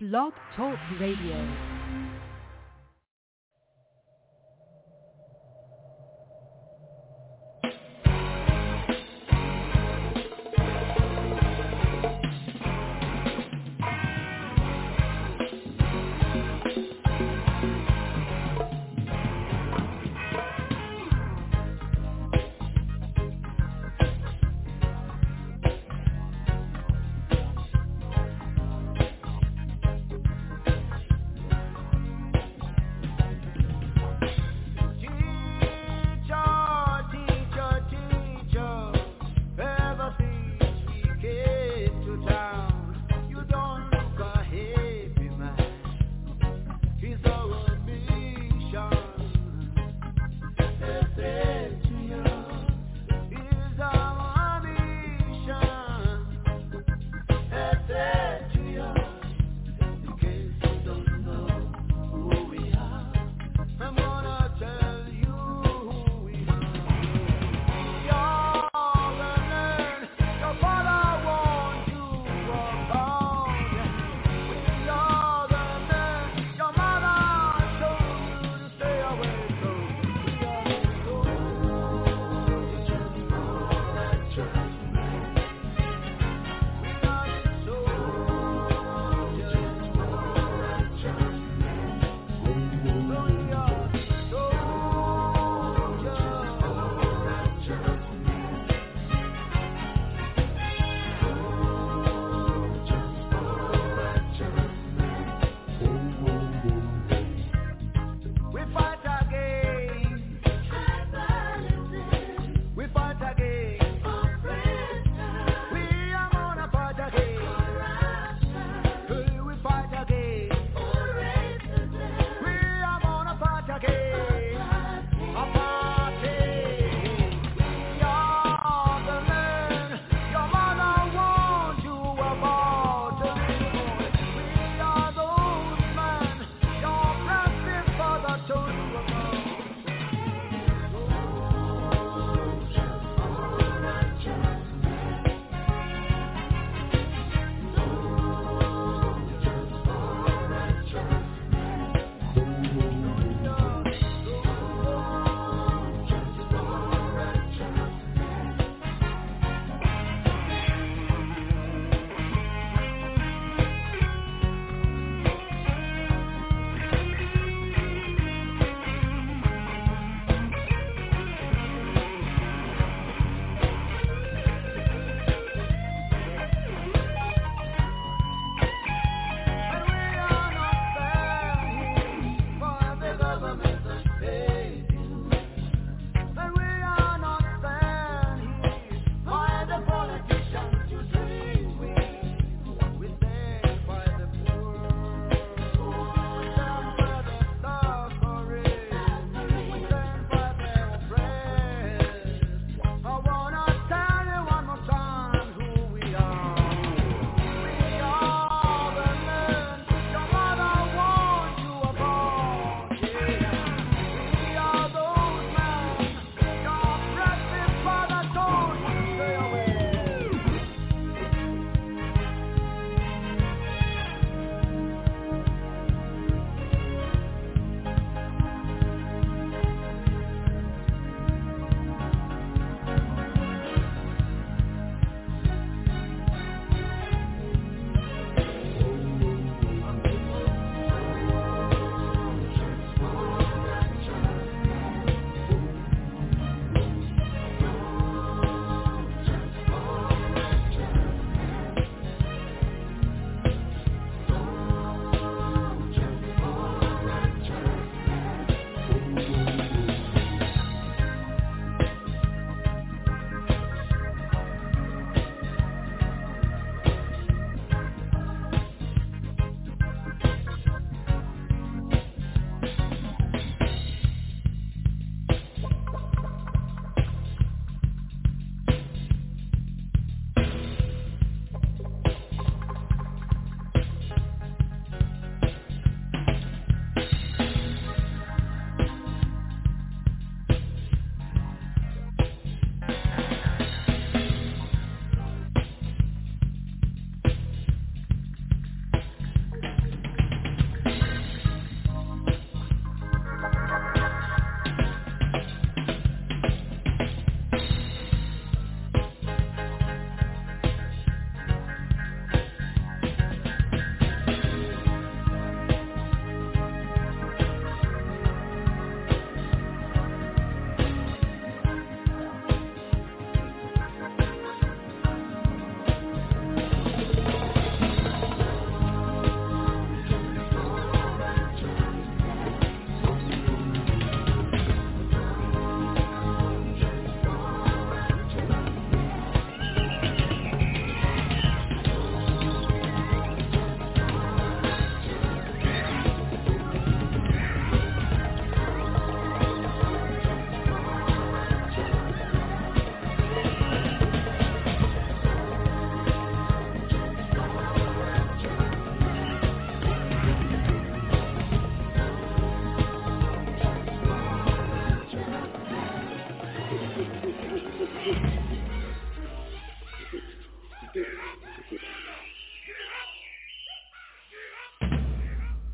Blog Talk Radio.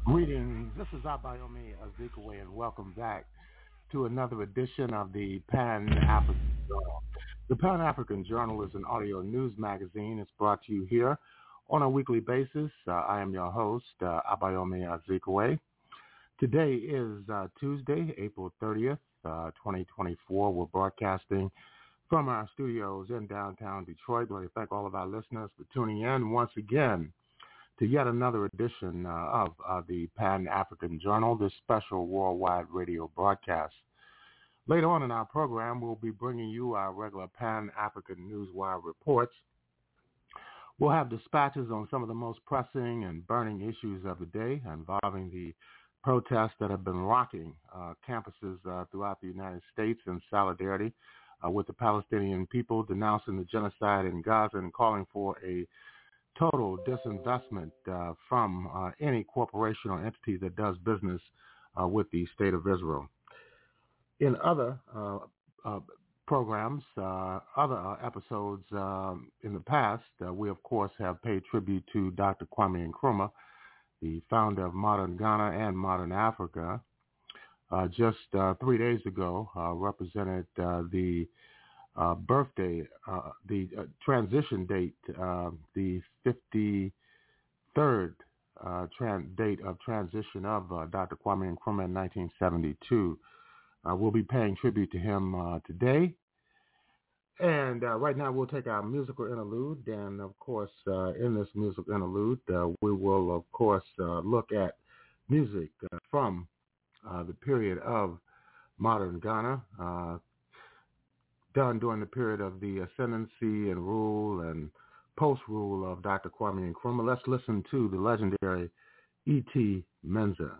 Greetings. This is Abayomi Azikiwe, and welcome back to another edition of the Pan-African Journal. The Pan-African Journal is an audio news magazine. It's brought to you here on a weekly basis. I am your host, Abayomi Azikiwe. Today is Tuesday, April 30th, 2024. We're broadcasting from our studios in downtown Detroit. I'd like to thank all of our listeners for tuning in once again to yet another edition of the Pan-African Journal, this special worldwide radio broadcast. Later on in our program, we'll be bringing you our regular Pan-African Newswire reports. We'll have dispatches on some of the most pressing and burning issues of the day involving the protests that have been rocking campuses throughout the United States in solidarity with the Palestinian people, denouncing the genocide in Gaza and calling for a total disinvestment from any corporation or entity that does business with the State of Israel. In other programs, other episodes in the past, we, of course, have paid tribute to Dr. Kwame Nkrumah, the founder of Modern Ghana and Modern Africa. Just 3 days ago, represented the birthday, the transition date, the 53rd date of transition of Dr. Kwame Nkrumah in 1972. We'll be paying tribute to him today. And right now we'll take our musical interlude. And, of course, in this musical interlude, we will, of course, look at music from the period of modern Ghana, done during the period of the ascendancy and rule and post-rule of Dr. Kwame Nkrumah. Let's listen to the legendary E.T. Menza.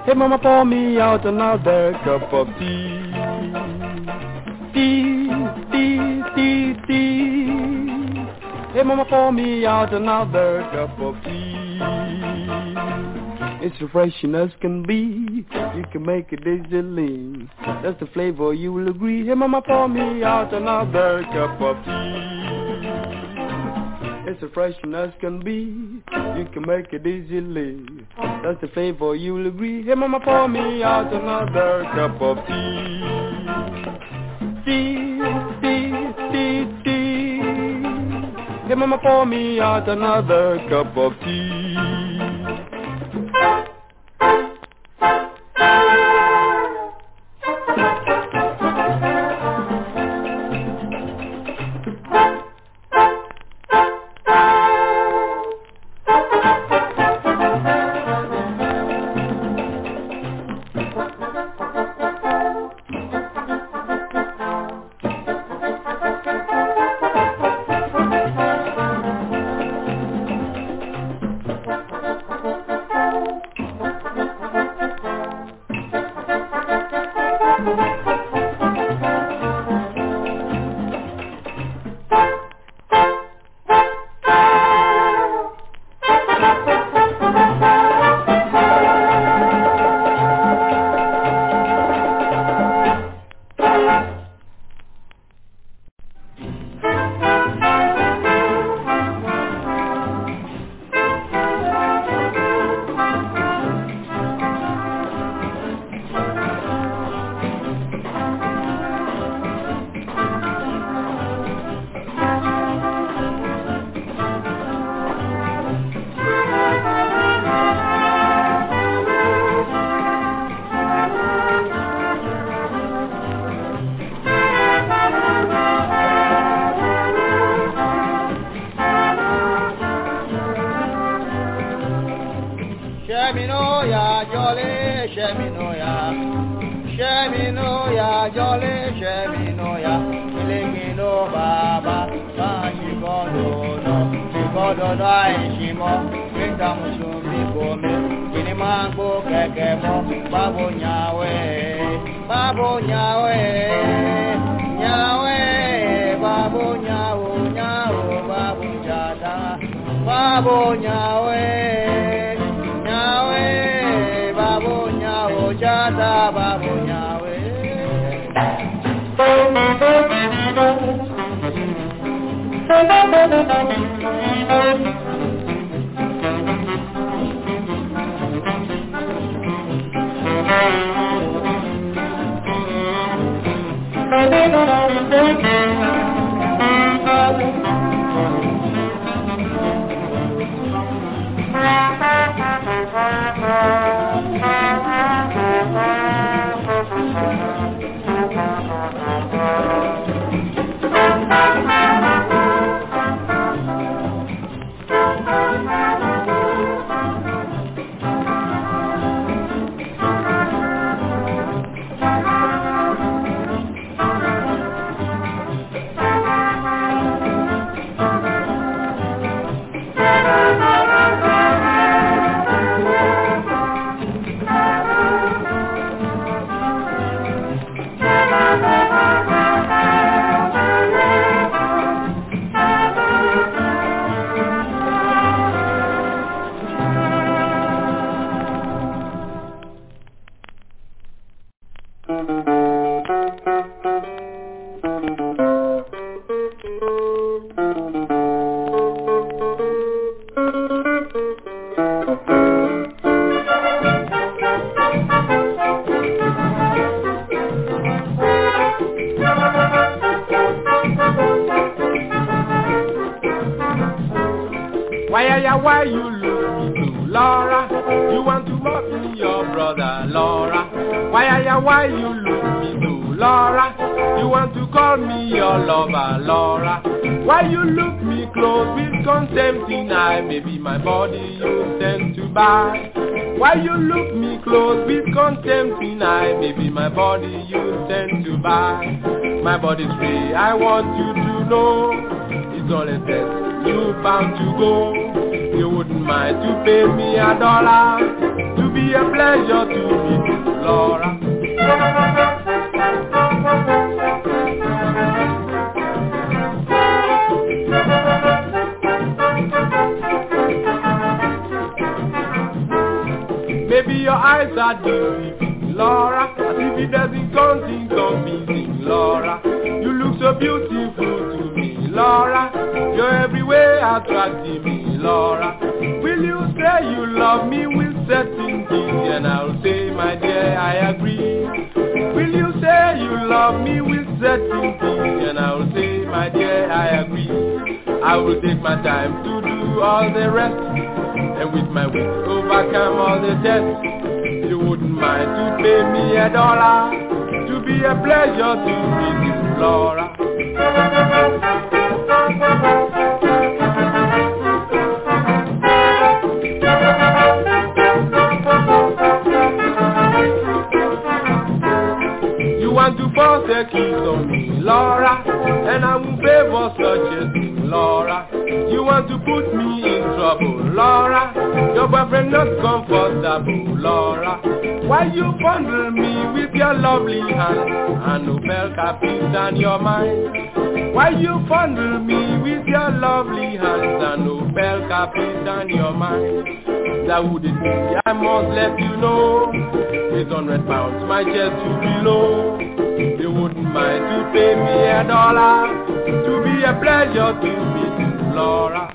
Hey mama, pour me out another cup of tea. Tea, tea, tea, tea. Hey mama, pour me out another cup of tea. It's refreshing as can be. You can make it easily. That's the flavor you will agree. Hey mama, pour me out another cup of tea. It's refreshing as can be. You can make it easily. That's the flavor you will agree. Hey mama, pour me out another cup of tea. Tea, tea, tea, tea. Hey mama, pour me out another cup of tea. Why you look me so, Laura? You want to mock me, your brother, Laura? Why you look me so, Laura? You want to call me your lover, Laura? Why you look me close with contempt in eye? Maybe my body you tend to buy. Why you look me close with contempt in eye? Maybe my body you tend to buy. My body's free, I want you to know. It's all a test, you bound to go. You wouldn't mind to pay me $1. to be a pleasure to me, Laura. Maybe your eyes are deceiving, Laura, as if it doesn't contain convincing, Laura. You look so beautiful to me, Laura. You're everywhere attracting me, Laura. Will you say you love me with certainty? And I'll say, my dear, I agree. Will you say you love me with certainty? And I'll say, my dear, I agree. I will take my time to do all the rest, and with my wit overcome all the tests. You wouldn't mind to pay me $1 to be a pleasure to meet you, Laura. You want to force a kiss on me, Laura, and I won't favor such a thing, Laura. You want to put me in trouble, Laura. Your boyfriend not comfortable, Laura. Why you fondle me with your lovely hand and no bell cappies on your mind? Why you fondle me with your lovely hands and no bell cappies on your mind? That wouldn't be, I must let you know, it's £100 my chest to be low. You wouldn't mind to pay me $1 to be a pleasure to meet you, Laura.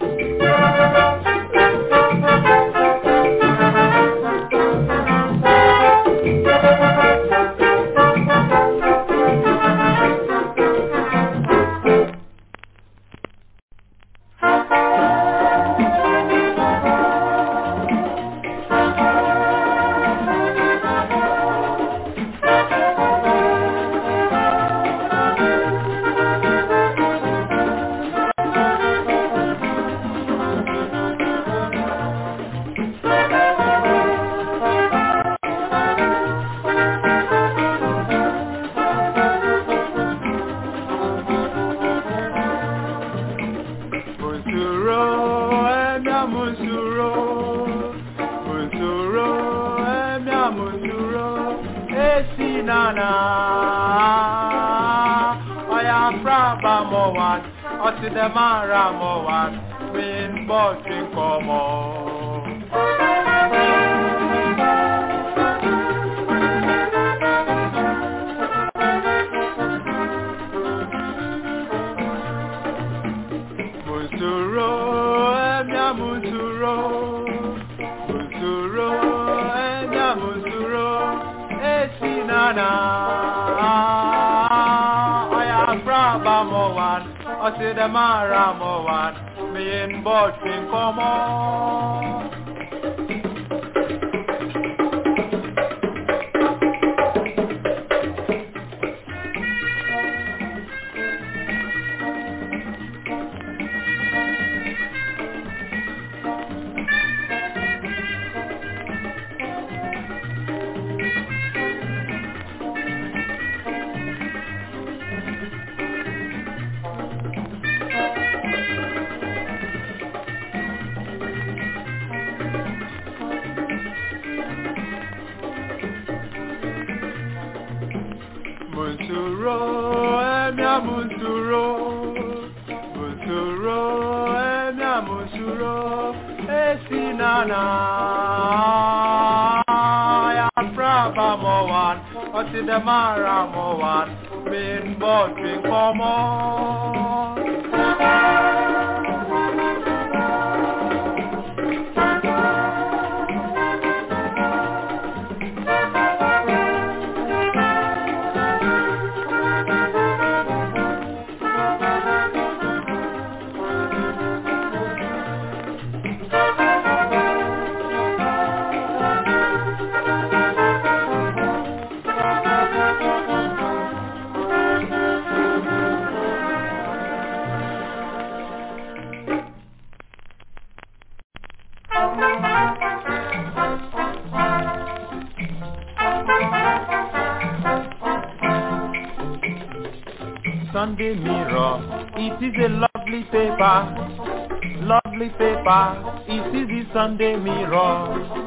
Sunday Mirror, it is a lovely paper, it is the Sunday Mirror.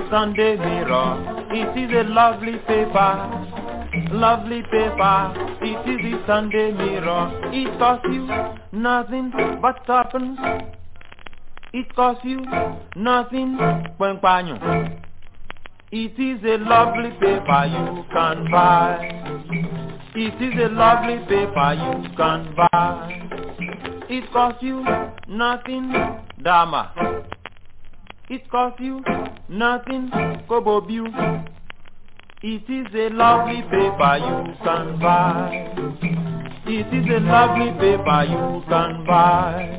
Sunday Mirror. It is a lovely paper, lovely paper. It is the Sunday Mirror. It costs you nothing but tuppence. It costs you nothing but panyo. It is a lovely paper you can buy. It is a lovely paper you can buy. It costs you nothing, Dama. It costs you nothing, Kobobu. It is a lovely paper you can buy. It is a lovely paper you can buy.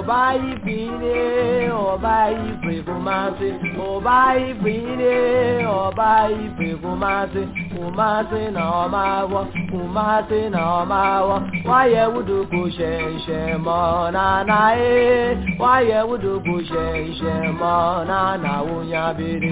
Oba ifine, oba ife kumase, oba ifine, oba ife kumase, kumase na omawo, kumase na omawo. Waye wudu kushe mo na na e, waye wudu kushe mo na na unya biri.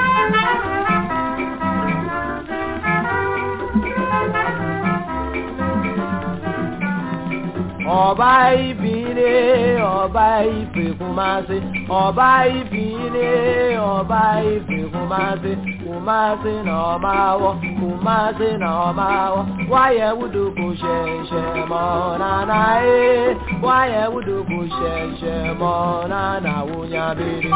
Oba ifine, oba ife kumase, oba ifine, oba ife kumase, kumase na omawo, kumase na omawo. Waye wudu kushe mo na na e, waye wudu kushe mo na na unya biri.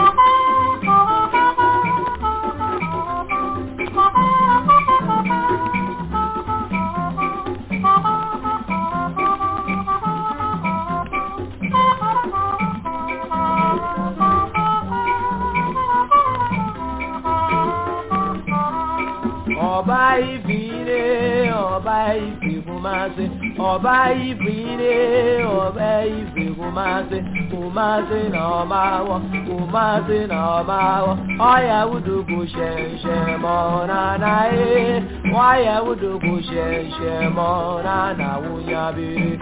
Oba ifine, oba ife kumase, oba ifine, oba ife kumase, kumase na omawo, kumase na omawo. Oya wudu kushe mo na na e, oya wudu kushe mo na na unya biri.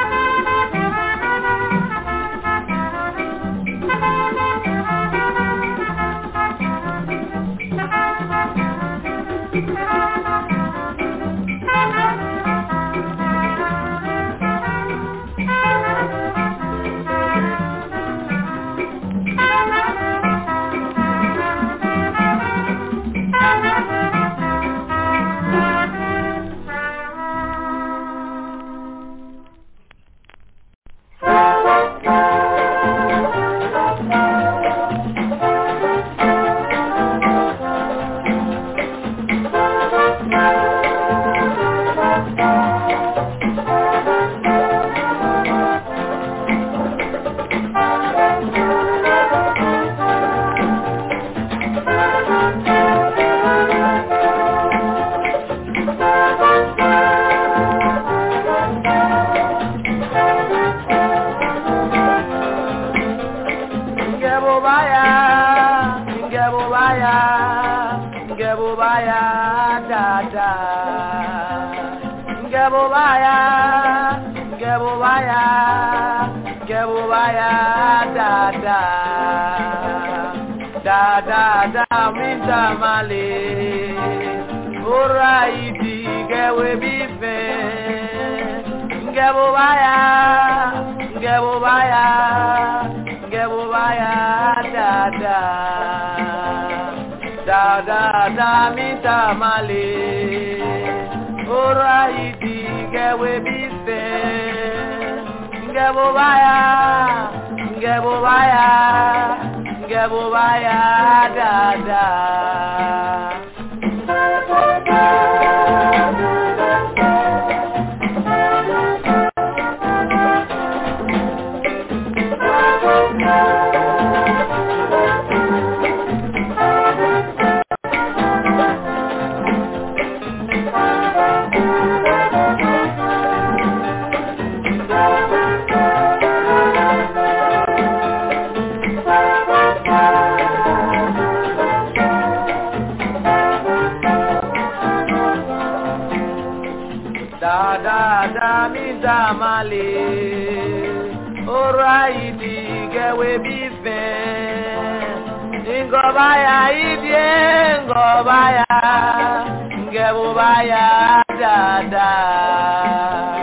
Da minta male, ora iti gewe bife, gebo baya, da minta male, ora iti gewe bife, gebo baya. Da minta male, ora iti gewe bife, ingobaya idie, ingobaya, ngebubaya da.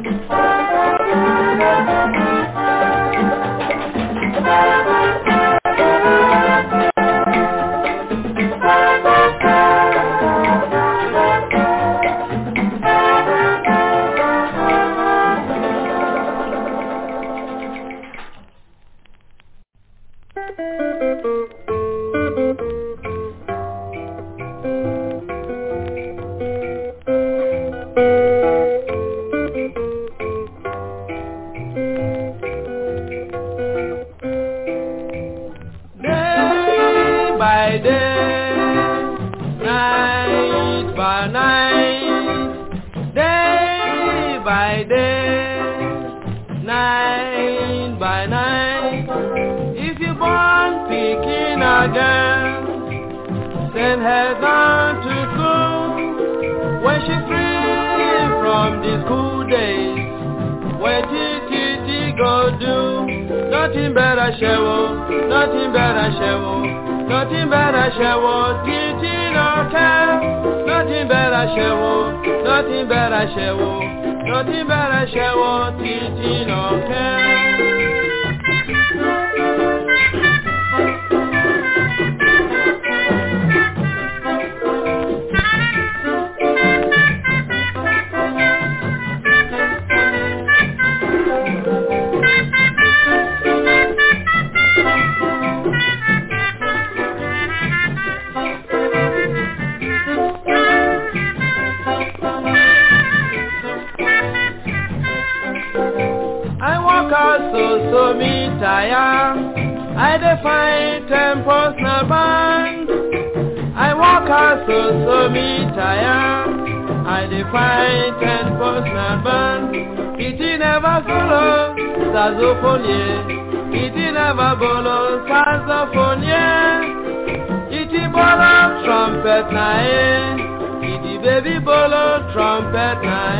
By day, night by night, day by day, night by night. speaking again. Send her down to school when she's free from the school days. Where Titi go do? Nothing better show, nothing better show, nothing better show. Titi no care. Nothing better show, nothing better show, nothing better show. Titi no care. So me tire, I define tempos na band. I walk out so me tire, I define tempos na band. It never solo, saxophone. It never bolo, saxophone. It bolo, trumpet na it baby bolo, trumpet na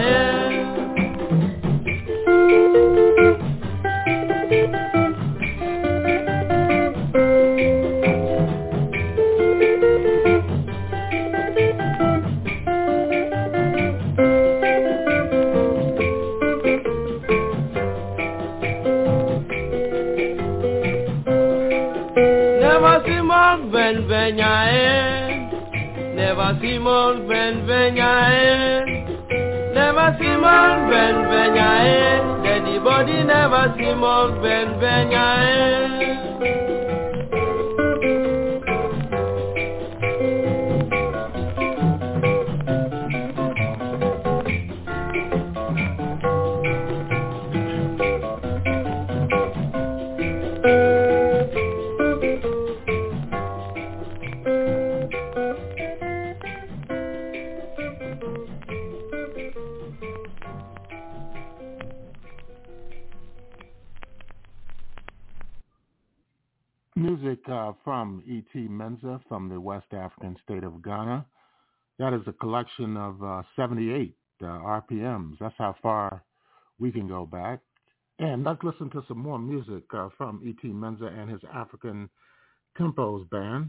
Never Simon Benvenyae, never Simon Benvenyae, Daddy body never Simon Benvenyae. Music from E.T. Menza from the West African state of Ghana. That is a collection of 78 RPMs. That's how far we can go back. And let's listen to some more music from E.T. Menza and his African Tempos Band.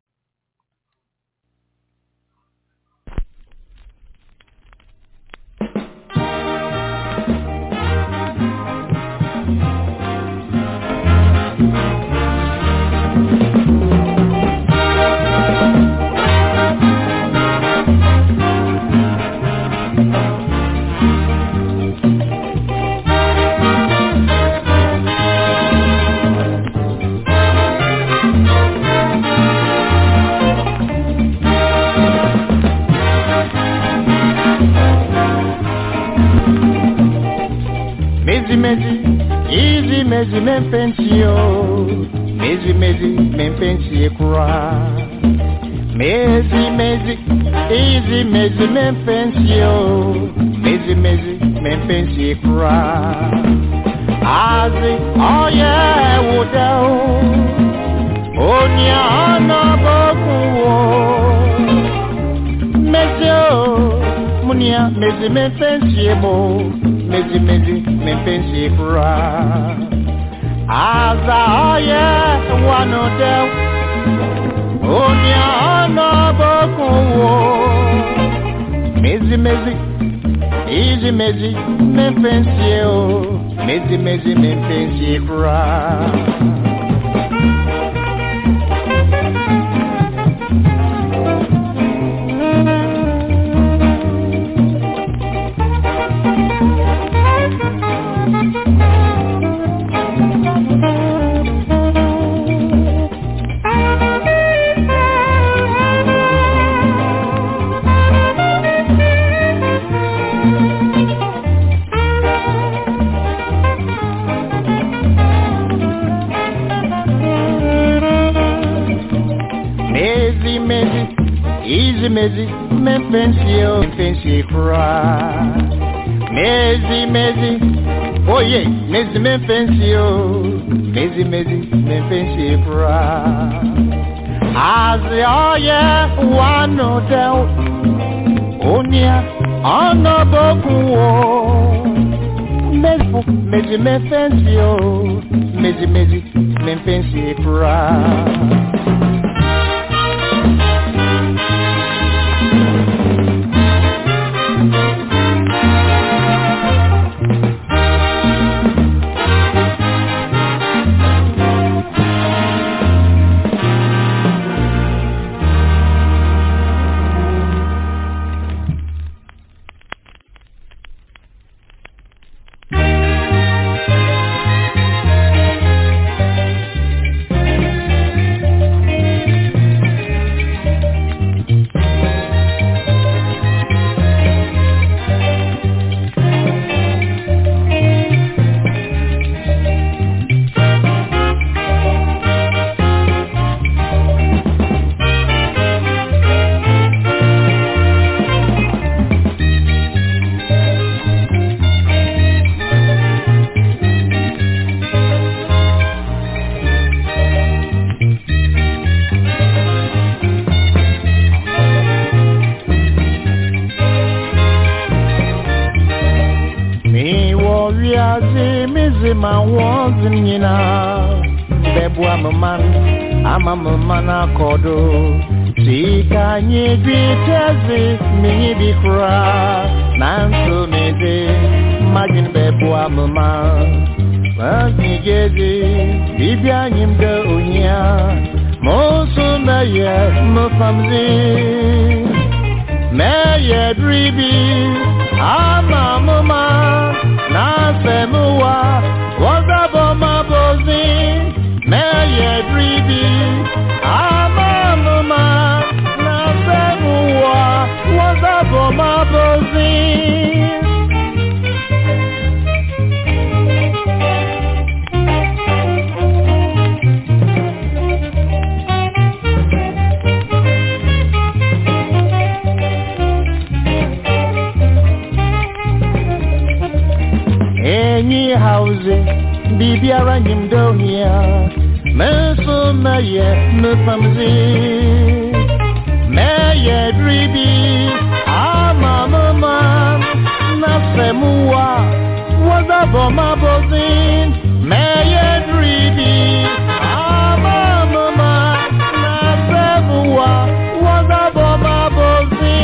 Mezi mempensio, mezi mempensie kura. Mezi easy mezi mempensio, mezi mempensie kura. Azi oh yeah wudao, onya ana bokuwo. Mezio munia mezi mempensie mo, mezi mempensie kura. Azaya wanodel Onya no bokuwo Mezi easy mempensie o Mezi mempensie kura. Mezi mempensie kura. Mezi oh yeah, mezi mempensie mezi me fancy cry. As the one no doubt, onia honorable mezi me fancy mezi me fancy cry. Mana kodo sika nyebi tezi minyi bikra nanso meze magin bebwa mama magigezi bibia nyimde onya monso meye mfamzi meye dribi ama mama na semua wazabo mabozi meye dribi ama mama na semua wazabo mabozi. Enyi hauze bibiara nyimdonia meso meye mfamzi meye dribi ama mama na semua wazabo mabozi meye dribi ama mama na semua wazabo mabozi.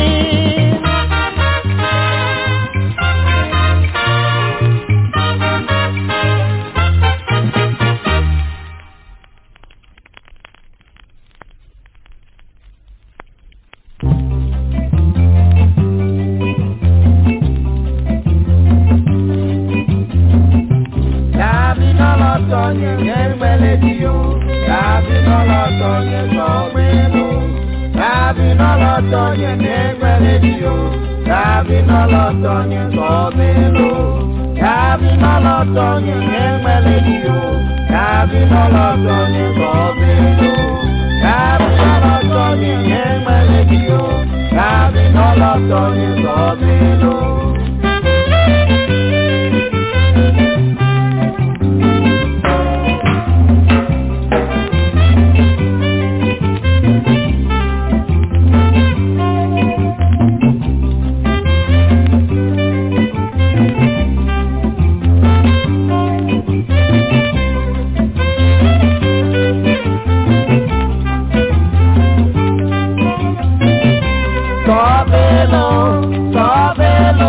Sabelo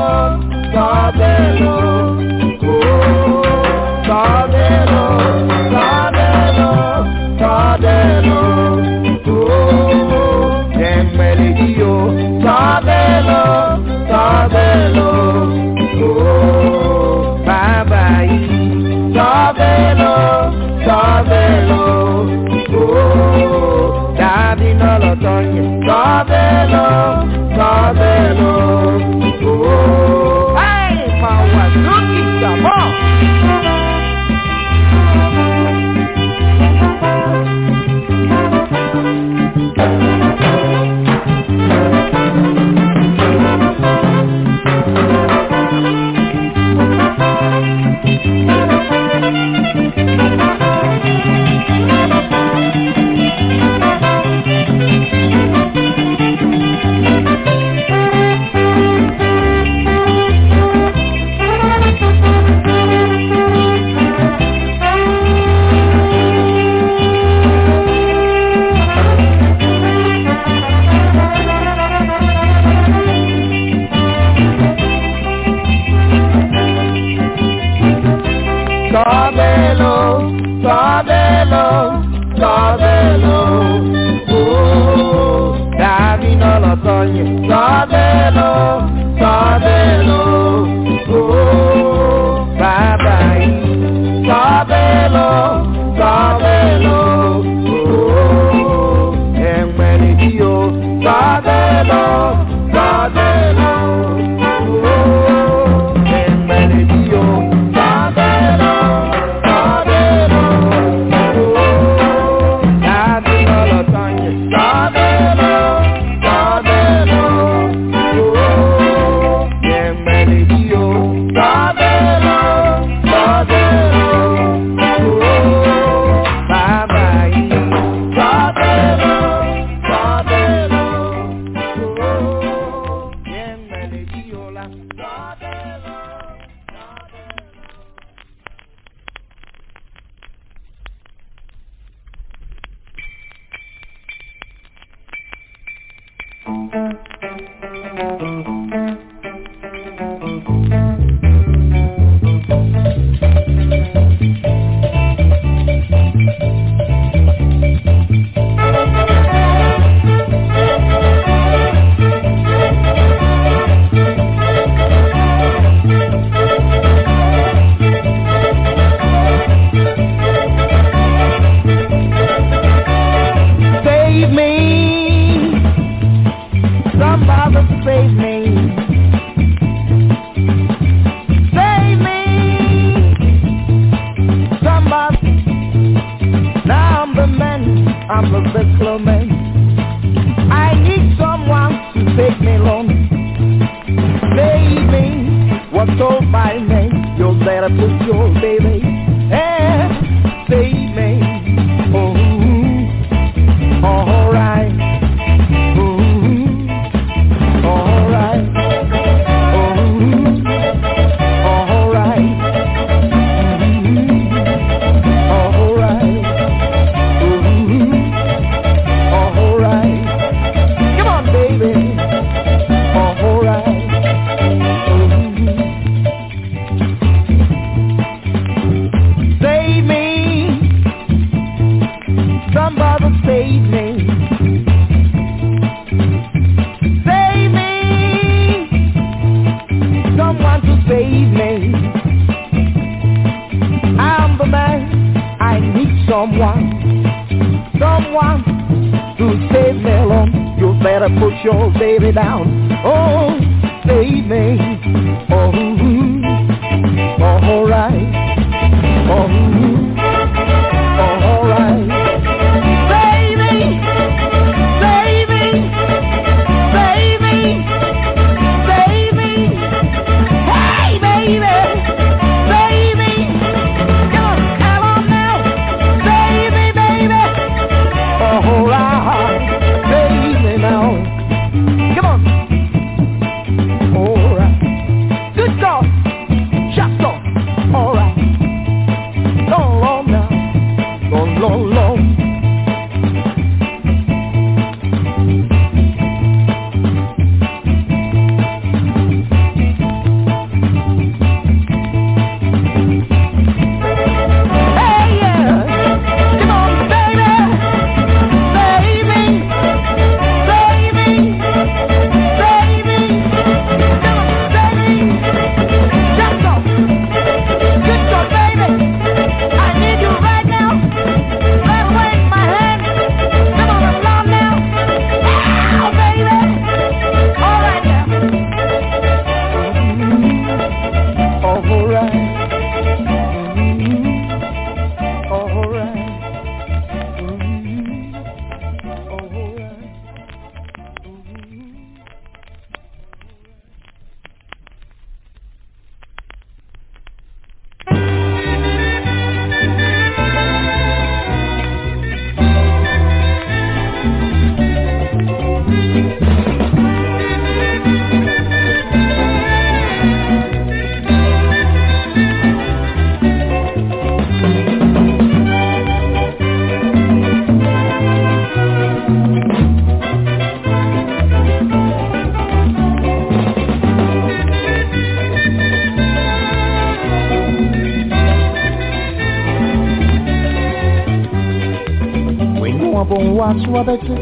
Swabete,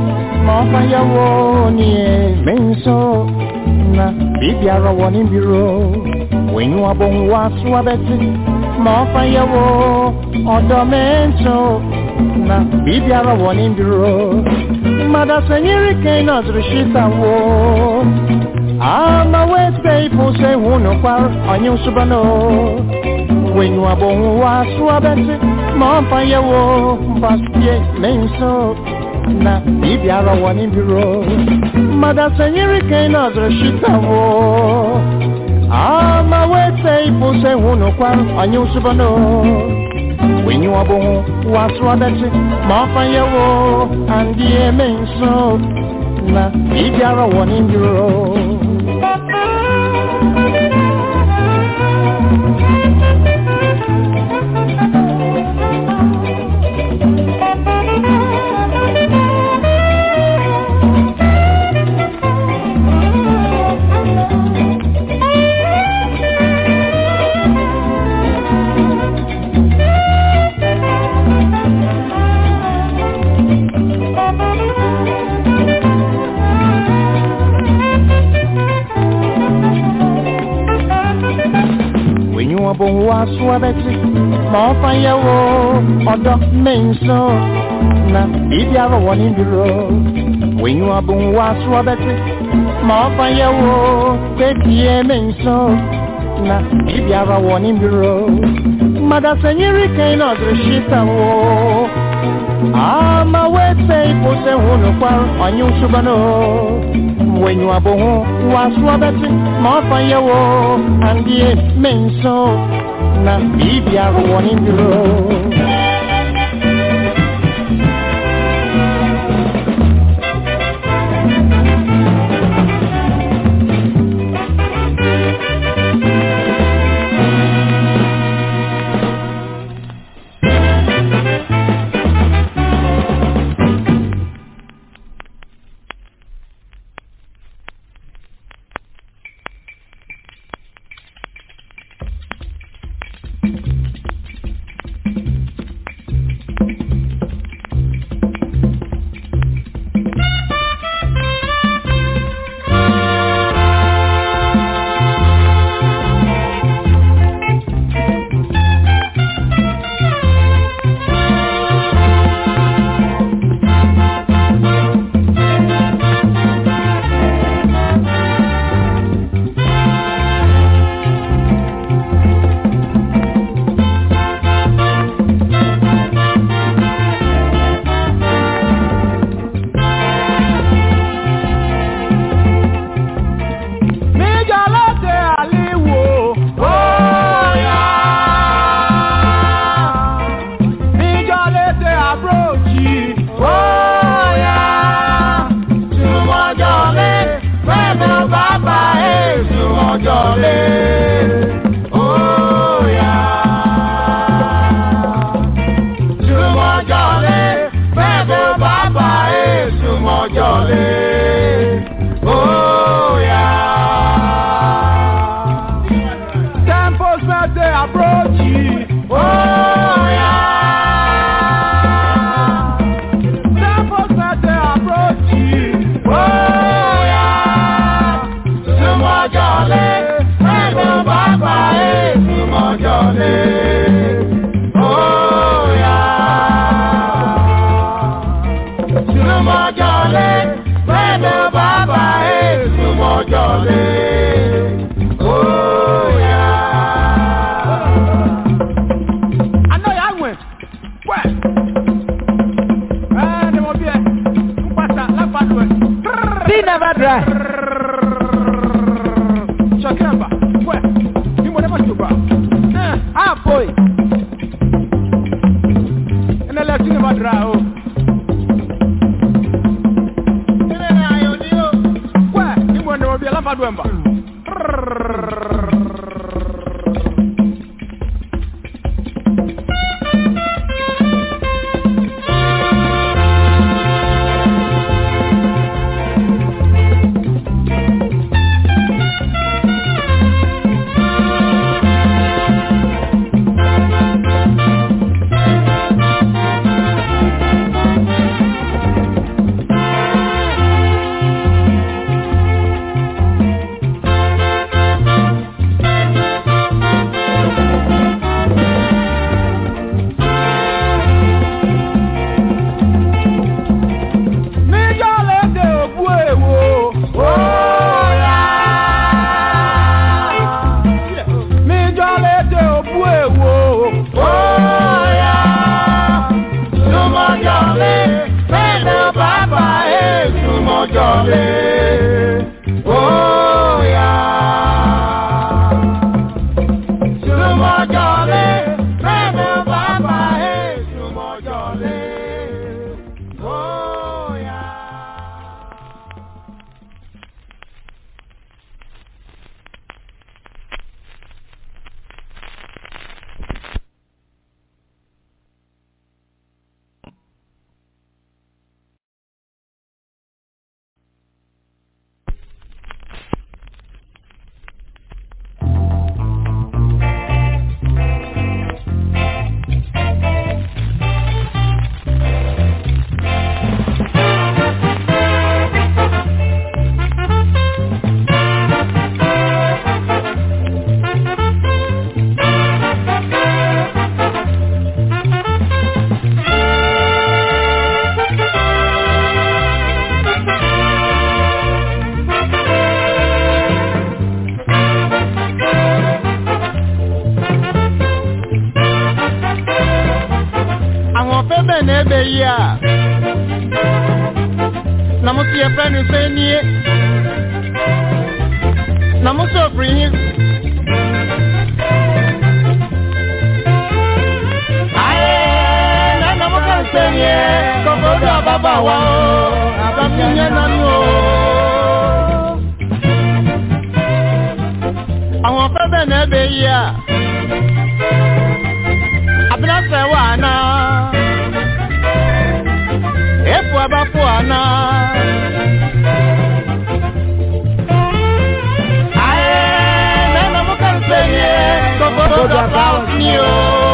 Mama Yawoni, Menso, Na, Bibiara Wani Biro, when you are born, Swabete, ma fanya wo odomento na bibiara woni biro mada senyiri ke na zrishita wo ama we say po say huno kwar anyu subano wenyu abon wa suabete ma fanya wo baskie menso na bibiara woni biro mada senyiri ke na zrishita wo ama we say po say huno kwar anyu subano wenyu abon wa suabete ma fanya wo andie menso na bibiara woni biro bon wa suabeti ma fanya wo odo menso na bibiara woni biro wenyu abon wa suabeti ma fanya wo petie menso na bibiara woni biro mada senyiri kaina drishita wo ama wese pose hono kwar anyu subano wenyu abon wa suabeti ma fanya wo andie menso na bibiara woni biro jolly. Oh yeah. Sumo jolly. Baby Baba, hey, sumo jolly. Oh yeah. Namusi your friend is saying ye. Namuso free. Aye, namuka saying ye. Kokoda baba wa, abaminya nanu. Àwọn fẹ́bẹ̀ náà bẹ̀ yí à. Abinafẹ́ wà náà. Efu abafu ana. Aye, nana muka nsenye. Kokodo baba ni o.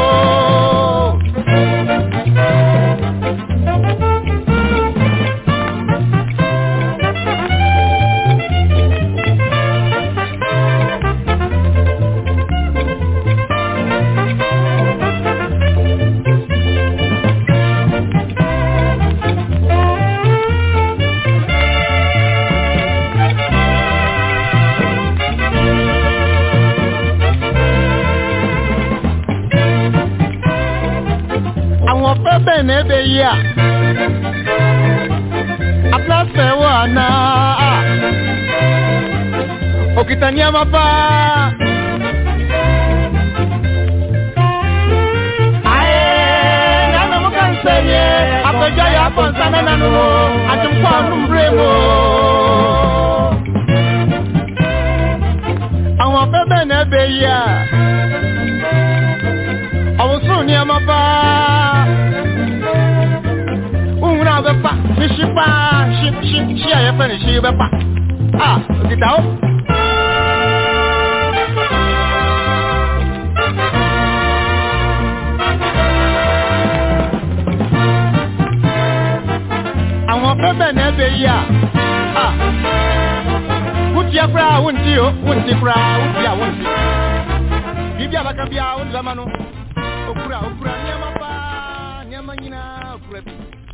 Nebe ya Aplase wana Okitania mapa Aye Nana mukansenye Apejaya ponsana nanu Atumkwa numbremo Awa bebe nebe ya Awusuni ya mapa Bepa, Mishipa, she I finish you bepa. Ah, get out. I want Pepper never ya. Ah, would you cry? Wouldn't you cry? Would you want to? Give you like a bia on Zamano. Okra, Yamana, Okra.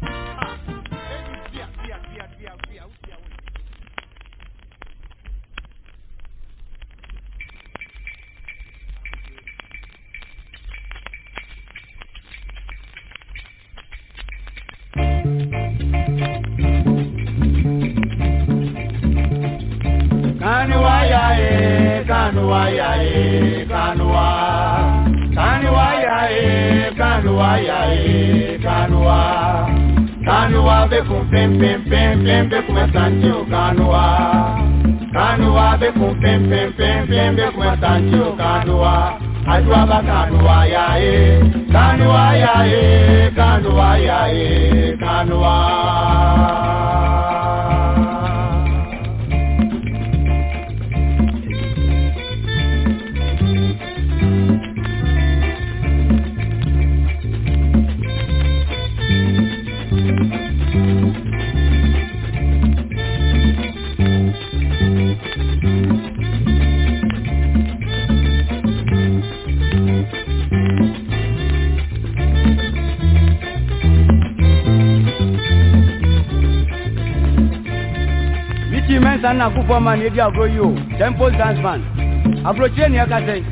Kanua be kum pem be kum sancho kanua be kum pem be kum sancho kanua ajwa ba kanua ya kanua Sana kupo man yedi agro you temple dance man approach ni akase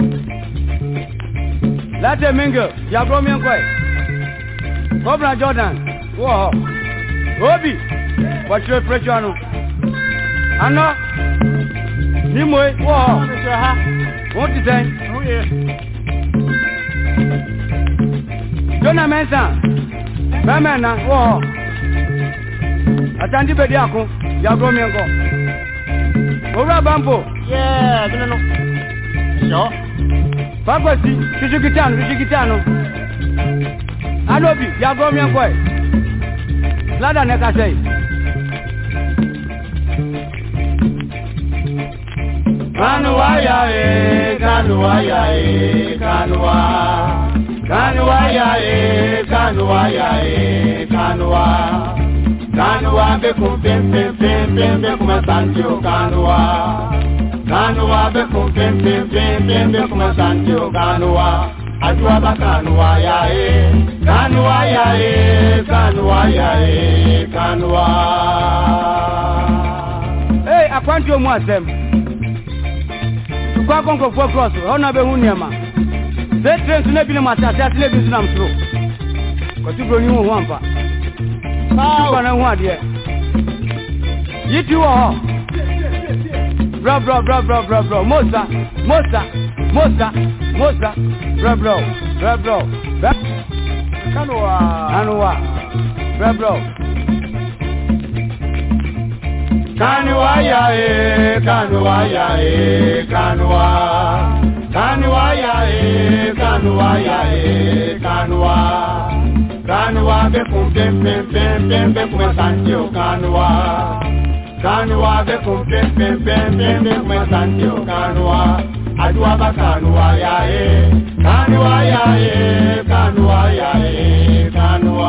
late mingo ya bro mi nkoi Cobra Jordan wo Obi What's your pressure? Anna? Nimue, what is that? Oh, yeah. Jonah Mensa, Bamana, war. Atandi Bediaco, Yagomiango. Ora Bambo. Yeah, I don't know. Sure. Pagwasi, Shigitano. Anobi, Yagomiango. Lada Nekasei. Kanua. Kanua be kum pem kuma santio kanua. Kanua be kum pem kuma santio kanua. Ajua ba kanua ya kanua. Hey, akwanti omu asem. Kwa konko for cross, ona be huniama. They train to nebi na matata, nebi na mtro. Ko tu bro ni hu ampa. Bro na hu ade. Yitu ho. Bro. Mosa. Bro. Kanua. Bro. Kanua. Kanua be kum pem kuma santio kanua. Kanua be kum pem kuma santio kanua. Ajua ba kanua ya kanua.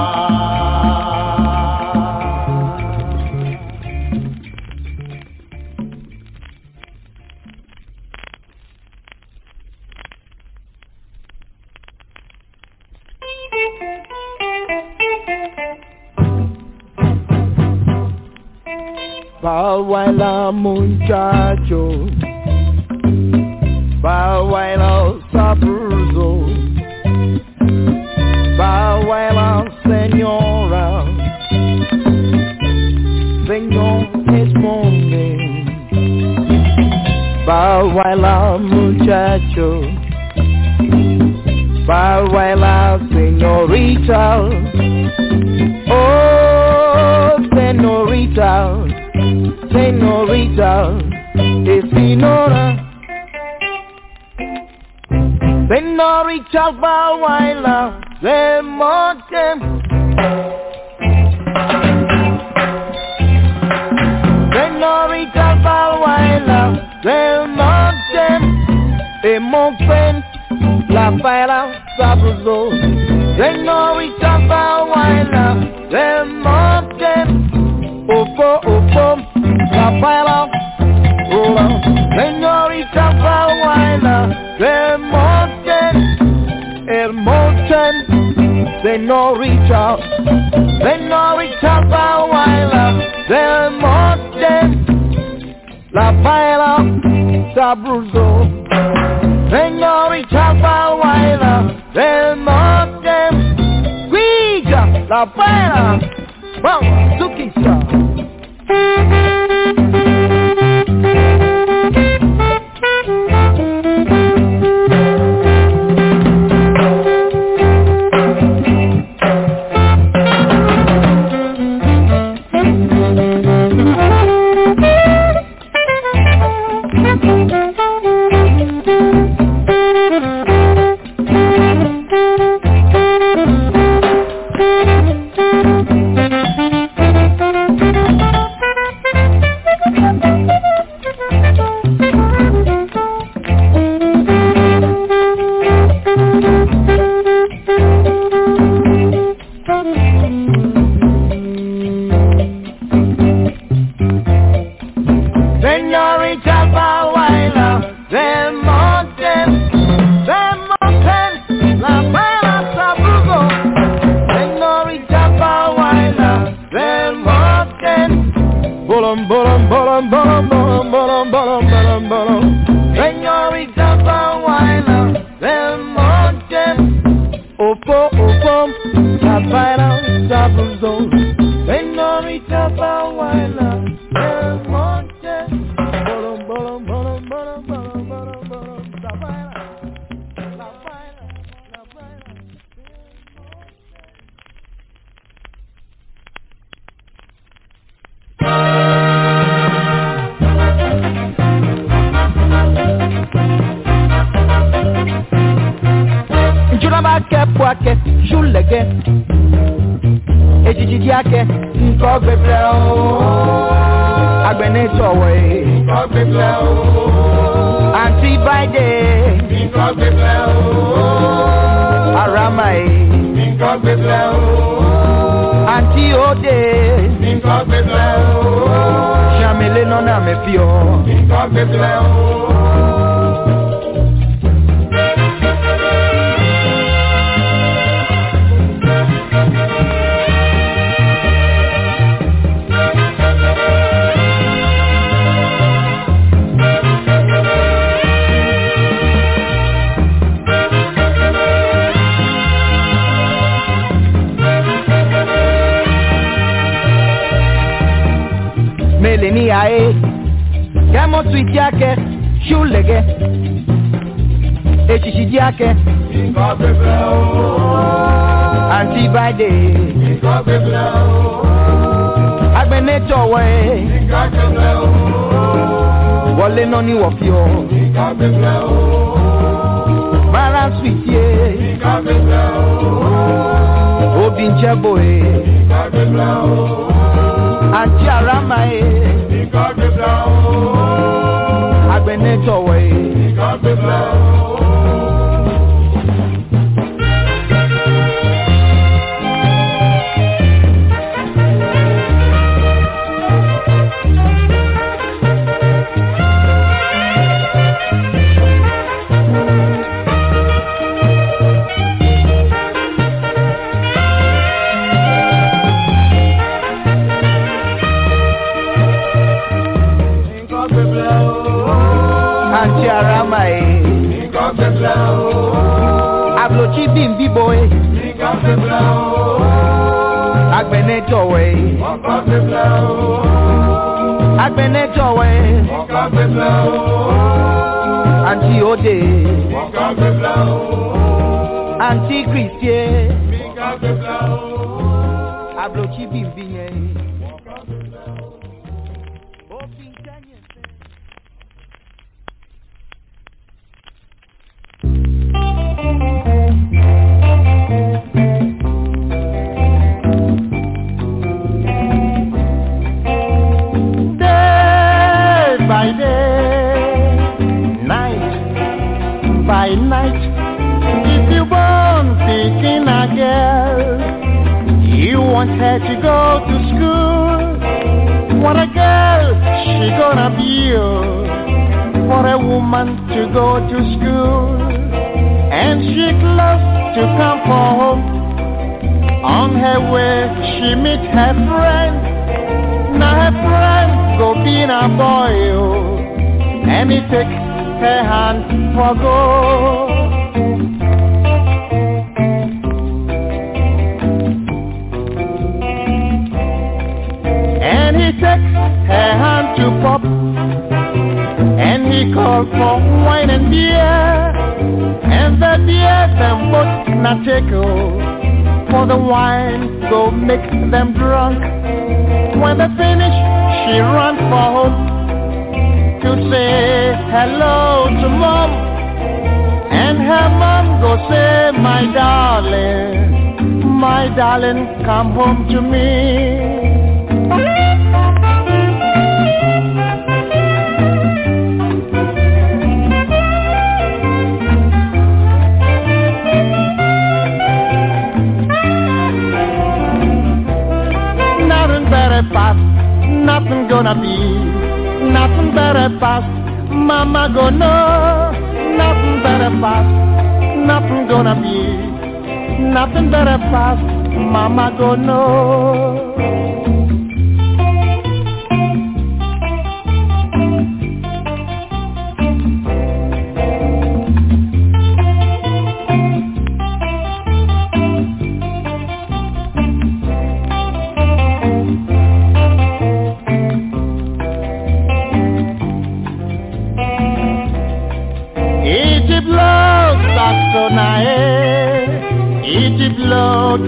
Bawaila muchacho, bawaila sabroso, bawaila señora, señor es morning. Bawaila muchacho, bawaila señorita, oh señorita. Señorita, señorita baila del monte. Señorita baila del monte. Y mon friend la baila sabroso. Señorita baila del monte. Opo, la baila, señorita baila, el monte, señorita baila, el monte, la baila, sabroso, señorita baila, el monte, guilla, la baila, vamos, Zukicha. Señorita Come home to me. Nothing better past, nothing gonna be, nothing better past. Mama gonna know, nothing better past, nothing gonna be, nothing better past. Mama go know.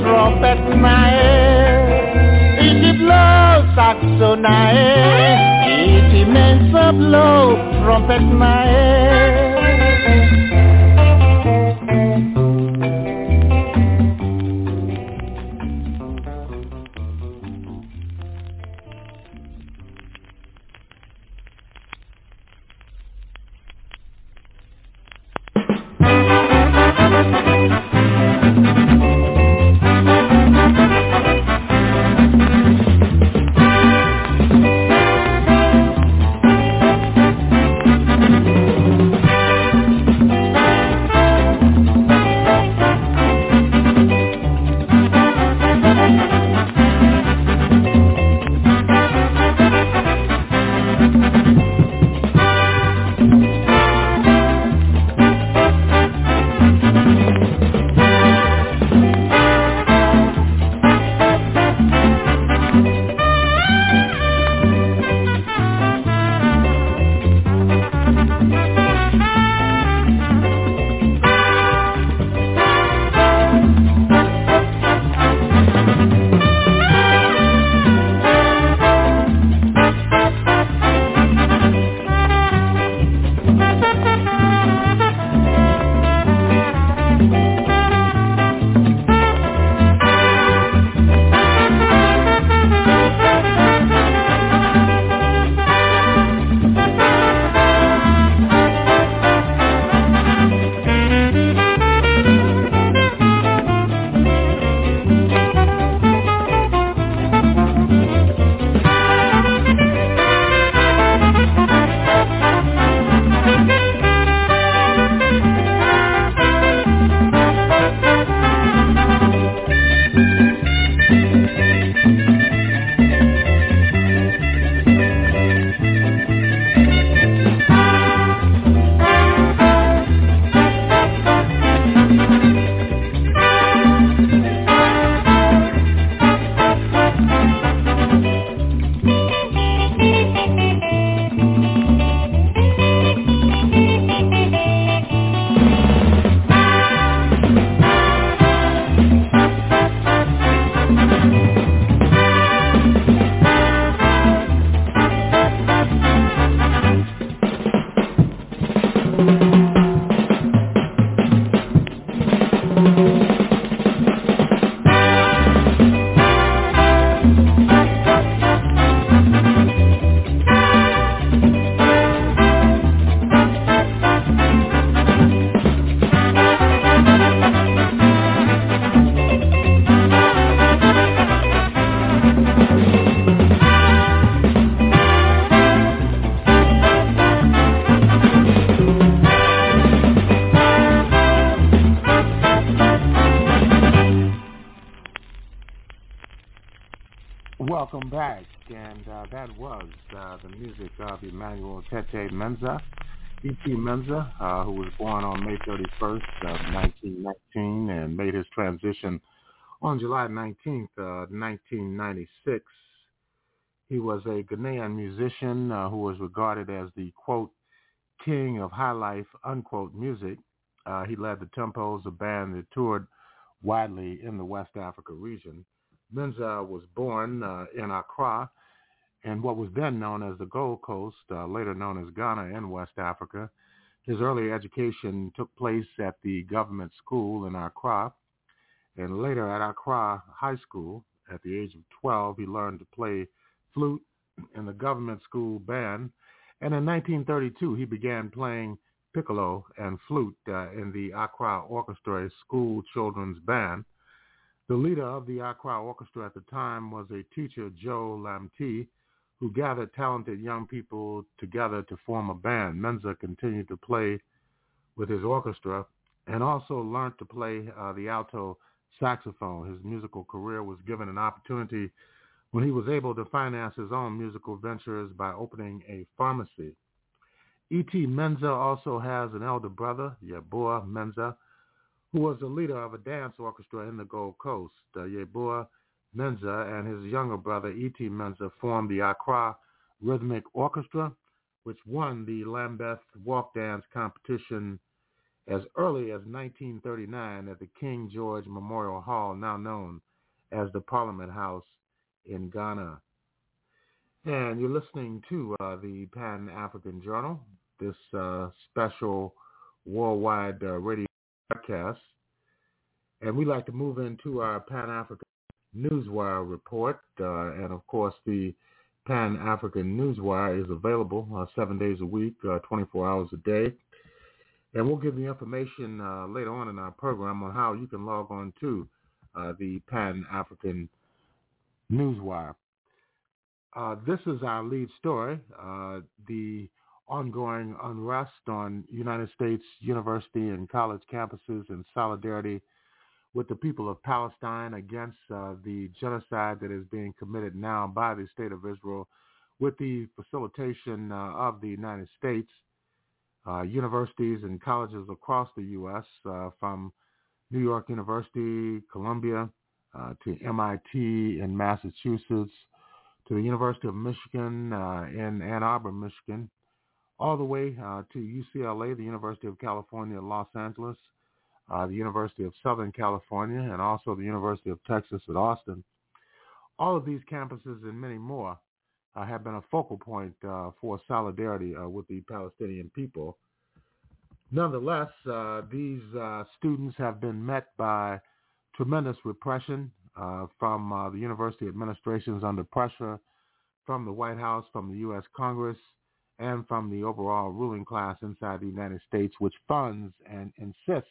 trumpet nae, iti blow saxo nae, iti mensa blow trumpet nae. Welcome back, and that was the music of Emmanuel Tete Mensah, E.T. Mensah, who was born on May 31st of 1919 and made his transition on July 19th, 1996. He was a Ghanaian musician who was regarded as the, quote, king of high life, unquote, music. He led the Tempos, a band that toured widely in the West Africa region. Mensah was born in Accra, in what was then known as the Gold Coast, later known as Ghana in West Africa. His early education took place at the government school in Accra, and later at Accra High School. At the age of 12, he learned to play flute in the government school band, and in 1932, he began playing piccolo and flute in the Accra Orchestra school children's band. The leader of the Accra Orchestra at the time was a teacher, Joe Lamte, who gathered talented young people together to form a band. Mensah continued to play with his orchestra and also learned to play the alto saxophone. His musical career was given an opportunity when he was able to finance his own musical ventures by opening a pharmacy. E.T. Mensah also has an elder brother, Yeboah Mensah, who was the leader of a dance orchestra in the Gold Coast. Yeboah Mensah and his younger brother, E.T. Mensah, formed the Accra Rhythmic Orchestra, which won the Lambeth Walk Dance competition as early as 1939 at the King George Memorial Hall, now known as the Parliament House in Ghana. And you're listening to the Pan-African Journal, this special worldwide radio broadcast. And we'd like to move into our Pan-African Newswire report. And, of course, the Pan-African Newswire is available 7 days a week, 24 hours a day. And we'll give you information later on in our program on how you can log on to the Pan-African Newswire. This is our lead story, the ongoing unrest on United States university and college campuses in solidarity with the people of Palestine against the genocide that is being committed now by the State of Israel with the facilitation of the United States. Universities and colleges across the U.S., from New York University, Columbia, to MIT in Massachusetts, to the University of Michigan in Ann Arbor, Michigan, all the way to UCLA, the University of California, Los Angeles, the University of Southern California, and also the University of Texas at Austin. All of these campuses and many more have been a focal point for solidarity with the Palestinian people. Nonetheless, these students have been met by tremendous repression from the university administrations under pressure from the White House, from the U.S. Congress, and from the overall ruling class inside the United States, which funds and insists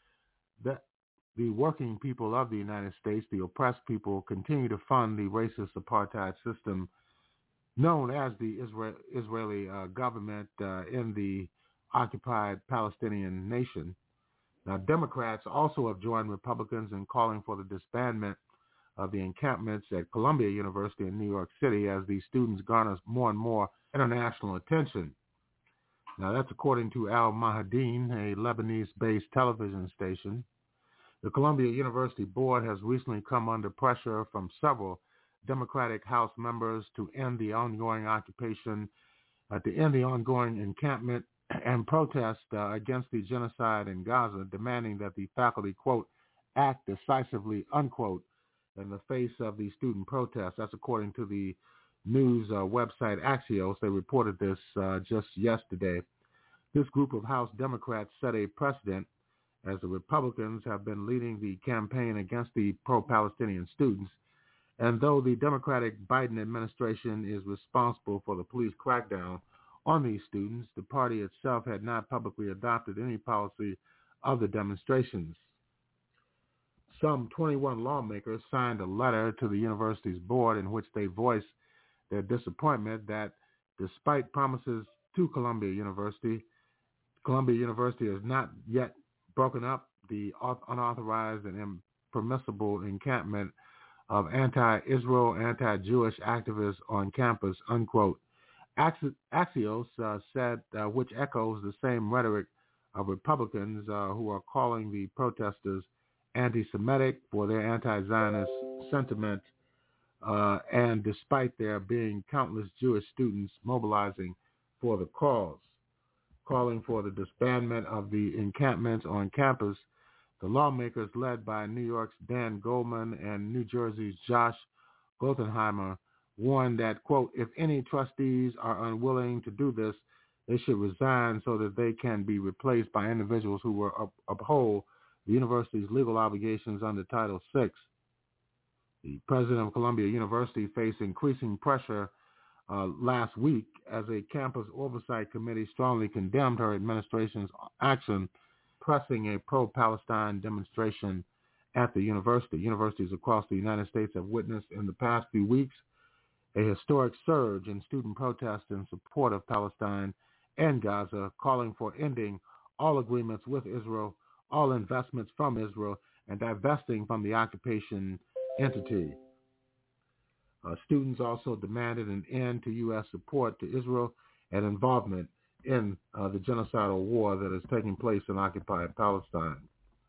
that the working people of the United States, the oppressed people, continue to fund the racist apartheid system known as the Israeli government in the occupied Palestinian nation. Now, Democrats also have joined Republicans in calling for the disbandment of the encampments at Columbia University in New York City as these students garner more and more international attention. Now, that's according to Al Mahadin, a Lebanese-based television station. The Columbia University Board has recently come under pressure from several Democratic House members to end the ongoing occupation, to end the ongoing encampment and protest against the genocide in Gaza, demanding that the faculty, quote, act decisively, unquote, in the face of the student protests. That's according to the news website Axios. They reported this just yesterday. This group of House Democrats set a precedent as the Republicans have been leading the campaign against the pro-Palestinian students. And though the Democratic Biden administration is responsible for the police crackdown on these students, the party itself had not publicly adopted any policy of the demonstrations. Some 21 lawmakers signed a letter to the university's board in which they voiced their disappointment that despite promises to Columbia University has not yet broken up the unauthorized and impermissible encampment of anti-Israel, anti-Jewish activists on campus, unquote. Axios said, which echoes the same rhetoric of Republicans who are calling the protesters anti-Semitic for their anti-Zionist sentiment, and despite there being countless Jewish students mobilizing for the cause. Calling for the disbandment of the encampments on campus, the lawmakers led by New York's Dan Goldman and New Jersey's Josh Gothenheimer warned that, quote, if any trustees are unwilling to do this, they should resign so that they can be replaced by individuals who will uphold the university's legal obligations under Title VI. The president of Columbia University faced increasing pressure last week as a campus oversight committee strongly condemned her administration's action pressing a pro-Palestine demonstration at the university. Universities across the United States have witnessed in the past few weeks a historic surge in student protests in support of Palestine and Gaza, calling for ending all agreements with Israel, all investments from Israel, and divesting from the occupation entity. Students also demanded an end to U.S. support to Israel and involvement in the genocidal war that is taking place in occupied Palestine.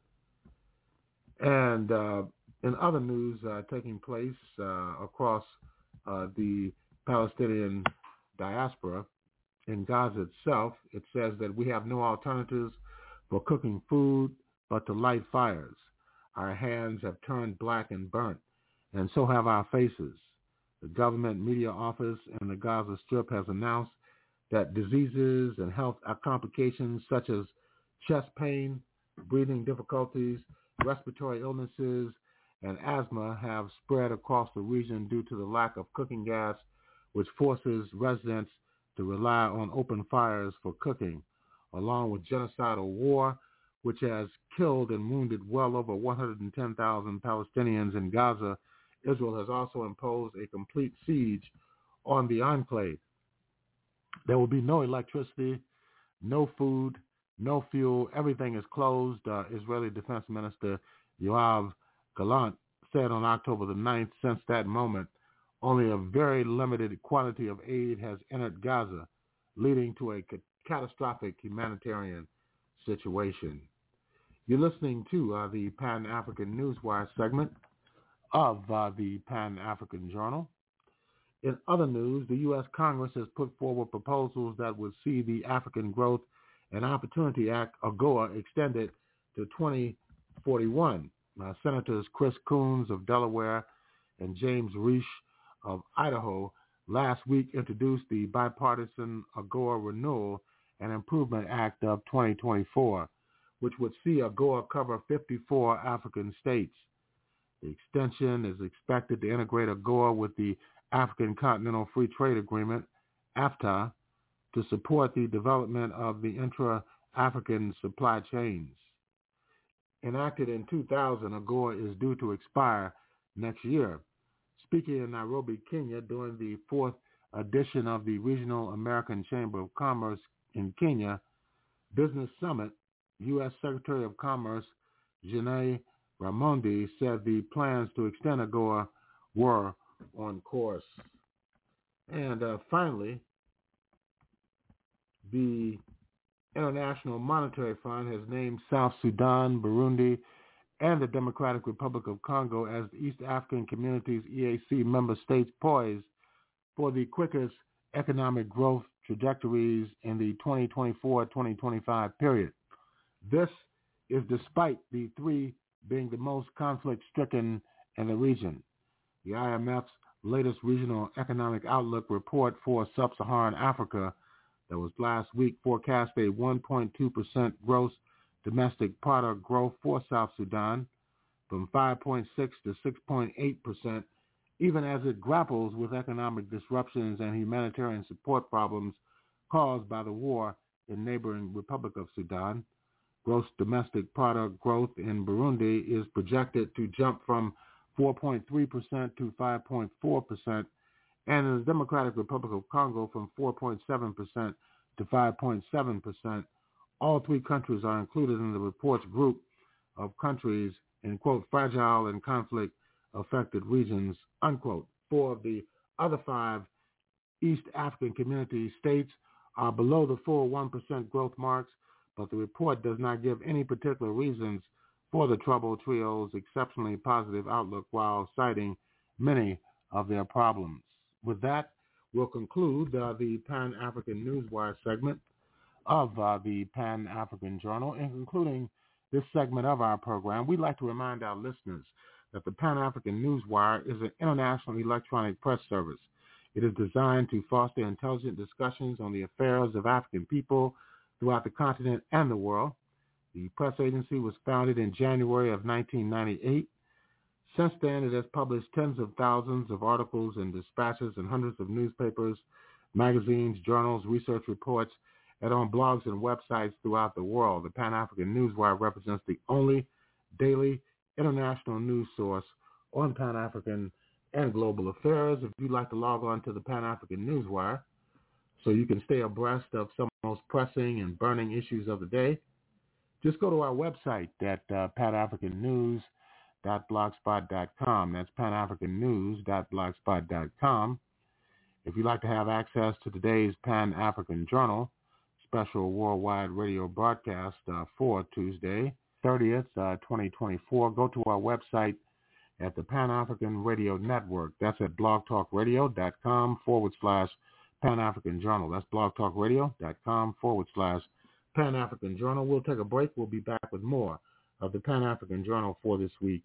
And in other news taking place across the Palestinian diaspora in Gaza itself, it says that we have no alternatives for cooking food, but to light fires. Our hands have turned black and burnt, and so have our faces. The government media office in the Gaza Strip has announced that diseases and health complications such as chest pain, breathing difficulties, respiratory illnesses, and asthma have spread across the region due to the lack of cooking gas, which forces residents to rely on open fires for cooking, along with genocidal war, which has killed and wounded well over 110,000 Palestinians in Gaza. Israel has also imposed a complete siege on the enclave. There will be no electricity, no food, no fuel. Everything is closed. Israeli Defense Minister Yoav Gallant said on October the 9th, since that moment, only a very limited quantity of aid has entered Gaza, leading to a catastrophic humanitarian situation. You're listening to the Pan-African Newswire segment of the Pan-African Journal. In other news, the U.S. Congress has put forward proposals that would see the African Growth and Opportunity Act, AGOA, extended to 2041. Senators Chris Coons of Delaware and James Risch of Idaho last week introduced the bipartisan AGOA Renewal and Improvement Act of 2024, which would see AGOA cover 54 African states. The extension is expected to integrate AGOA with the African Continental Free Trade Agreement, AFTA, to support the development of the intra-African supply chains. Enacted in 2000, AGOA is due to expire next year. Speaking in Nairobi, Kenya, during the fourth edition of the Regional American Chamber of Commerce in Kenya Business Summit, U.S. Secretary of Commerce Janae Raimondi said the plans to extend AGOA were on course. And finally, the International Monetary Fund has named South Sudan, Burundi, and the Democratic Republic of Congo as the East African Community's EAC member states poised for the quickest economic growth trajectories in the 2024-2025 period. This is despite the three being the most conflict-stricken in the region. The IMF's latest regional economic outlook report for sub-Saharan Africa that was last week forecast a 1.2% gross domestic product growth for South Sudan, from 5.6 to 6.8%, even as it grapples with economic disruptions and humanitarian support problems caused by the war in neighboring Republic of Sudan. Gross domestic product growth in Burundi is projected to jump from 4.3% to 5.4%, and in the Democratic Republic of Congo from 4.7% to 5.7%. All three countries are included in the report's group of countries in, quote, fragile and conflict-affected regions, unquote. Four of the other five East African Community states are below the full 1% growth marks, but the report does not give any particular reasons for the troubled trio's exceptionally positive outlook while citing many of their problems. With that, we'll conclude the Pan-African Newswire segment of the Pan-African Journal. In concluding this segment of our program, we'd like to remind our listeners that the Pan-African Newswire is an international electronic press service. It is designed to foster intelligent discussions on the affairs of African people throughout the continent and the world. The press agency was founded in January of 1998. Since then, it has published tens of thousands of articles and dispatches in hundreds of newspapers, magazines, journals, research reports, and on blogs and websites throughout the world. The Pan-African Newswire represents the only daily international news source on Pan-African and global affairs. If you'd like to log on to the Pan-African Newswire so you can stay abreast of some of the most pressing and burning issues of the day, just go to our website at panafricannews.blogspot.com. That's panafricannews.blogspot.com. If you'd like to have access to today's Pan-African Journal special worldwide radio broadcast for Tuesday, 30th, 2024, go to our website at the Pan-African Radio Network. That's at blogtalkradio.com/Pan-African Journal. That's blogtalkradio.com/Pan-African Pan-African Journal. We'll take a break. We'll be back with more of the Pan-African Journal for this week.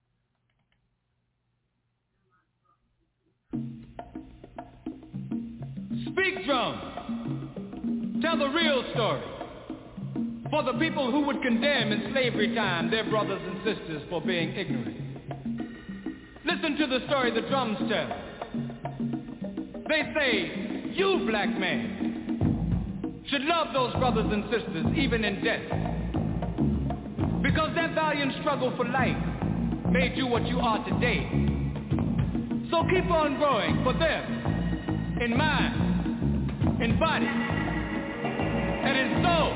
Speak, drum. Tell the real story. For the people who would condemn in slavery time their brothers and sisters for being ignorant. Listen to the story the drums tell. They say, you, black man, should love those brothers and sisters even in death. Because that valiant struggle for life made you what you are today. So keep on growing for them, in mind, in body, and in soul.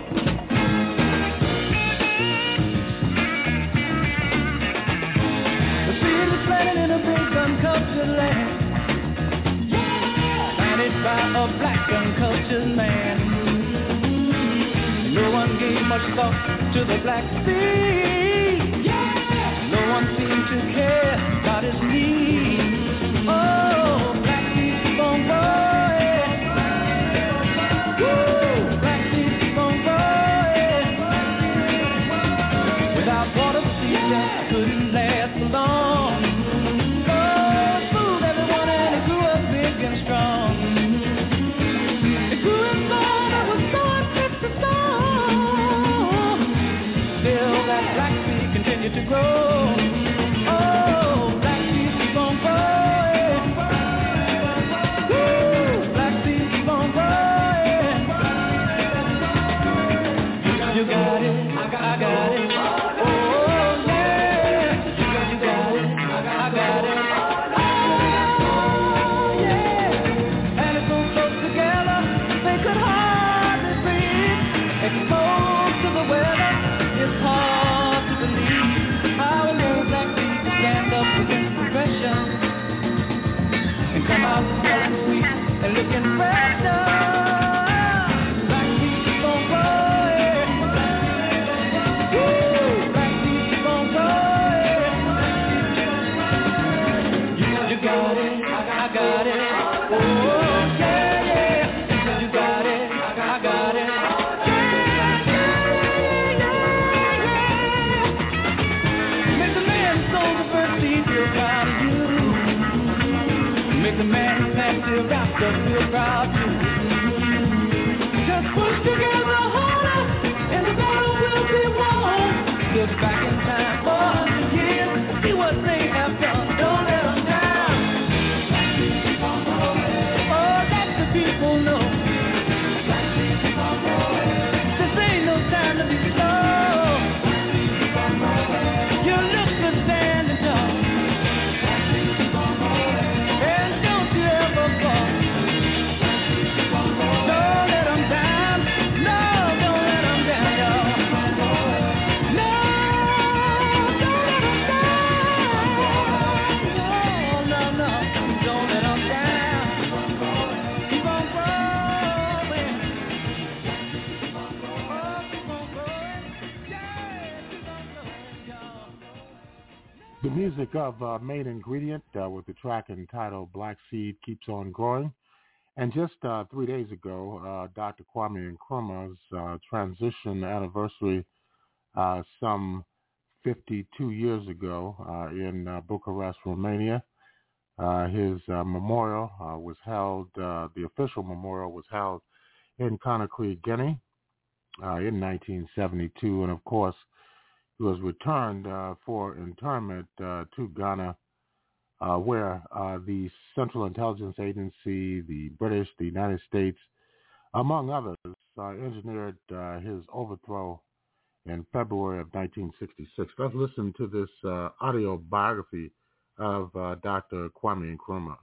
Planted in a big uncultured land, planted by a black uncultured man. No one gave much thought to the black seed. No one seemed to care about his needs. Oh, black seed keep on growing. Woo, black seed keep on growing. Without water, seed just couldn't last long. To grow. Oh, black seeds keep on growing. Woo, black seeds keep on growing. You got it, I got it. Oh, yeah. You got it, I got it. Oh, yeah. And it's so close together, they could hardly breathe. Exposed to the weather, it's hard to believe. And come out smelling sweet and looking fresher. Black seeds keep on growing. Woo, black seeds keep on growing. You got it, I got it. Oh, yeah, yeah. You got it, I got it. Make the man sow the first seed feel proud of you. Make the man who plants the raptor feel proud too. Just push together harder, and the battle will be won. Look back in time for 100 years, see what they have done. Don't let them down. Oh, let the people know. This ain't no time to be slow. You look good standing tall. The music of Main Ingredient with the track entitled Black Seed Keeps on Growing. And just 3 days ago, Dr. Kwame Nkrumah's transition anniversary, some 52 years ago in Bucharest, Romania. His memorial was held, the official memorial was held in Conakry, Guinea in 1972. And of course, he was returned for internment to Ghana, where the Central Intelligence Agency, the British, the United States, among others, engineered his overthrow in February of 1966. Let's listen to this audio biography of Dr. Kwame Nkrumah.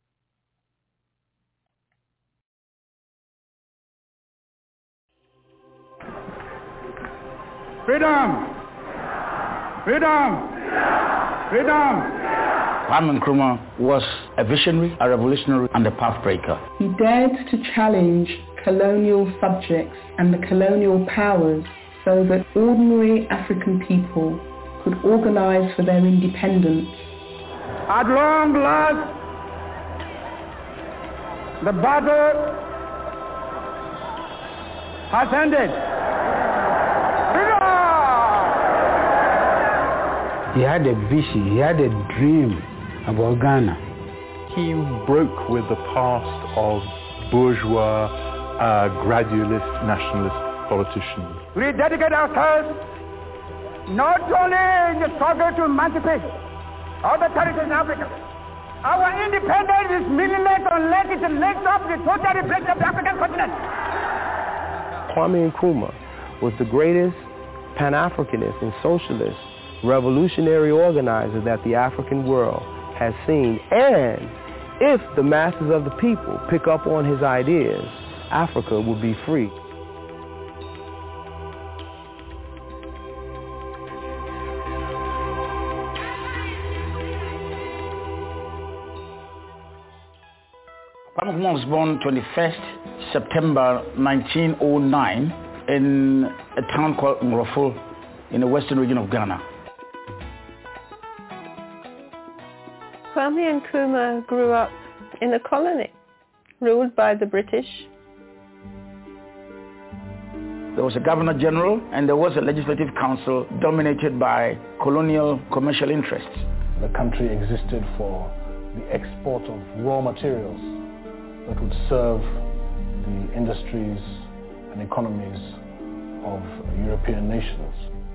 Freedom! Freedom! Freedom! Kwame Nkrumah was a visionary, a revolutionary, and a pathbreaker. He dared to challenge colonial subjects and the colonial powers so that ordinary African people could organize for their independence. At long last, the battle has ended. He had a vision, he had a dream about Ghana. He broke with the past of bourgeois, gradualist, nationalist politicians. We dedicate ourselves not only in the struggle to emancipate other territories in Africa. Our independence is meaningless unless it links up the total replacement of the African continent. Kwame Nkrumah was the greatest Pan-Africanist and socialist revolutionary organizer that the African world has seen. And if the masses of the people pick up on his ideas, Africa will be free. Kwame Nkrumah was born 21st September 1909 in a town called Ngrofo in the western region of Ghana. Kwame Nkrumah grew up in a colony ruled by the British. There was a governor general and there was a legislative council dominated by colonial commercial interests. The country existed for the export of raw materials that would serve the industries and economies of European nations.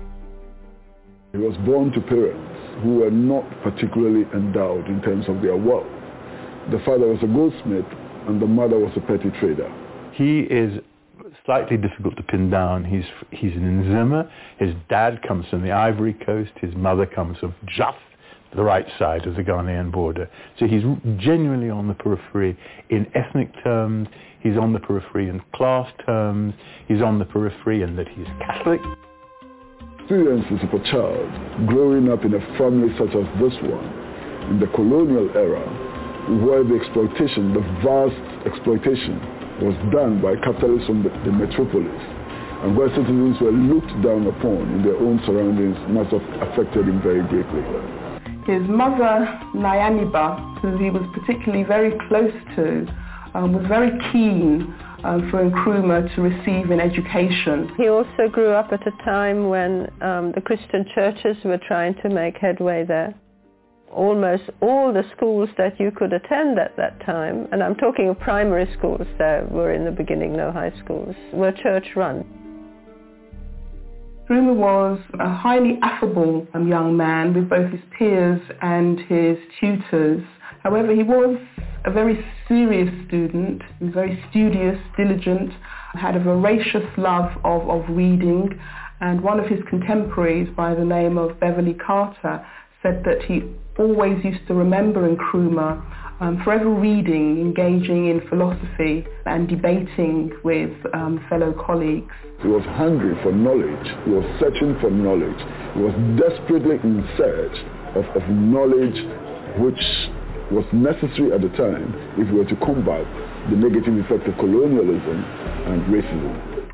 He was born to parents who were not particularly endowed in terms of their wealth. The father was a goldsmith and the mother was a petty trader. He is slightly difficult to pin down. He's an Nzima. His dad comes from the Ivory Coast. His mother comes from just the right side of the Ghanaian border. So he's genuinely on the periphery in ethnic terms. He's on the periphery in class terms. He's on the periphery in that he's Catholic. Experiences of a child growing up in a family such as this one, in the colonial era, where the exploitation, the vast exploitation, was done by capitalists from the metropolis, and where citizens were looked down upon in their own surroundings, must have affected him very greatly. His mother, Nyaniba, who he was particularly very close to, was very keen for Nkrumah to receive an education. He also grew up at a time when the Christian churches were trying to make headway there. Almost all the schools that you could attend at that time, and I'm talking of primary schools, there were in the beginning no high schools, were church-run. Nkrumah was a highly affable young man with both his peers and his tutors. However, he was a very serious student, he was very studious, diligent, had a voracious love of reading, and one of his contemporaries by the name of Beverly Carter said that he always used to remember Nkrumah forever reading, engaging in philosophy and debating with fellow colleagues. He was hungry for knowledge, he was searching for knowledge, he was desperately in search of knowledge which was necessary at the time if we were to combat the negative effect of colonialism and racism.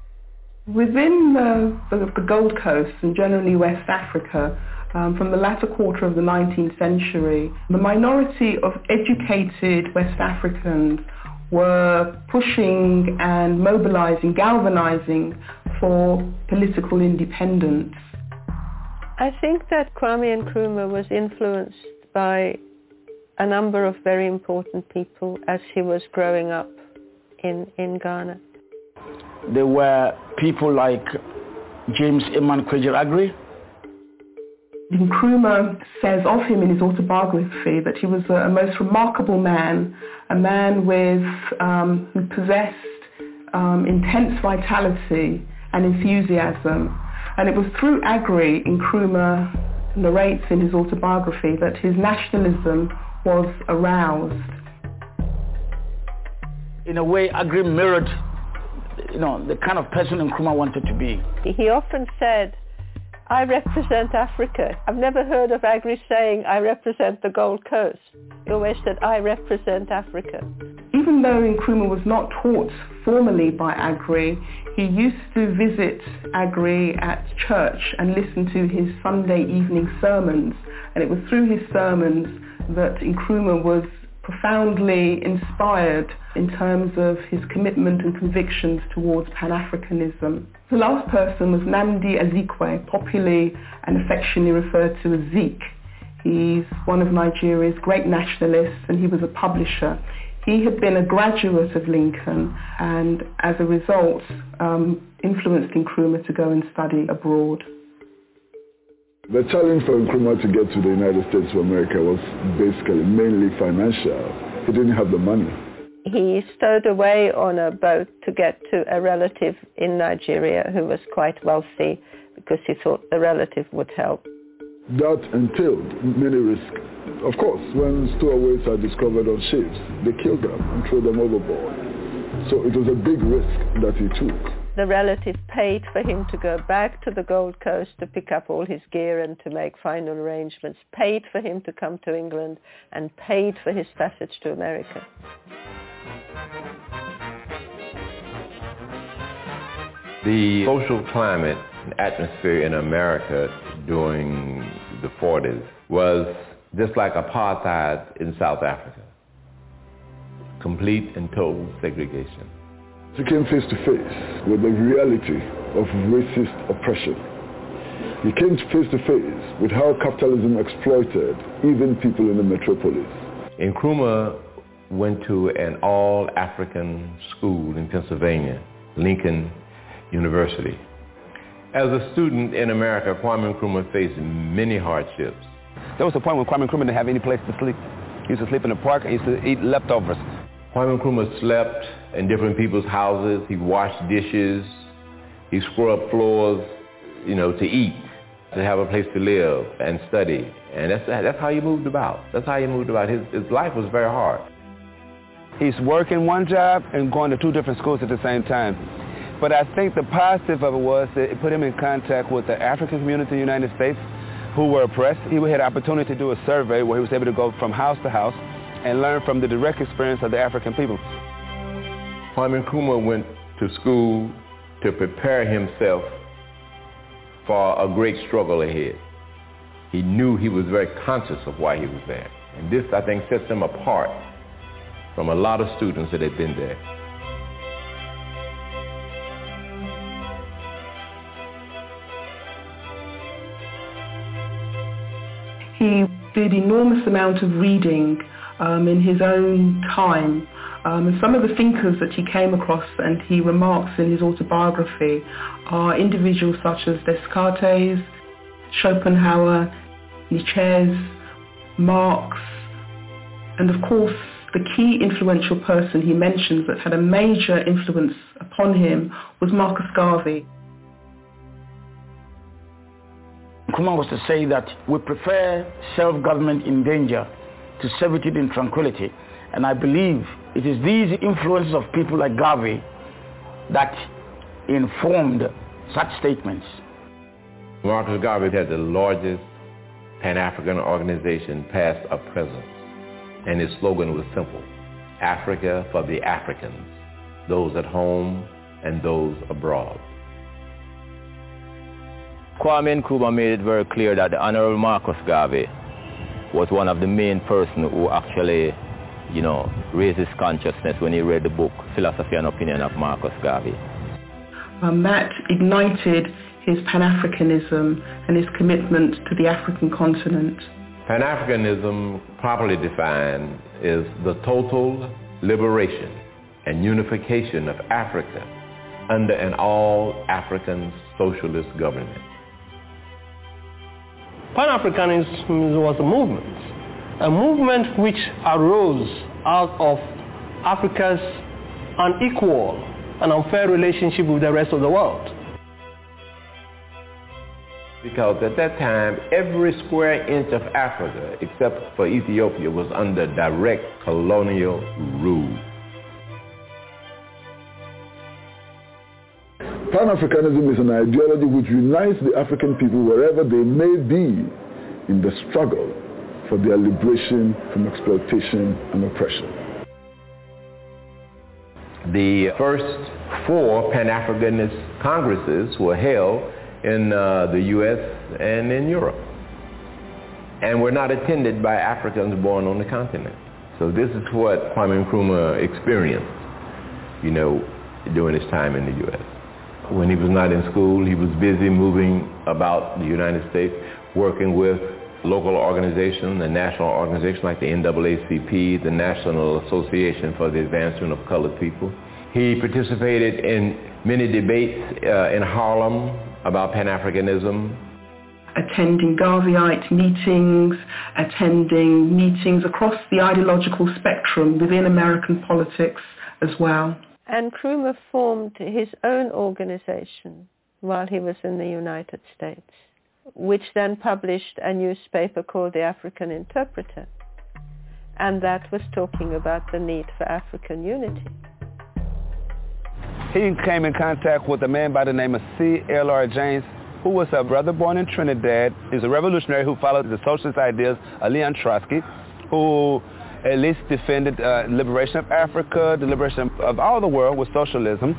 Within the Gold Coast and generally West Africa, from the latter quarter of the 19th century, the minority of educated West Africans were pushing and mobilizing, galvanizing for political independence. I think that Kwame Nkrumah was influenced by a number of very important people as he was growing up in Ghana. There were people like James Eman Kwejer Aggrey. Nkrumah says of him in his autobiography that he was a most remarkable man, a man with who possessed intense vitality and enthusiasm. And it was through Aggrey, Nkrumah narrates in his autobiography, that his nationalism was aroused. In a way, Aggrey mirrored, the kind of person Nkrumah wanted to be. He often said, I represent Africa. I've never heard of Aggrey saying, I represent the Gold Coast. He always said, I represent Africa. Even though Nkrumah was not taught formally by Aggrey, he used to visit Aggrey at church and listen to his Sunday evening sermons. And it was through his sermons that Nkrumah was profoundly inspired in terms of his commitment and convictions towards Pan-Africanism. The last person was Nnamdi Azikiwe, popularly and affectionately referred to as Zeke. He's one of Nigeria's great nationalists, and he was a publisher. He had been a graduate of Lincoln and as a result influenced Nkrumah to go and study abroad. The challenge for Nkrumah to get to the United States of America was basically mainly financial. He didn't have the money. He stowed away on a boat to get to a relative in Nigeria who was quite wealthy because he thought the relative would help. That entailed many risks. Of course, when stowaways are discovered on ships, they kill them and throw them overboard. So it was a big risk that he took. The relative paid for him to go back to the Gold Coast to pick up all his gear and to make final arrangements, paid for him to come to England, and paid for his passage to America. The social climate and atmosphere in America during the 40s was just like apartheid in South Africa. Complete and total segregation. He came face to face with the reality of racist oppression. He came face to face with how capitalism exploited even people in the metropolis. Nkrumah went to an all-African school in Pennsylvania, Lincoln University. As a student in America, Kwame Nkrumah faced many hardships. There was a point when Kwame Nkrumah didn't have any place to sleep. He used to sleep in the park and he used to eat leftovers. Kwame Nkrumah slept in different people's houses. He washed dishes. He scrubbed floors, to eat, to have a place to live and study. And that's how he moved about. That's how he moved about. His life was very hard. He's working one job and going to two different schools at the same time. But I think the positive of it was that it put him in contact with the African community in the United States who were oppressed. He had an opportunity to do a survey where he was able to go from house to house and learn from the direct experience of the African people. Kwame Nkrumah went to school to prepare himself for a great struggle ahead. He knew he was very conscious of why he was there. And this, I think, sets him apart from a lot of students that had been there. He did enormous amount of reading in his own time. And some of the thinkers that he came across and he remarks in his autobiography are individuals such as Descartes, Schopenhauer, Nietzsche, Marx, and of course the key influential person he mentions that had a major influence upon him was Marcus Garvey. Nkrumah was to say that we prefer self-government in danger to servitude in tranquility. And I believe it is these influences of people like Garvey that informed such statements. Marcus Garvey had the largest Pan-African organization past or present. And his slogan was simple: Africa for the Africans, those at home and those abroad. Kwame Nkrumah made it very clear that the Honorable Marcus Garvey was one of the main persons who actually, raised his consciousness when he read the book Philosophy and Opinion of Marcus Garvey. That ignited his Pan-Africanism and his commitment to the African continent. Pan-Africanism, properly defined, is the total liberation and unification of Africa under an all-African socialist government. Pan-Africanism was a movement which arose out of Africa's unequal and unfair relationship with the rest of the world. Because at that time, every square inch of Africa, except for Ethiopia, was under direct colonial rule. Pan-Africanism is an ideology which unites the African people wherever they may be in the struggle for their liberation from exploitation and oppression. The first 4 Pan-Africanist congresses were held in the U.S. and in Europe, and were not attended by Africans born on the continent. So this is what Kwame Nkrumah experienced, during his time in the U.S. When he was not in school, he was busy moving about the United States, working with local organizations and national organizations like the NAACP, the National Association for the Advancement of Colored People. He participated in many debates in Harlem about Pan-Africanism. Attending Garveyite meetings, attending meetings across the ideological spectrum within American politics as well. And Nkrumah formed his own organization while he was in the United States, which then published a newspaper called The African Interpreter. And that was talking about the need for African unity. He came in contact with a man by the name of C.L.R. James, who was a brother born in Trinidad. He's a revolutionary who followed the socialist ideas of Leon Trotsky, who at least defended liberation of Africa, the liberation of all the world with socialism.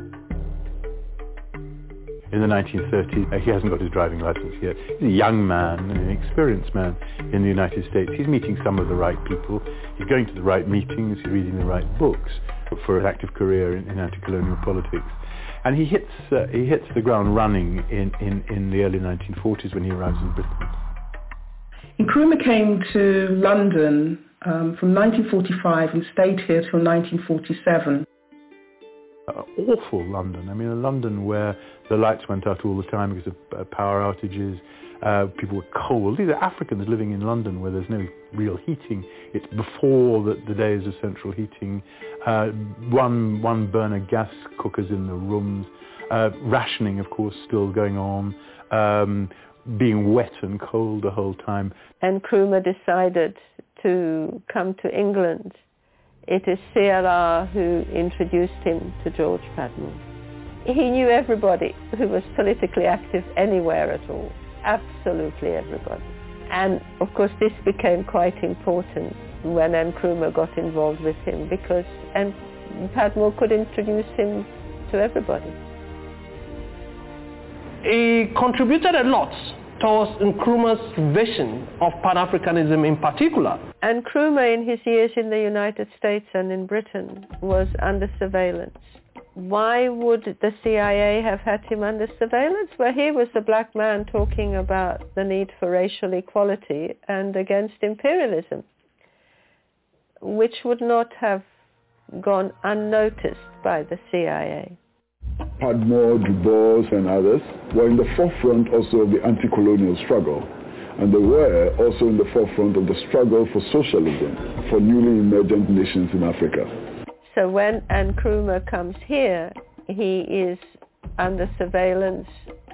In the 1930s, he hasn't got his driving license yet. He's a young man, an experienced man in the United States. He's meeting some of the right people. He's going to the right meetings. He's reading the right books for an active career in anti-colonial politics. And he hits the ground running in the early 1940s when he arrives in Britain. Nkrumah came to London from 1945 and stayed here till 1947. Awful London. I mean, a London where the lights went out all the time because of power outages. People were cold. These are Africans living in London where there's no real heating. It's before the days of central heating. One burner gas cookers in the rooms. Rationing, of course, still going on. Being wet and cold the whole time. And Nkrumah decided to come to England. It is CLR who introduced him to George Padmore. He knew everybody who was politically active anywhere at all. Absolutely everybody. And of course this became quite important when Nkrumah got involved with him, because Padmore could introduce him to everybody. He contributed a lot towards Nkrumah's vision of Pan-Africanism in particular. And Nkrumah in his years in the United States and in Britain was under surveillance. Why would the CIA have had him under surveillance? Well, he was a black man talking about the need for racial equality and against imperialism, which would not have gone unnoticed by the CIA. Padmore, Du Bois, and others were in the forefront also of the anti-colonial struggle. And they were also in the forefront of the struggle for socialism for newly emergent nations in Africa. So when Nkrumah comes here, he is under surveillance.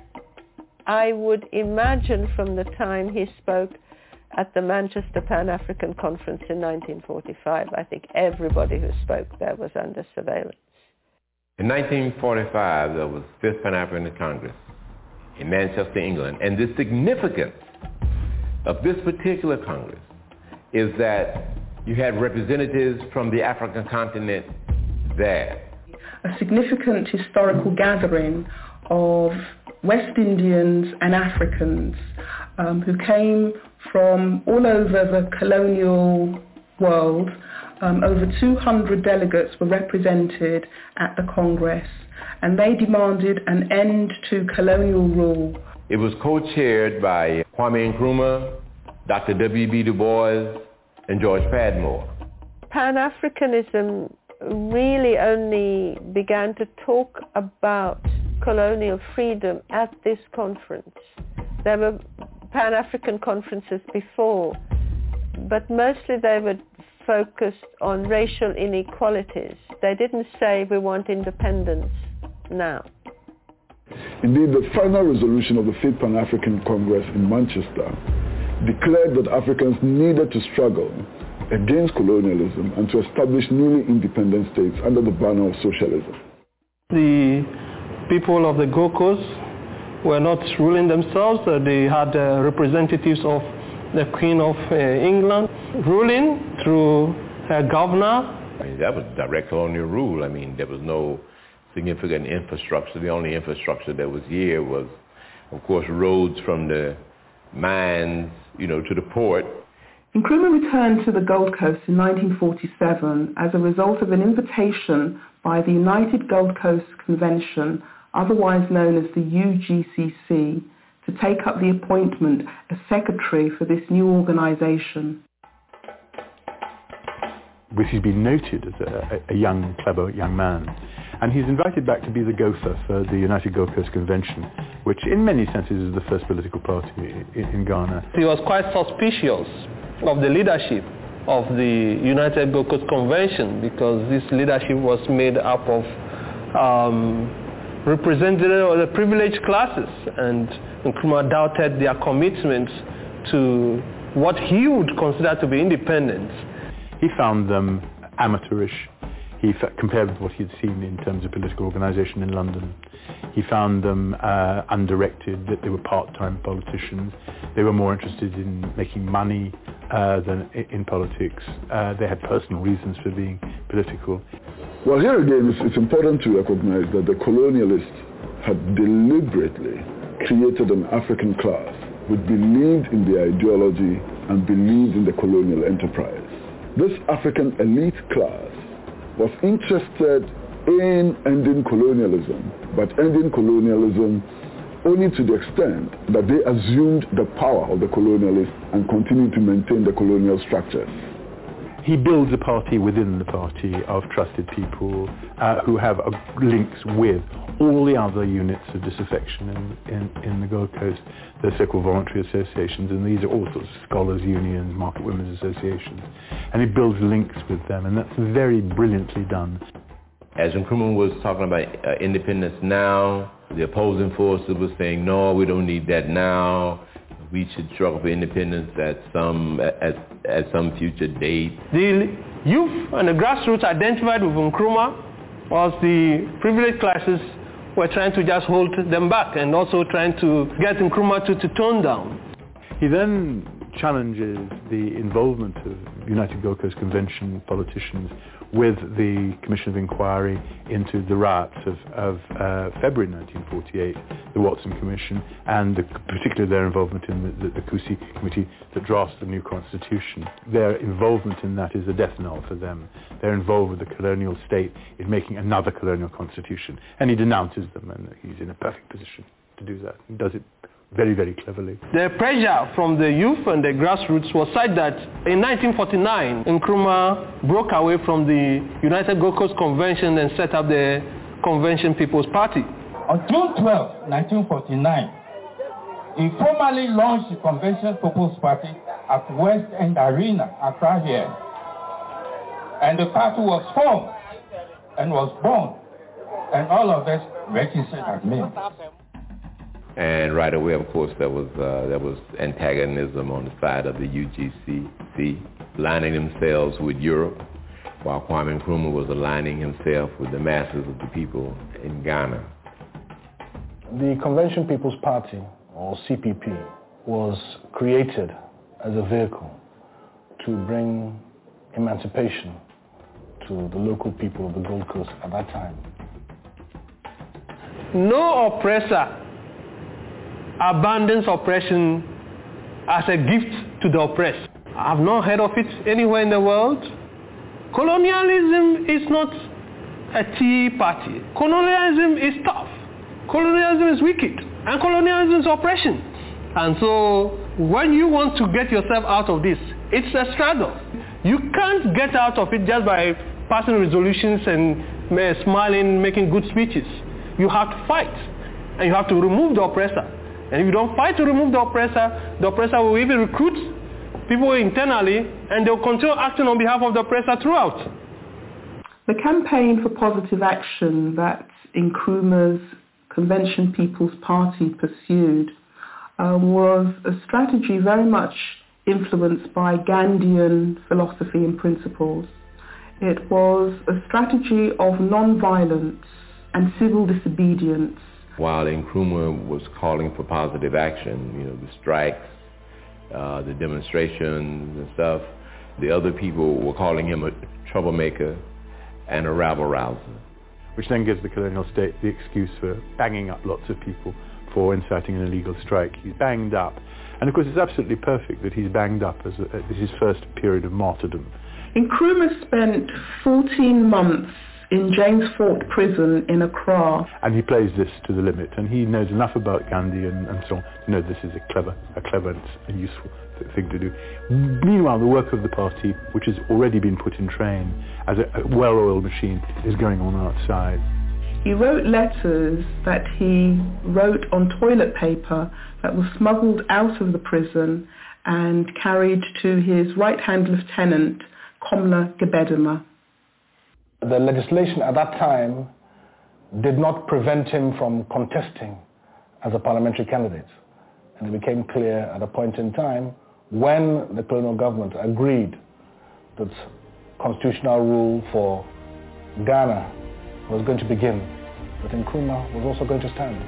I would imagine from the time he spoke at the Manchester Pan-African Conference in 1945, I think everybody who spoke there was under surveillance. In 1945, there was the 5th Pan-African Congress in Manchester, England. And the significance of this particular Congress is that you had representatives from the African continent there. A significant historical gathering of West Indians and Africans who came from all over the colonial world. Over 200 delegates were represented at the Congress, and they demanded an end to colonial rule. It was co-chaired by Kwame Nkrumah, Dr. W.B. Du Bois, and George Padmore. Pan-Africanism really only began to talk about colonial freedom at this conference. There were Pan-African conferences before, but mostly they were focused on racial inequalities. They didn't say we want independence now. Indeed, the final resolution of the 5th Pan-African Congress in Manchester declared that Africans needed to struggle against colonialism and to establish newly independent states under the banner of socialism. The people of the Gold Coast were not ruling themselves. They had representatives of the Queen of England ruling through her governor. I mean, that was direct colonial rule. I mean, there was no significant infrastructure. The only infrastructure that was here was, of course, roads from the mines, to the port. Nkrumah returned to the Gold Coast in 1947 as a result of an invitation by the United Gold Coast Convention, otherwise known as the UGCC, to take up the appointment as secretary for this new organization. He's been noted as a young, clever young man. And he's invited back to be the gopher for the United Gold Coast Convention, which in many senses is the first political party in Ghana. He was quite suspicious of the leadership of the United Gold Coast Convention because this leadership was made up of representatives of the privileged classes, and Nkrumah doubted their commitment to what he would consider to be independence. He found them amateurish. He compared with what he had seen in terms of political organisation in London. He found them undirected, that they were part-time politicians. They were more interested in making money than in politics. They had personal reasons for being political. Well, here again, it's important to recognize that the colonialists had deliberately created an African class which believed in the ideology and believed in the colonial enterprise. This African elite class was interested in ending colonialism, but ending colonialism only to the extent that they assumed the power of the colonialists and continued to maintain the colonial structures. He builds a party within the party of trusted people who have links with all the other units of disaffection in the Gold Coast, the so-called voluntary associations, and these are all sorts of scholars' unions, market women's associations, and he builds links with them, and that's very brilliantly done. As Nkrumah was talking about independence now, the opposing forces were saying, no, we don't need that now. We should struggle for independence at some future date. The youth and the grassroots identified with Nkrumah was the privileged classes were trying to just hold them back and also trying to get Nkrumah to tone down. He then challenges the involvement of United Gold Coast Convention politicians with the Commission of Inquiry into the riots of February 1948, the Watson Commission, and particularly their involvement in the Kusi Committee that drafts the new constitution. Their involvement in that is a death knell for them. They're involved with the colonial state in making another colonial constitution, and he denounces them, and he's in a perfect position to do that. He does it very, very cleverly. The pressure from the youth and the grassroots was such that in 1949, Nkrumah broke away from the United Gold Coast Convention and set up the Convention People's Party. On June 12, 1949, he formally launched the Convention People's Party at West End Arena, Accra here. And the party was formed and was born, and all of us registered as men. And right away, of course, there was antagonism on the side of the UGCC, aligning themselves with Europe, while Kwame Nkrumah was aligning himself with the masses of the people in Ghana. The Convention People's Party, or CPP, was created as a vehicle to bring emancipation to the local people of the Gold Coast at that time. No oppressor abandons oppression as a gift to the oppressed. I've not heard of it anywhere in the world. Colonialism is not a tea party. Colonialism is tough. Colonialism is wicked. And colonialism is oppression. And so when you want to get yourself out of this, it's a struggle. You can't get out of it just by passing resolutions and smiling, making good speeches. You have to fight. And you have to remove the oppressor. And if you don't fight to remove the oppressor will even recruit people internally, and they'll continue acting on behalf of the oppressor throughout. The campaign for positive action that Nkrumah's Convention People's Party pursued was a strategy very much influenced by Gandhian philosophy and principles. It was a strategy of non-violence and civil disobedience. While Nkrumah was calling for positive action, the strikes, the demonstrations and stuff, the other people were calling him a troublemaker and a rabble-rouser. Which then gives the colonial state the excuse for banging up lots of people for inciting an illegal strike. He's banged up And of course it's absolutely perfect that he's banged up as his first period of martyrdom. Nkrumah spent 14 months in James Fort prison in Accra. And he plays this to the limit, and he knows enough about Gandhi and so on to know this is a clever and useful thing to do. Meanwhile, the work of the party, which has already been put in train as a well-oiled machine, is going on outside. He wrote letters that he wrote on toilet paper that was smuggled out of the prison and carried to his right-hand lieutenant, Komla Gebedema. The legislation at that time did not prevent him from contesting as a parliamentary candidate. And it became clear at a point in time when the colonial government agreed that constitutional rule for Ghana was going to begin, that Nkrumah was also going to stand.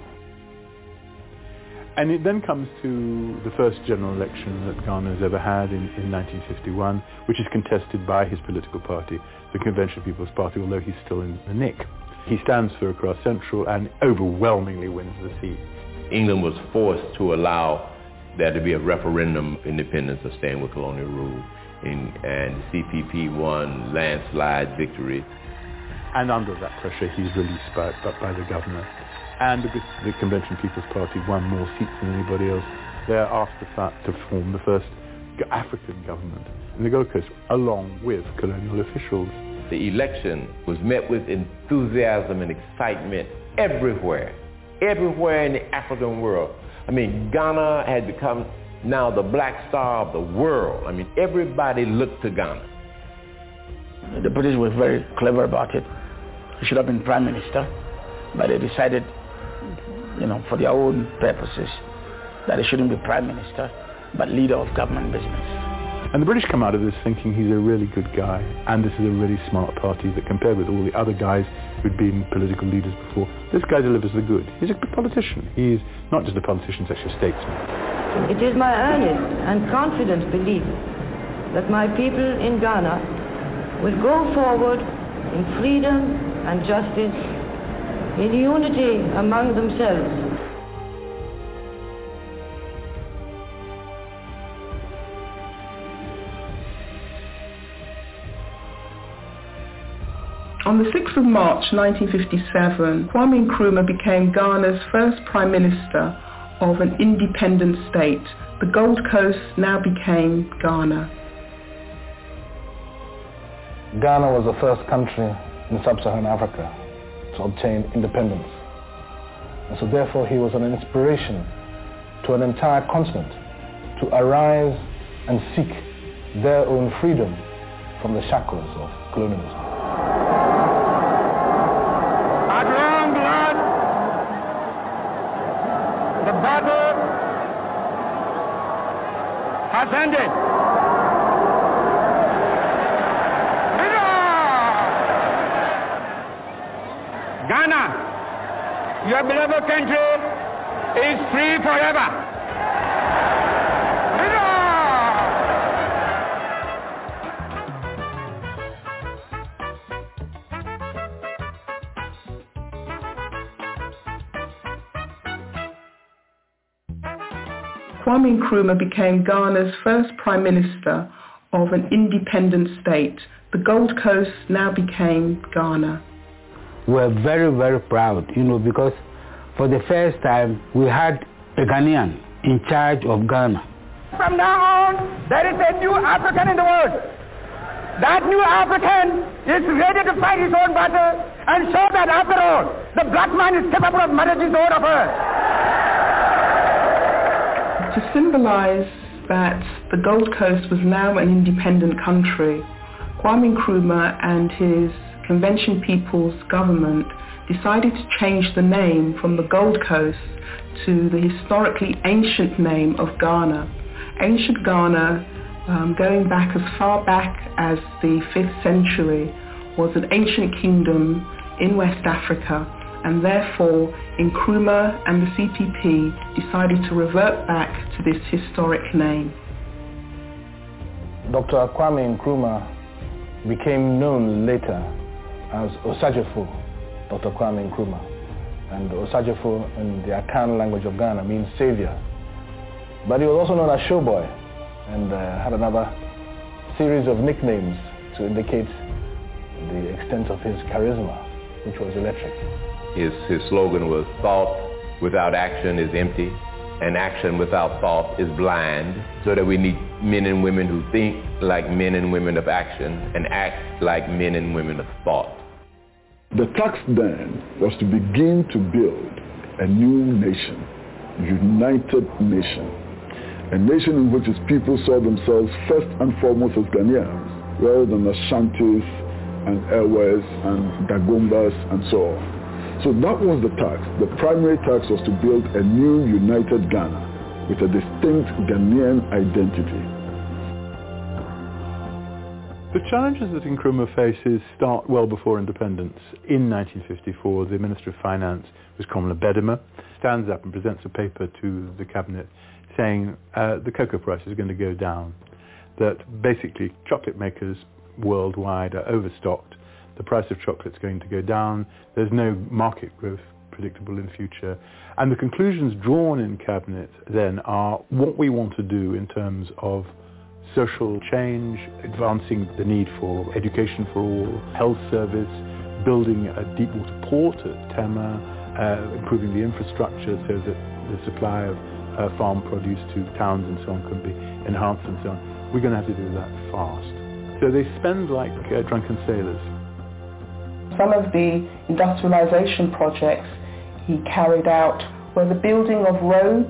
And it then comes to the first general election that Ghana has ever had in 1951, which is contested by his political party, the Convention People's Party, although he's still in the nick. He stands for Accra Central and overwhelmingly wins the seat. England was forced to allow there to be a referendum of independence or staying with colonial rule, and CPP won landslide victory. And under that pressure, he's released by the governor. And because the Convention People's Party won more seats than anybody else, they're asked to form the first African government in the Gold Coast, along with colonial officials. The election was met with enthusiasm and excitement everywhere in the African world. I mean, Ghana had become now the black star of the world. I mean, everybody looked to Ghana. The British were very clever about it. He should have been prime minister, but they decided, for their own purposes, that he shouldn't be prime minister, but leader of government business. And the British come out of this thinking he's a really good guy, and this is a really smart party that compared with all the other guys who'd been political leaders before, this guy delivers the good. He's a good politician. He's not just a politician, he's actually a statesman. It is my earnest and confident belief that my people in Ghana will go forward in freedom and justice, in unity among themselves. On the 6th of March 1957, Kwame Nkrumah became Ghana's first Prime Minister of an independent state. The Gold Coast now became Ghana. Ghana was the first country in sub-Saharan Africa to obtain independence. And so therefore he was an inspiration to an entire continent to arise and seek their own freedom from the shackles of colonialism. At long last, the battle has ended. Ghana, your beloved country, is free forever. Kwame Nkrumah became Ghana's first Prime Minister of an independent state. The Gold Coast now became Ghana. We're very, very proud, because for the first time we had a Ghanaian in charge of Ghana. From now on, there is a new African in the world. That new African is ready to fight his own battle and show that after all, the black man is capable of managing the whole of earth. To symbolize that the Gold Coast was now an independent country, Kwame Nkrumah and his Convention People's Government decided to change the name from the Gold Coast to the historically ancient name of Ghana. Ancient Ghana, going back as far back as the 5th century, was an ancient kingdom in West Africa, and therefore Nkrumah and the CPP decided to revert back to this historic name. Dr. Kwame Nkrumah became known later as Osajefo, Dr. Kwame Nkrumah. And Osajefo in the Akan language of Ghana means savior. But he was also known as Showboy and had another series of nicknames to indicate the extent of his charisma, which was electric. His slogan was, thought without action is empty, and action without thought is blind, so that we need men and women who think like men and women of action and act like men and women of thought. The task then was to begin to build a new nation, united nation, a nation in which its people saw themselves first and foremost as Ghanaians, rather than Ashantis and Ewes and Dagombas and so on. So that was the task. The primary task was to build a new united Ghana with a distinct Ghanaian identity. The challenges that Nkrumah faces start well before independence. In 1954, the Minister of Finance was Komla Bedema, stands up and presents a paper to the cabinet saying the cocoa price is going to go down, that basically chocolate makers worldwide are overstocked, the price of chocolate is going to go down, there's no market growth predictable in the future, and the conclusions drawn in cabinet then are what we want to do in terms of social change, advancing the need for education for all, health service, building a deep water port at Tema, improving the infrastructure so that the supply of farm produce to towns and so on can be enhanced and so on. We're going to have to do that fast. So they spend like drunken sailors. Some of the industrialization projects he carried out were the building of roads.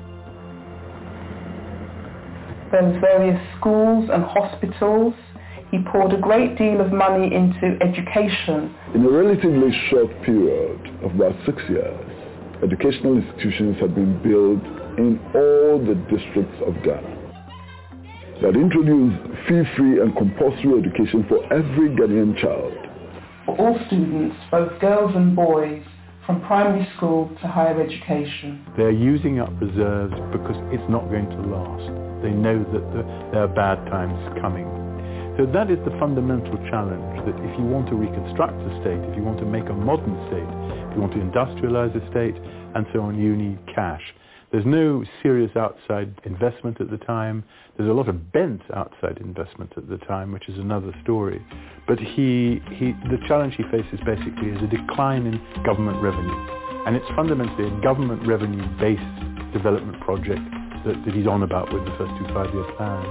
There was various schools and hospitals. He poured a great deal of money into education. In a relatively short period of about 6 years, educational institutions had been built in all the districts of Ghana that introduced fee-free and compulsory education for every Ghanaian child. For all students, both girls and boys, from primary school to higher education. They're using up reserves because it's not going to last. They know that there are bad times coming. So that is the fundamental challenge, that if you want to reconstruct a state, if you want to make a modern state, if you want to industrialize a state, and so on, you need cash. There's no serious outside investment at the time. There's a lot of bent outside investment at the time, which is another story. But the challenge he faces basically is a decline in government revenue. And it's fundamentally a government revenue-based development project that he's on about with the first two five-year plans.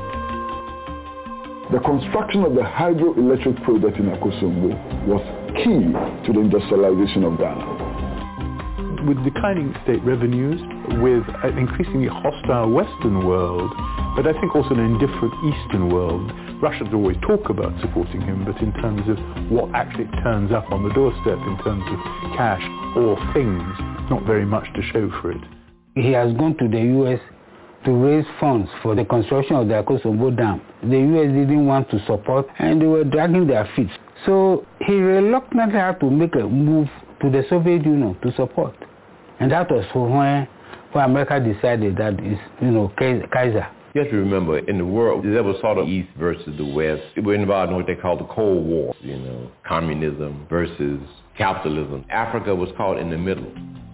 The construction of the hydroelectric project in Akosombo was key to the industrialization of Ghana. With declining state revenues, with an increasingly hostile Western world, but I think also an indifferent Eastern world. Russians always talk about supporting him, but in terms of what actually turns up on the doorstep in terms of cash or things, not very much to show for it. He has gone to the U.S. to raise funds for the construction of the Akosombo Dam. The U.S. didn't want to support, and they were dragging their feet. So he reluctantly had to make a move to the Soviet Union to support. And that was when America decided that is, Kaiser. You have to remember, in the world, there was sort of East versus the West. We're involved in what they call the Cold War, communism versus capitalism. Africa was caught in the middle.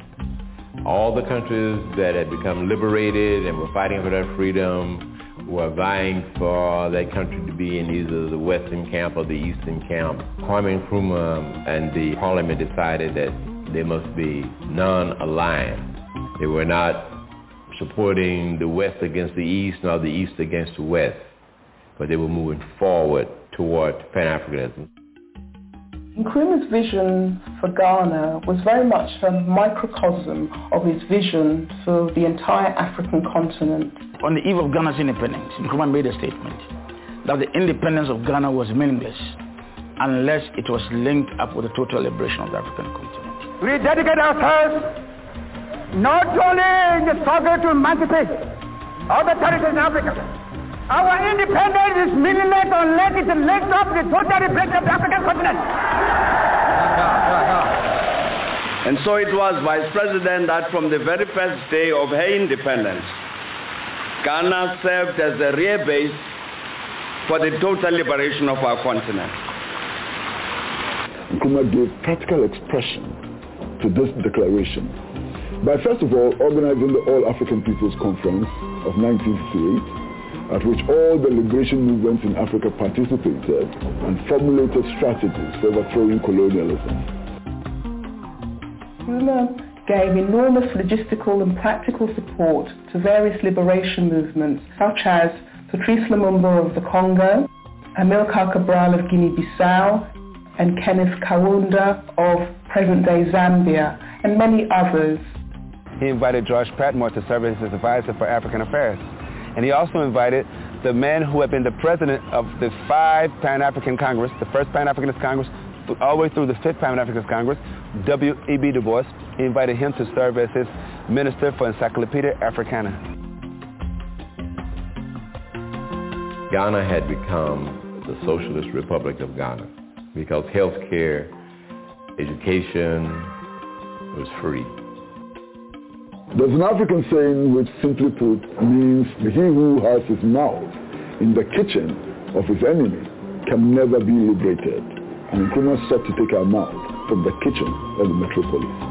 All the countries that had become liberated and were fighting for their freedom were vying for that country to be in either the Western camp or the Eastern camp. Kwame Nkrumah and the parliament decided that they must be non-aligned. They were not supporting the West against the East, nor the East against the West, but they were moving forward toward Pan-Africanism. Nkrumah's vision for Ghana was very much a microcosm of his vision for the entire African continent. On the eve of Ghana's independence, Nkrumah made a statement that the independence of Ghana was meaningless unless it was linked up with the total liberation of the African continent. We dedicate ourselves not only in the struggle to emancipate all the territories in Africa. Our independence is meaningless unless it links up the total liberation of the African continent. And so it was, Vice President, that from the very first day of her independence, Ghana served as a real base for the total liberation of our continent. Nkrumah gave practical expression to this declaration by first of all organizing the All African People's Conference of 1958, at which all the liberation movements in Africa participated and formulated strategies for overthrowing colonialism. Nkrumah gave enormous logistical and practical support to various liberation movements such as Patrice Lumumba of the Congo, Amilcar Cabral of Guinea-Bissau, and Kenneth Kaunda of present-day Zambia, and many others. He invited George Patmore to serve as his advisor for African affairs. And he also invited the man who had been the president of the 5 Pan-African Congress, the first Pan-Africanist Congress, all the way through the 5th Pan-Africanist Congress, W.E.B. Du Bois. He invited him to serve as his minister for Encyclopedia Africana. Ghana had become the Socialist Republic of Ghana because health care, education was free. There's an African saying which simply put means he who has his mouth in the kitchen of his enemy can never be liberated. And Nkrumah sought to take our mouth from the kitchen of the metropolis.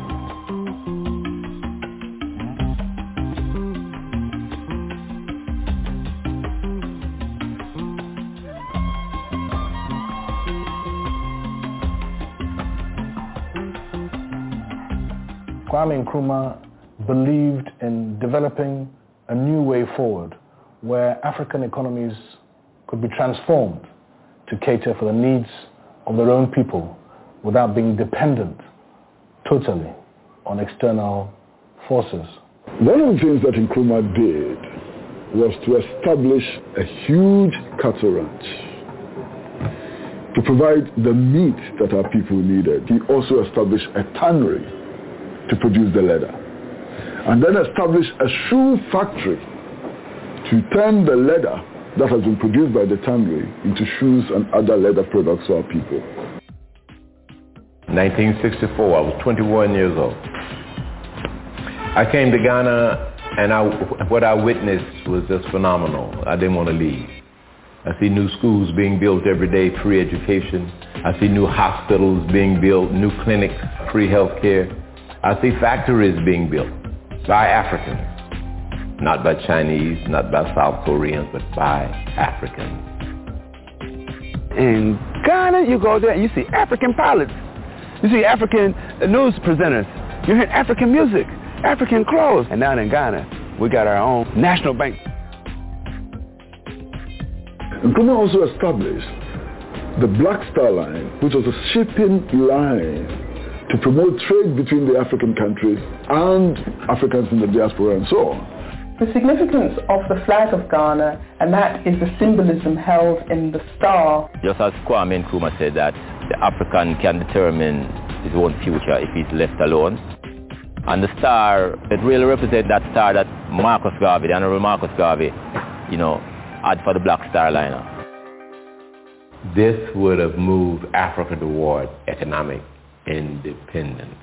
Kwame Nkrumah believed in developing a new way forward where African economies could be transformed to cater for the needs of their own people without being dependent totally on external forces. One of the things that Nkrumah did was to establish a huge cattle ranch to provide the meat that our people needed. He also established a tannery to produce the leather, and then established a shoe factory to turn the leather that has been produced by the tannery into shoes and other leather products for our people. 1964, I was 21 years old. I came to Ghana, and what I witnessed was just phenomenal. I didn't want to leave. I see new schools being built every day, free education. I see new hospitals being built, new clinics, free health care. I see factories being built by Africans, not by Chinese, not by South Koreans, but by Africans. In Ghana, you go there and you see African pilots. You see African news presenters. You hear African music, African clothes. And down in Ghana, we got our own national bank. Nkrumah also established the Black Star Line, which was a shipping line to promote trade between the African countries and Africans in the diaspora and so on. The significance of the flag of Ghana, and that is the symbolism held in the star. Just as Kwame Nkrumah said that the African can determine his own future if he's left alone. And the star, it really represents that star that Marcus Garvey, the Honorable Marcus Garvey, had for the Black Star Liner. This would have moved Africa toward economic independence.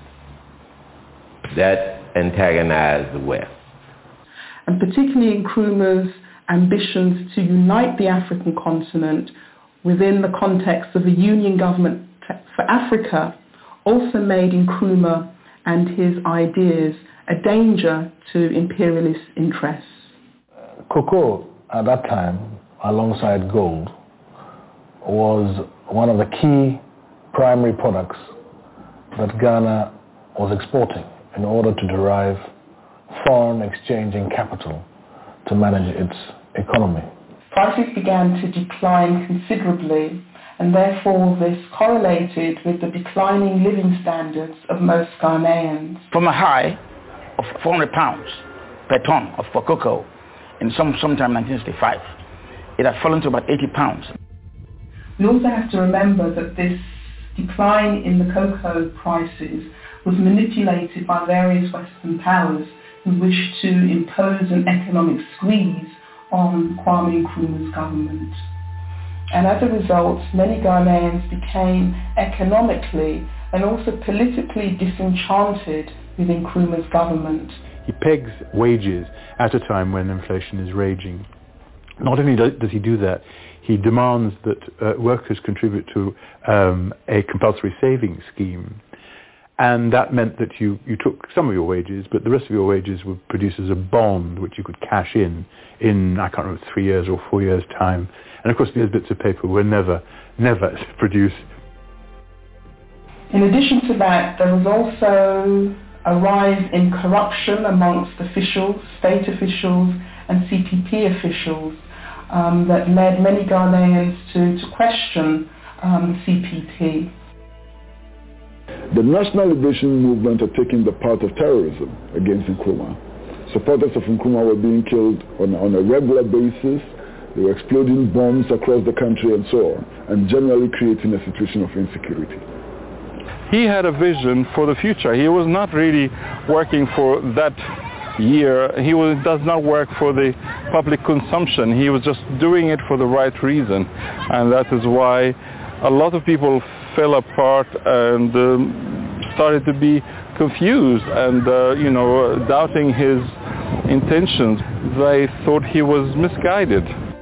That antagonized the West. And particularly Nkrumah's ambitions to unite the African continent within the context of a union government for Africa also made Nkrumah and his ideas a danger to imperialist interests. Cocoa at that time, alongside gold, was one of the key primary products that Ghana was exporting in order to derive foreign exchange and capital to manage its economy. Prices began to decline considerably, and therefore this correlated with the declining living standards of most Ghanaians. From a high of 400 pounds per ton for cocoa in sometime 1965, it had fallen to about 80 pounds. We also have to remember that this decline in the cocoa prices was manipulated by various Western powers who wished to impose an economic squeeze on Kwame Nkrumah's government. And as a result, many Ghanaians became economically and also politically disenchanted with Nkrumah's government. He pegs wages at a time when inflation is raging. Not only does he do that, he demands that workers contribute to a compulsory savings scheme. And that meant that you took some of your wages, but the rest of your wages were produced as a bond, which you could cash in, I can't remember, 3 years or 4 years' time. And of course, these bits of paper were never produced. In addition to that, there was also a rise in corruption amongst officials, state officials and CPP officials that led many Ghanaians to question CPP. The National Liberation Movement had taken the part of terrorism against Nkrumah. Supporters of Nkrumah were being killed on a regular basis. They were exploding bombs across the country and so on, and generally creating a situation of insecurity. He had a vision for the future. He was not really working for that year. He does not work for the public consumption. He was just doing it for the right reason. And that is why a lot of people fell apart and started to be confused and, doubting his intentions. They thought he was misguided.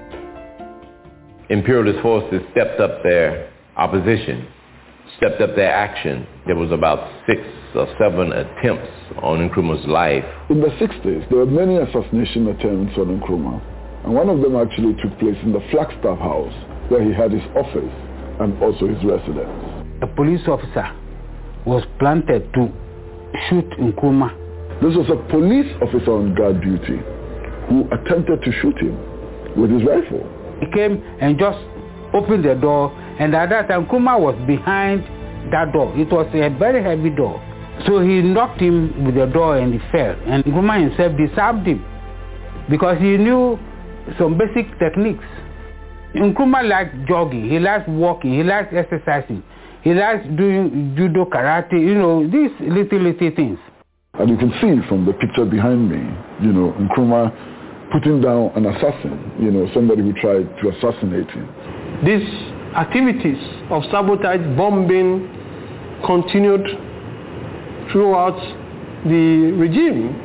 Imperialist forces stepped up their opposition, stepped up their action. There was about 6 or 7 attempts on Nkrumah's life. In the 60s, there were many assassination attempts on Nkrumah, and one of them actually took place in the Flagstaff House, where he had his office and also his residence. A police officer was planted to shoot Nkrumah. This was a police officer on guard duty who attempted to shoot him with his rifle. He came and just opened the door, and at that time Nkrumah was behind that door. It was a very heavy door. So he knocked him with the door and he fell. And Nkrumah himself disarmed him because he knew some basic techniques. Nkrumah liked jogging, he liked walking, he liked exercising, he liked doing judo, karate, these little things. And you can see from the picture behind me, Nkrumah putting down an assassin, somebody who tried to assassinate him. These activities of sabotage, bombing continued throughout the regime.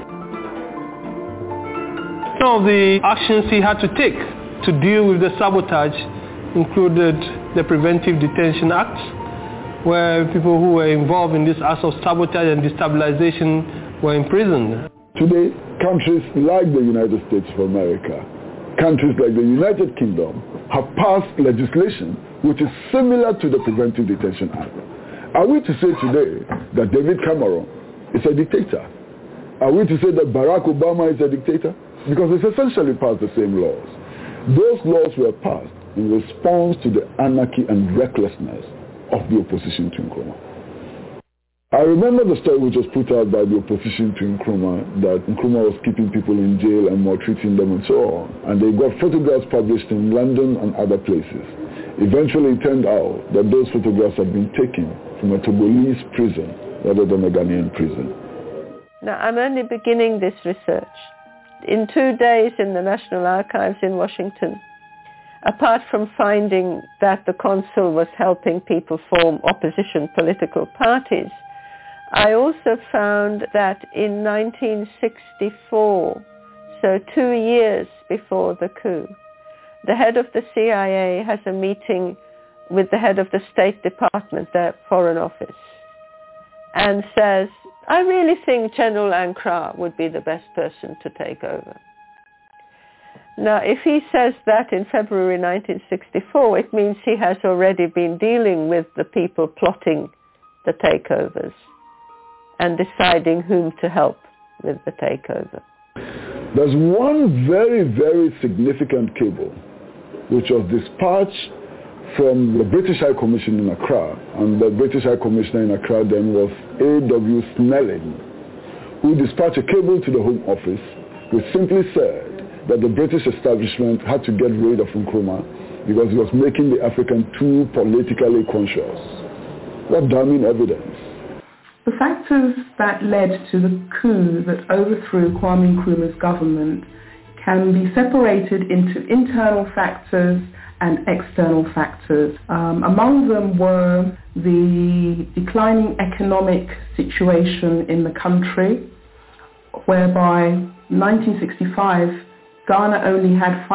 Some of the actions he had to take to deal with the sabotage included the Preventive Detention Act, where people who were involved in this act of sabotage and destabilization were imprisoned. Today, countries like the United States of America, countries like the United Kingdom have passed legislation which is similar to the Preventive Detention Act. Are we to say today that David Cameron is a dictator? Are we to say that Barack Obama is a dictator? Because it's essentially passed the same laws. Those laws were passed in response to the anarchy and recklessness of the opposition to Nkrumah. I remember the story which was put out by the opposition to Nkrumah, that Nkrumah was keeping people in jail and maltreating them and so on. And they got photographs published in London and other places. Eventually it turned out that those photographs had been taken from a Togolese prison rather than a Ghanaian prison. Now, I'm only beginning this research. In 2 days in the National Archives in Washington, apart from finding that the consul was helping people form opposition political parties, I also found that in 1964, so 2 years before the coup, the head of the CIA has a meeting with the head of the State Department, their Foreign Office, and says, I really think General Ankara would be the best person to take over. Now, if he says that in February 1964, it means he has already been dealing with the people plotting the takeovers and deciding whom to help with the takeover. There's one very, very significant cable which was dispatched from the British High Commission in Accra, and the British High Commissioner in Accra then was A.W. Snelling, who dispatched a cable to the Home Office which simply said that the British establishment had to get rid of Nkrumah because he was making the African too politically conscious. What damning evidence. The factors that led to the coup that overthrew Kwame Nkrumah's government can be separated into internal factors and external factors. Among them were the declining economic situation in the country, whereby 1965 Ghana only had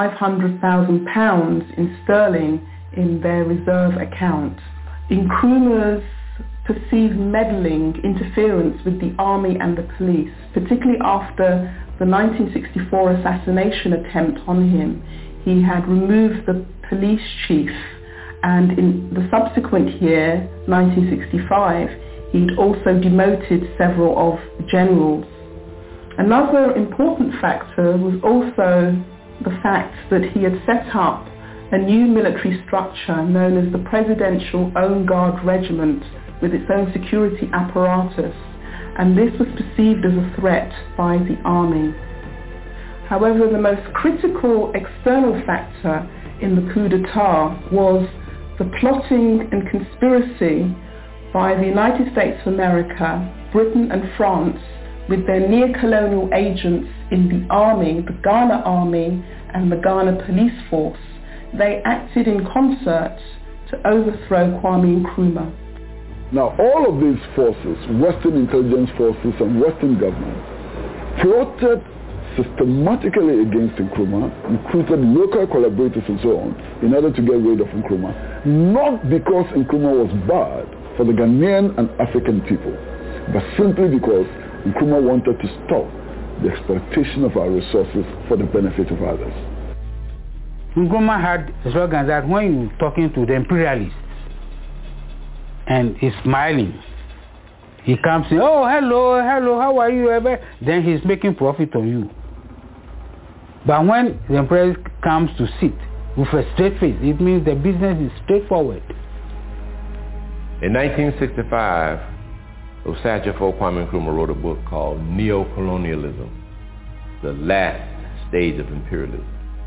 £500,000 in sterling in their reserve account. Nkrumah's perceived meddling, interference with the army and the police, particularly after the 1964 assassination attempt on him. He had removed the police chief, and in the subsequent year, 1965, he'd also demoted several of the generals. Another important factor was also the fact that he had set up a new military structure known as the Presidential Own Guard Regiment with its own security apparatus, and this was perceived as a threat by the army. However, the most critical external factor in the coup d'etat was the plotting and conspiracy by the United States of America, Britain and France with their near-colonial agents in the army, the Ghana army and the Ghana police force. They acted in concert to overthrow Kwame Nkrumah. Now all of these forces, Western intelligence forces and Western governments, plotted systematically against Nkrumah, recruited local collaborators and so on, in order to get rid of Nkrumah, not because Nkrumah was bad for the Ghanaian and African people, but simply because Nkrumah wanted to stop the exploitation of our resources for the benefit of others. Nkrumah had a slogan that when you're talking to the imperialists and he's smiling, he comes in, oh, hello, how are you? Then he's making profit on you. But when the imperialist comes to sit with a straight face, it means the business is straightforward. In 1965, Osagyefo Kwame Nkrumah wrote a book called Neo-Colonialism, the last stage of imperialism.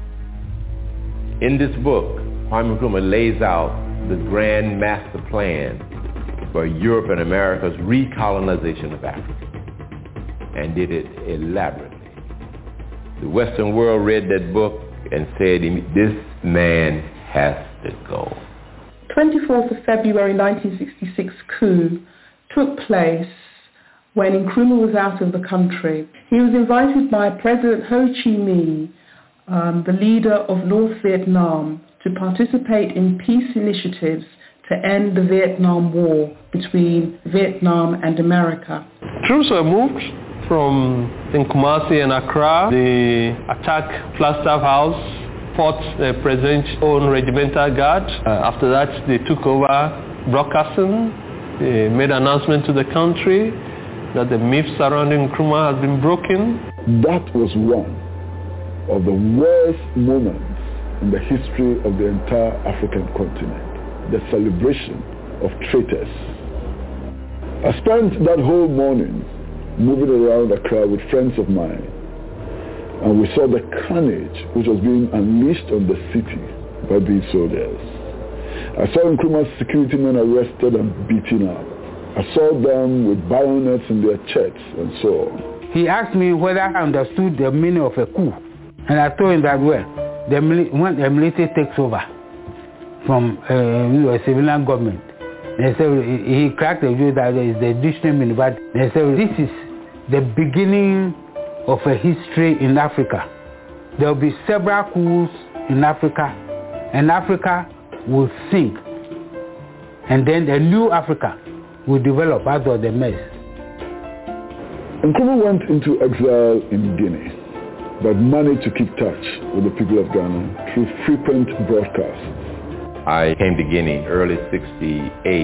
In this book, Kwame Nkrumah lays out the grand master plan for Europe and America's recolonization of Africa, and did it elaborately. The Western world read that book and said, this man has to go. 24th of February 1966 coup took place when Nkrumah was out of the country. He was invited by President Ho Chi Minh, the leader of North Vietnam, to participate in peace initiatives to end the Vietnam War between Vietnam and America. Troops were moved from Kumasi and Accra. They attacked Flagstaff House, fought the president's own regimental guard. After that, they took over broadcasting. They made an announcement to the country that the myth surrounding Nkrumah has been broken. That was one of the worst moments in the history of the entire African continent, the celebration of traitors. I spent that whole morning moving around Accra with friends of mine, and we saw the carnage which was being unleashed on the city by these soldiers. I saw Nkrumah's security men arrested and beaten up. I saw them with bayonets in their chests and so on. He asked me whether I understood the meaning of a coup, and I told him that, well, when the military takes over from a civilian government, they said, he cracked the joke that is the dictionary meaning, but they said this is the beginning of a history in Africa. There will be several coups in Africa, and Africa will sink, and then the new Africa will develop out of the mess. Nkrumah went into exile in Guinea, but managed to keep touch with the people of Ghana through frequent broadcasts. I came to Guinea early '68,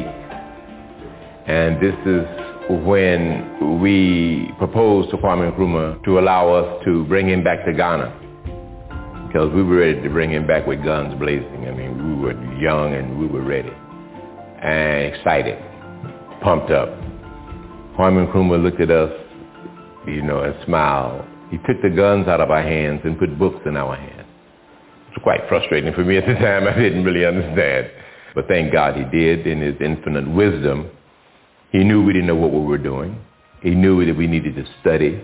and this is when we proposed to Kwame Nkrumah to allow us to bring him back to Ghana, because we were ready to bring him back with guns blazing. I mean, we were young and we were ready and excited, pumped up. Kwame Nkrumah looked at us, and smiled. He took the guns out of our hands and put books in our hands. It was quite frustrating for me at the time. I didn't really understand. But thank God he did. In his infinite wisdom, he knew we didn't know what we were doing. He knew that we needed to study.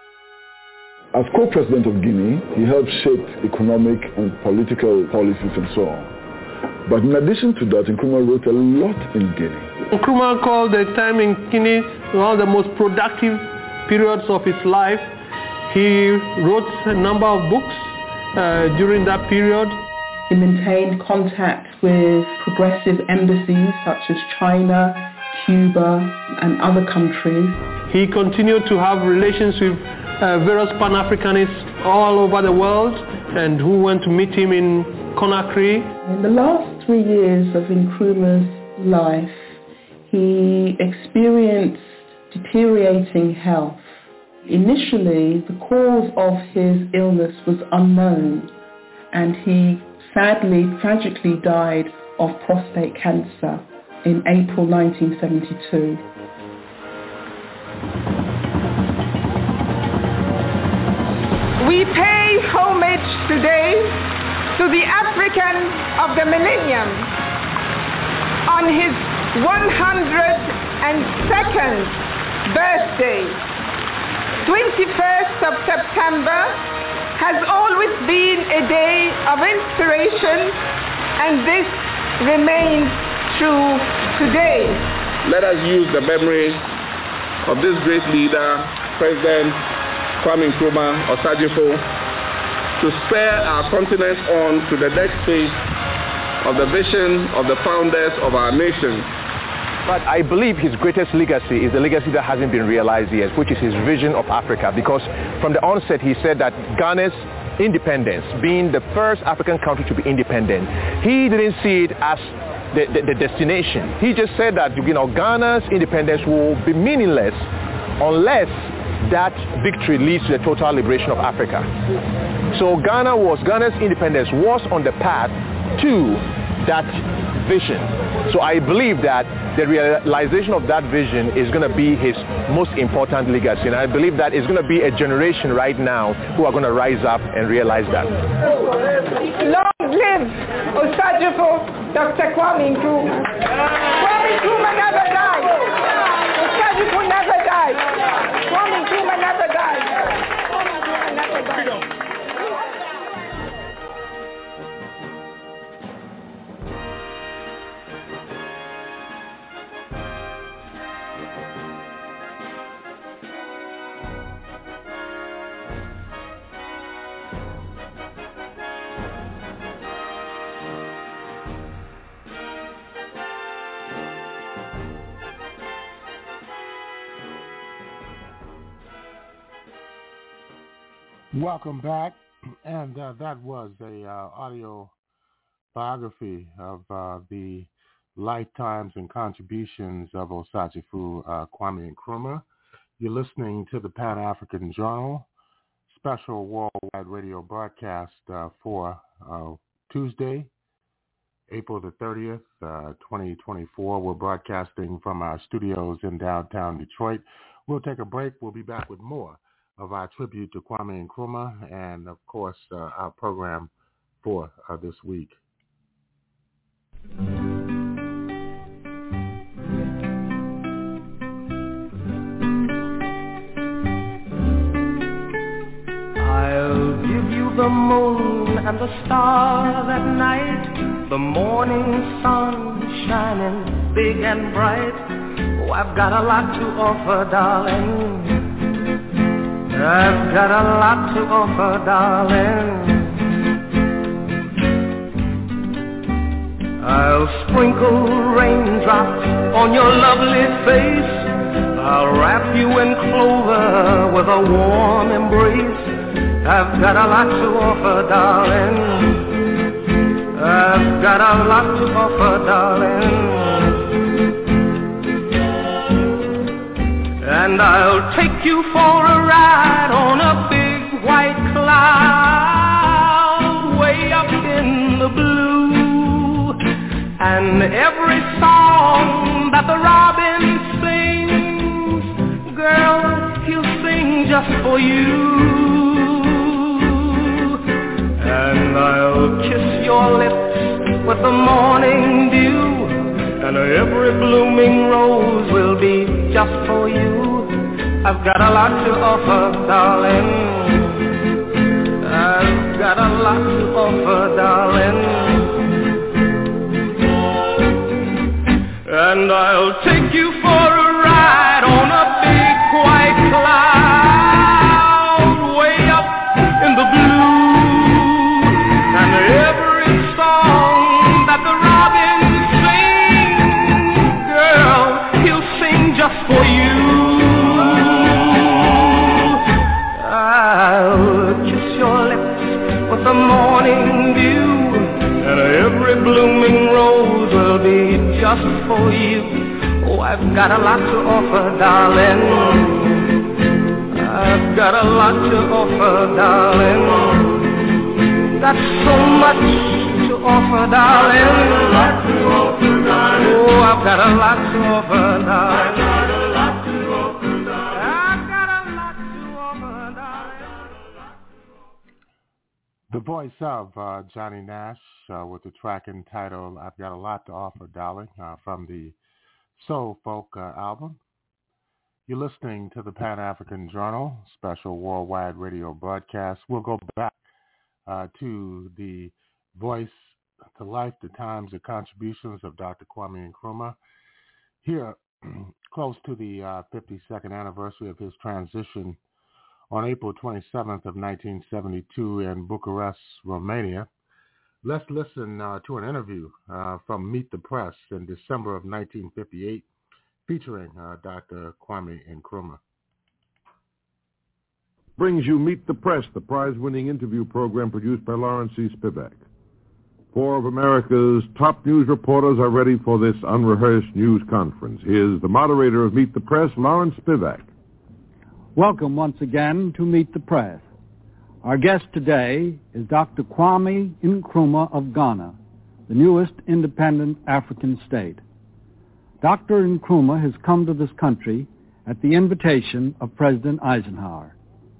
As co-president of Guinea, he helped shape economic and political policies and so on. But in addition to that, Nkrumah wrote a lot in Guinea. Nkrumah called the time in Guinea one of the most productive periods of his life. He wrote a number of books during that period. He maintained contact with progressive embassies such as China, Cuba, and other countries. He continued to have relations with various Pan-Africanists all over the world, and who went to meet him in Conakry. In the last 3 years of Nkrumah's life, he experienced deteriorating health. Initially, the cause of his illness was unknown, and he sadly, tragically died of prostate cancer in April 1972. We pay homage today to the African of the millennium on his 102nd birthday. 21st of September has always been a day of inspiration, and this remains true today. Let us use the memory of this great leader, President Kwame Nkrumah Osajifo, to spur our continent on to the next phase of the vision of the founders of our nation. But I believe his greatest legacy is the legacy that hasn't been realized yet, which is his vision of Africa. Because from the onset, he said that Ghana's independence, being the first African country to be independent, he didn't see it as the destination. He just said that, Ghana's independence will be meaningless unless that victory leads to the total liberation of Africa. So Ghana's independence was on the path to that vision. So I believe that the realization of that vision is going to be his most important legacy. And I believe that it's going to be a generation right now who are going to rise up and realize that. Long live Osajifo, Dr. Kwame Nkrumah. Kwame Nkrumah never died. Osajifo never died. Kwame Nkrumah never died. Kwame Nkrumah never died. Welcome back, and that was a audio biography of the lifetimes and contributions of Osajifo Kwame Nkrumah. You're listening to the Pan-African Journal special worldwide radio broadcast for Tuesday, April the 30th, 2024. We're broadcasting from our studios in downtown Detroit. We'll take a break. We'll be back with more of our tribute to Kwame Nkrumah and, of course, our program for this week. I'll give you the moon and the stars at night, the morning sun shining big and bright. Oh, I've got a lot to offer, darling. I've got a lot to offer, darling. I'll sprinkle raindrops on your lovely face. I'll wrap you in clover with a warm embrace. I've got a lot to offer, darling. I've got a lot to offer, darling. And I'll take you for a ride on a big white cloud way up in the blue. And every song that the robin sings, girl, he'll sing just for you. And I'll kiss your lips with the morning dew, and every blooming rose will be just for you. I've got a lot to offer, darling. I've got a lot to offer, darling. And I'll take you for a ride on a big white cloud way up in the blue. And every song that the robin sings, girl, he'll just for you. Oh, I've got a lot to offer, darling. I've got a lot to offer, darling. Got so much to offer, darling. Oh, I've got a lot to offer, darling. The voice of Johnny Nash with the track entitled I've Got a Lot to Offer, Darling, from the Soul Folk album. You're listening to the Pan-African Journal special worldwide radio broadcast. We'll go back to the voice, the life, the times, the contributions of Dr. Kwame Nkrumah. Here, close to the 52nd anniversary of his transition on April 27th of 1972 in Bucharest, Romania. Let's listen to an interview from Meet the Press in December of 1958 featuring Dr. Kwame Nkrumah. Brings you Meet the Press, the prize-winning interview program produced by Lawrence C. Spivak. Four of America's top news reporters are ready for this unrehearsed news conference. Here's the moderator of Meet the Press, Lawrence Spivak. Welcome once again to Meet the Press. Our guest today is Dr. Kwame Nkrumah of Ghana, the newest independent African state. Dr. Nkrumah has come to this country at the invitation of President Eisenhower.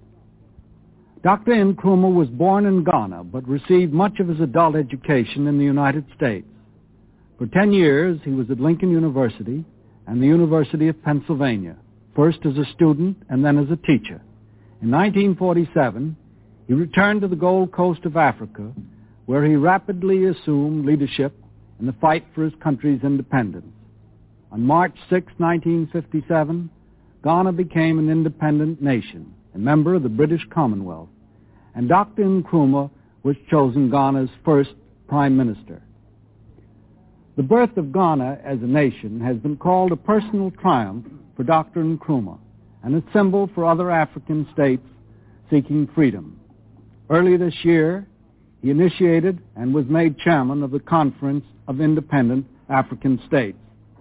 Dr. Nkrumah was born in Ghana but received much of his adult education in the United States. For 10 years, he was at Lincoln University and the University of Pennsylvania, first as a student and then as a teacher. In 1947, he returned to the Gold Coast of Africa, where he rapidly assumed leadership in the fight for his country's independence. On March 6, 1957, Ghana became an independent nation, a member of the British Commonwealth, and Dr. Nkrumah was chosen Ghana's first prime minister. The birth of Ghana as a nation has been called a personal triumph for Dr. Nkrumah and a symbol for other African states seeking freedom. Early this year, he initiated and was made chairman of the Conference of Independent African States.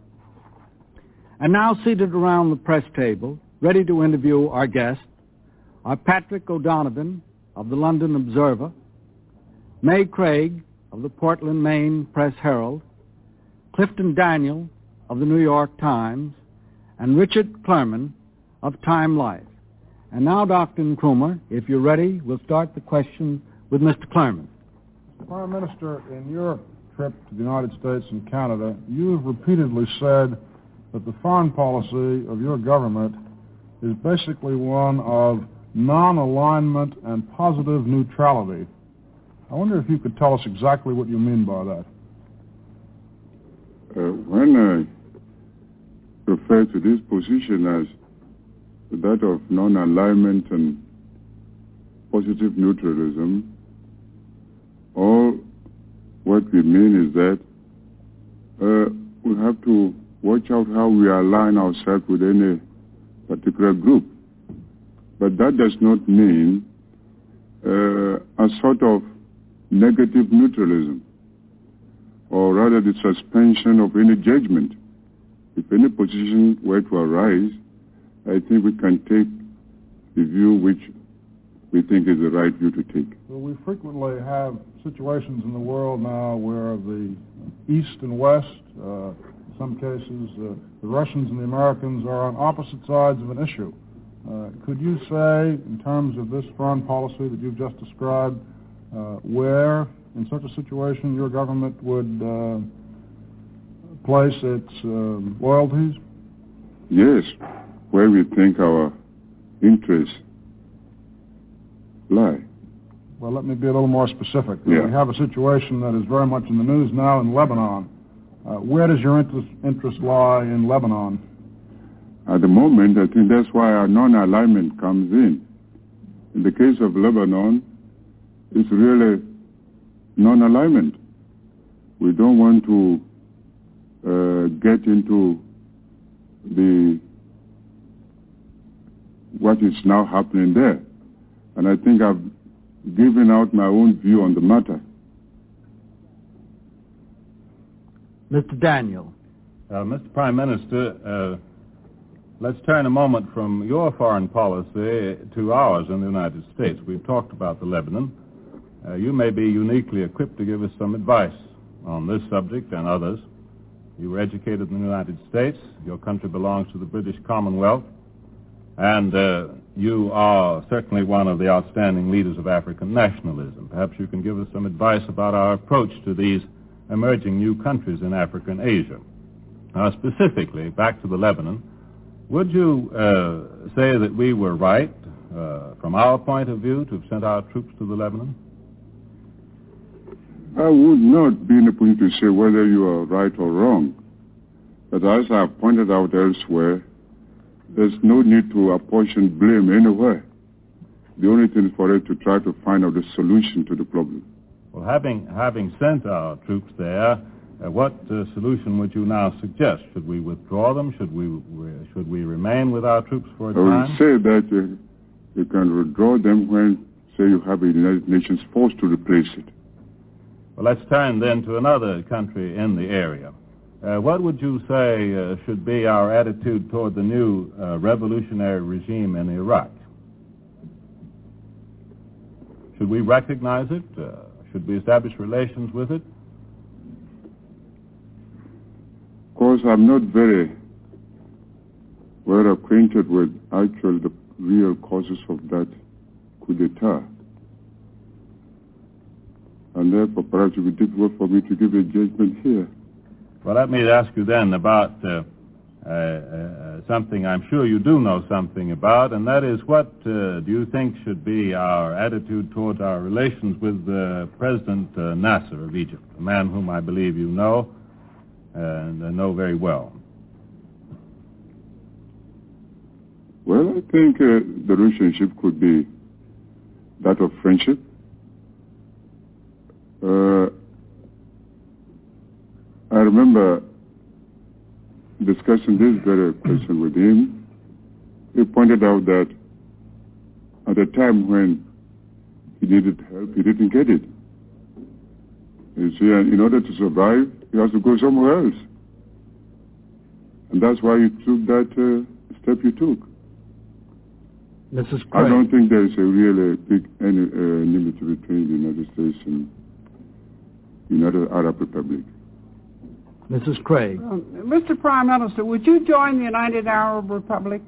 And now seated around the press table, ready to interview our guest, are Patrick O'Donovan of the London Observer, May Craig of the Portland, Maine Press Herald, Clifton Daniel of the New York Times, and Richard Clerman of Time Life. And now, Dr. Nkrumah, if you're ready, we'll start the question with Mr. Clerman. Prime Minister, in your trip to the United States and Canada, you've repeatedly said that the foreign policy of your government is basically one of non-alignment and positive neutrality. I wonder if you could tell us exactly what you mean by that. When I refer to this position as that of non-alignment and positive neutralism, all what we mean is that we have to watch out how we align ourselves with any particular group. But that does not mean a sort of negative neutralism, or rather the suspension of any judgment. If any position were to arise, I think we can take the view which we think is the right view to take. Well, we frequently have situations in the world now where the East and West, in some cases, the Russians and the Americans are on opposite sides of an issue. Could you say, in terms of this foreign policy that you've just described, where, in such a situation, your government would place its loyalties? Yes, where we think our interests lie. Well, let me be a little more specific. Yeah. We have a situation that is very much in the news now in Lebanon. Where does your interest lie in Lebanon? At the moment, I think that's why our non-alignment comes in. In the case of Lebanon, it's really non-alignment. We don't want to get into what is now happening there. And I think I've given out my own view on the matter. Mr. Daniel, Mr. Prime Minister, let's turn a moment from your foreign policy to ours in the United States. We've talked about the Lebanon. You may be uniquely equipped to give us some advice on this subject and others. You were educated in the United States. Your country belongs to the British Commonwealth. And you are certainly one of the outstanding leaders of African nationalism. Perhaps you can give us some advice about our approach to these emerging new countries in Africa and Asia. Specifically, back to the Lebanon, would you say that we were right, from our point of view, to have sent our troops to the Lebanon? I would not be in a position to say whether you are right or wrong. But as I have pointed out elsewhere, there's no need to apportion blame anywhere. The only thing is for us to try to find out the solution to the problem. Well, having sent our troops there, what solution would you now suggest? Should we withdraw them? Should we remain with our troops for a time? I would say that you can withdraw them when, say, you have a United Nations force to replace it. Well, let's turn then to another country in the area. What would you say should be our attitude toward the new revolutionary regime in Iraq? Should we recognize it? Should we establish relations with it? Of course, I'm not very well acquainted with actually the real causes of that coup d'etat. And therefore, perhaps it would be difficult for me to give a judgment here. Well, let me ask you then about something I'm sure you do know something about, and that is what do you think should be our attitude towards our relations with President Nasser of Egypt, a man whom I believe you know and know very well? Well, I think the relationship could be that of friendship. I remember discussing this very question with him. He pointed out that at a time when he needed help, he didn't get it. You see, and in order to survive, he has to go somewhere else. And that's why you took that step you took. Mrs. Craig. I don't think there is a really big enmity between the United States and the United Arab Republic. Mrs. Craig. Mr. Prime Minister, would you join the United Arab Republic?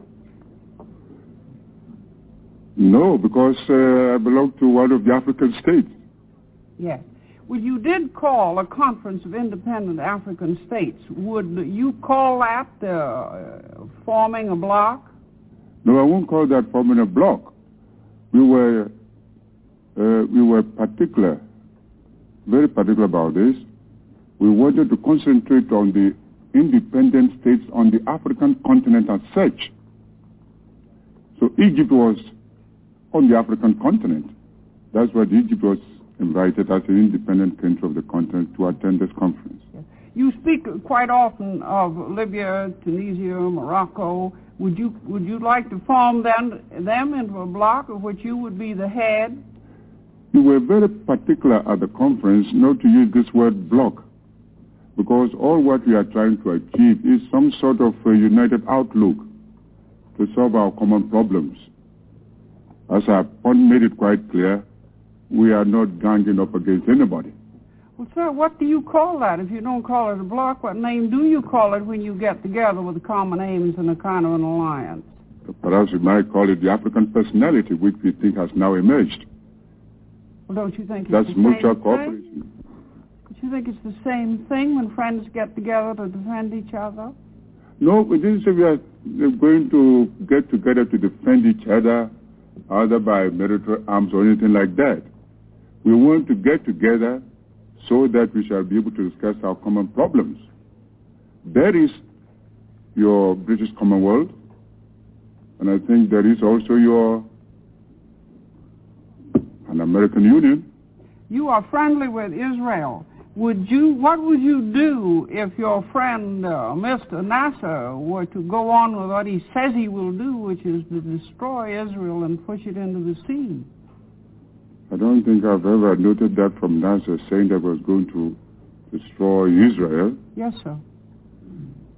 No, because I belong to one of the African states. Yes. Well, you did call a conference of independent African states. Would you call that forming a bloc? No, I won't call that forming a bloc. We were particular, very particular about this. We wanted to concentrate on the independent states on the African continent as such. So Egypt was on the African continent. That's why Egypt was invited as an independent country of the continent to attend this conference. You speak quite often of Libya, Tunisia, Morocco. Would you like to form them into a bloc of which you would be the head? We were very particular at the conference not to use this word bloc, because all what we are trying to achieve is some sort of a united outlook to solve our common problems. As I have made it quite clear, we are not ganging up against anybody. Well, sir, what do you call that? If you don't call it a bloc, what name do you call it when you get together with common aims and a kind of an alliance? Perhaps we might call it the African personality, which we think has now emerged. Well, don't you think that's mutual cooperation? Don't you think it's the same thing when friends get together to defend each other? No, we didn't say we are going to get together to defend each other, either by military arms or anything like that. We want to get together so that we shall be able to discuss our common problems. There is your British Commonwealth, and I think there is also an American Union. You are friendly with Israel. What would you do if your friend, Mr. Nasser, were to go on with what he says he will do, which is to destroy Israel and push it into the sea? I don't think I've ever noted that from Nasser saying that was going to destroy Israel. Yes, sir.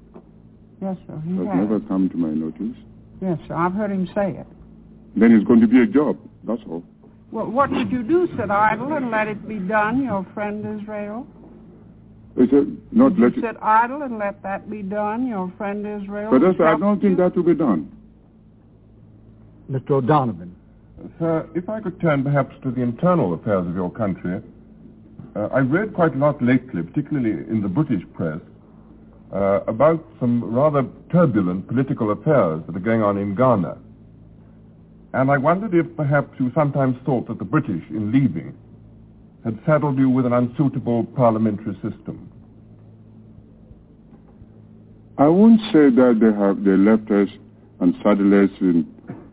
Yes, sir, he has has. never come to my notice. Yes, sir, I've heard him say it. Then it's going to be a job, that's all. Well, what would you do? Sit idle and let it be done, your friend Israel? Sit idle and let that be done, your friend Israel? But I don't think that will be done. Mr. O'Donovan. Sir, if I could turn perhaps to the internal affairs of your country. I've read quite a lot lately, particularly in the British press, about some rather turbulent political affairs that are going on in Ghana. And I wondered if perhaps you sometimes thought that the British, in leaving, had saddled you with an unsuitable parliamentary system. I won't say that they left us and saddled us in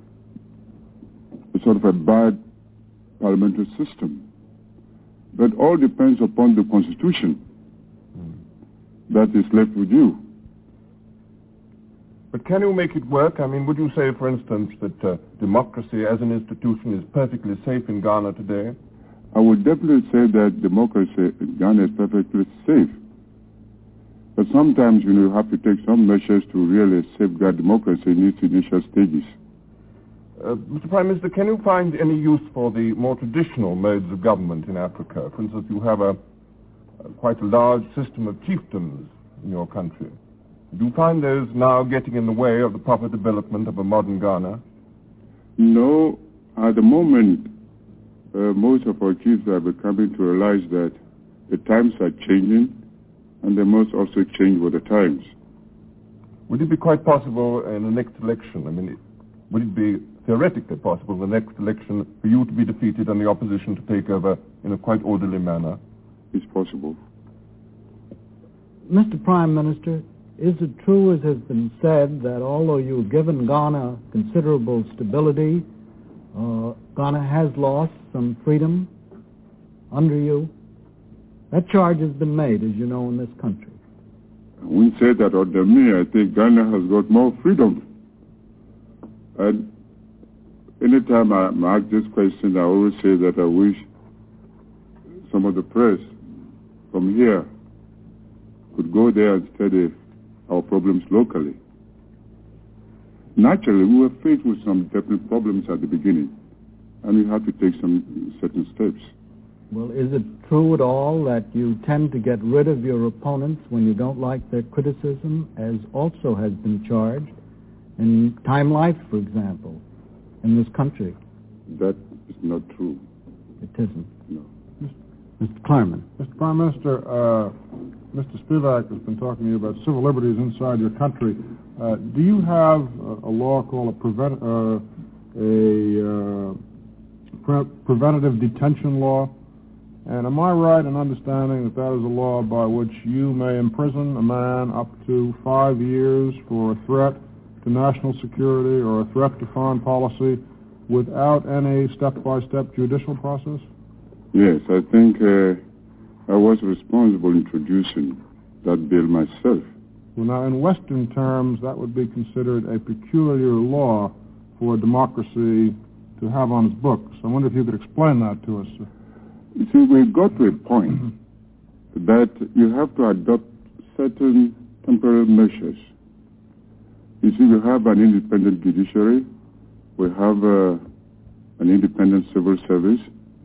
a sort of a bad parliamentary system. But all depends upon the constitution that is left with you. But can you make it work? I mean, would you say, for instance, that democracy as an institution is perfectly safe in Ghana today? I would definitely say that democracy in Ghana is perfectly safe. But sometimes, you have to take some measures to really safeguard democracy in its initial stages. Mr. Prime Minister, can you find any use for the more traditional modes of government in Africa? For instance, you have quite a large system of chieftains in your country. Do you find those now getting in the way of the proper development of a modern Ghana? No. At the moment, most of our chiefs are becoming to realize that the times are changing, and they must also change with the times. Would it be quite possible in the next election? I mean, would it be theoretically possible in the next election for you to be defeated and the opposition to take over in a quite orderly manner? It's possible. Mr. Prime Minister, is it true, as has been said, that although you've given Ghana considerable stability, Ghana has lost some freedom under you? That charge has been made, as you know, in this country. I wouldn't say that under me. I think Ghana has got more freedom. And anytime I'm asked this question, I always say that I wish some of the press from here could go there and study our problems locally. Naturally, we were faced with some definite problems at the beginning, and we had to take some certain steps. Well, is it true at all that you tend to get rid of your opponents when you don't like their criticism, as also has been charged in Time Life, for example, in this country? That is not true. It isn't? No. Mr. Klarman. Mr. Prime Minister, Mr. Spivak has been talking to you about civil liberties inside your country. Do you have a law called a preventative detention law? And am I right in understanding that that is a law by which you may imprison a man up to 5 years for a threat to national security or a threat to foreign policy without any step-by-step judicial process? Yes, I think I was responsible in introducing that bill myself. Well, now, in Western terms, that would be considered a peculiar law for a democracy to have on its books. I wonder if you could explain that to us, sir. You see, we've got to a point that you have to adopt certain temporary measures. You see, we have an independent judiciary. We have an independent civil service.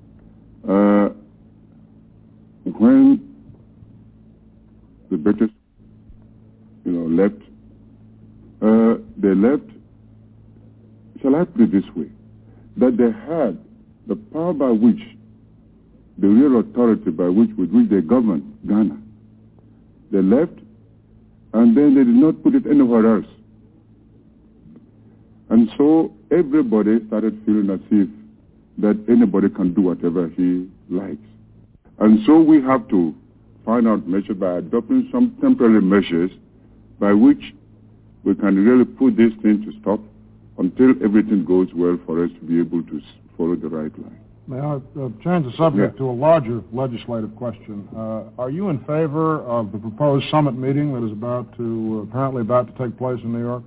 When the British, left, they left, shall I put it this way, that they had the power by which, the real authority by which, with which they governed Ghana. They left, and then they did not put it anywhere else. And so everybody started feeling as if that anybody can do whatever he likes. And so we have to find out measures by adopting some temporary measures by which we can really put this thing to stop until everything goes well for us to be able to follow the right line. May I change the subject to a larger legislative question? Are you in favor of the proposed summit meeting that is apparently about to take place in New York?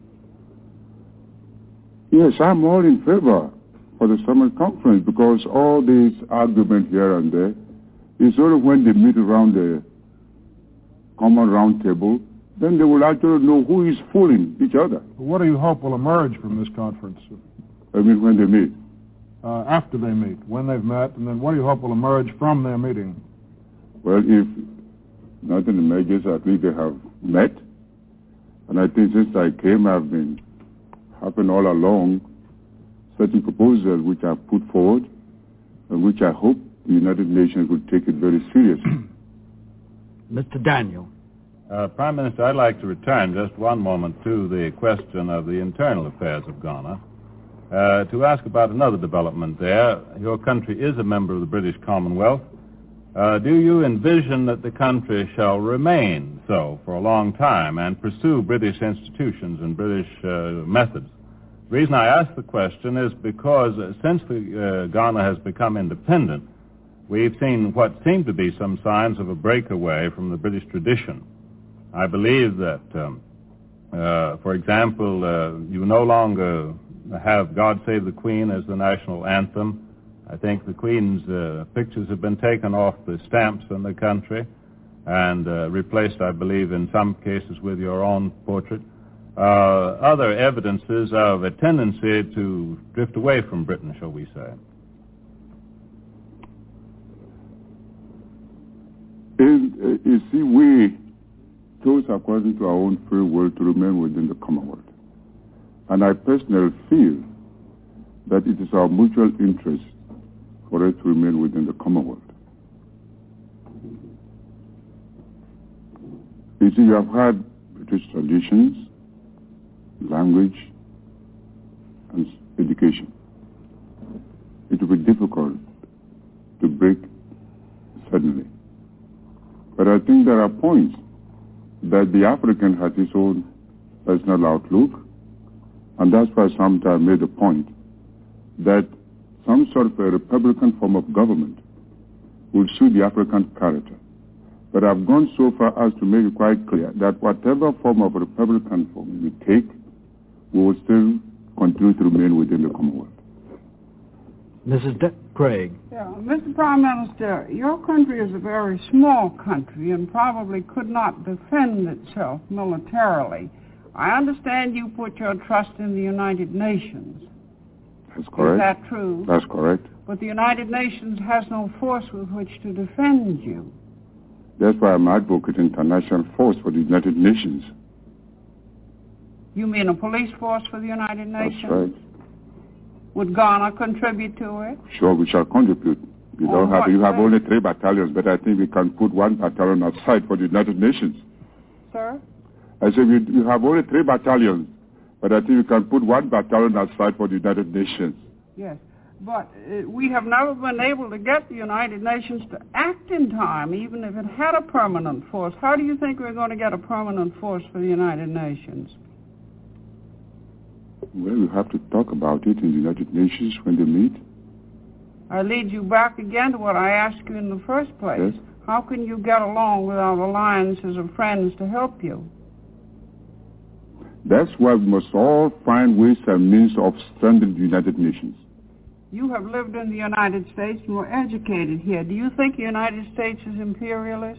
Yes, I'm all in favor for the summit conference, because all these arguments here and there is sort of when they meet around the common round table then they will actually know who is fooling each other. What do you hope will emerge from this conference? I mean, when they meet. After they meet, when they've met, and then what do you hope will emerge from their meeting? Well, if nothing emerges, at least they have met. And I think since I came, I've been helping all along certain proposals which I've put forward and which I hope the United Nations will take it very seriously. Mr. Daniel. Prime Minister, I'd like to return just one moment to the question of the internal affairs of Ghana to ask about another development there. Your country is a member of the British Commonwealth. Do you envision that the country shall remain so for a long time and pursue British institutions and British methods? The reason I ask the question is because since Ghana has become independent, we've seen what seem to be some signs of a breakaway from the British tradition. I believe that, for example, you no longer have God Save the Queen as the national anthem. I think the Queen's pictures have been taken off the stamps in the country and replaced, I believe, in some cases with your own portrait. Other evidences of a tendency to drift away from Britain, shall we say. You see, we chose according to our own free will to remain within the Commonwealth. And I personally feel that it is our mutual interest for us to remain within the Commonwealth. You see, you have had British traditions, language, and education. It will be difficult to break suddenly. But I think there are points that the African has his own personal outlook, and that's why sometimes I made the point that some sort of a republican form of government will suit the African character. But I've gone so far as to make it quite clear that whatever form of republican form we take, we will still continue to remain within the Commonwealth. Mrs. Craig. Yeah, Mr. Prime Minister, your country is a very small country and probably could not defend itself militarily. I understand you put your trust in the United Nations. That's correct. Is that true? That's correct. But the United Nations has no force with which to defend you. That's why I'm advocating international force for the United Nations. You mean a police force for the United Nations? That's right. Would Ghana contribute to it? Sure, we shall contribute. You have only 3 battalions, but I think we can put 1 battalion aside for the United Nations. Sir? I said you have only 3 battalions, but I think we can put 1 battalion aside for the United Nations. Yes, but we have never been able to get the United Nations to act in time, even if it had a permanent force. How do you think we're going to get a permanent force for the United Nations? Well, we have to talk about it in the United Nations when they meet. I lead you back again to what I asked you in the first place. Yes? How can you get along without alliances of friends to help you? That's why we must all find ways and means of strengthening the United Nations. You have lived in the United States and were educated here. Do you think the United States is imperialist?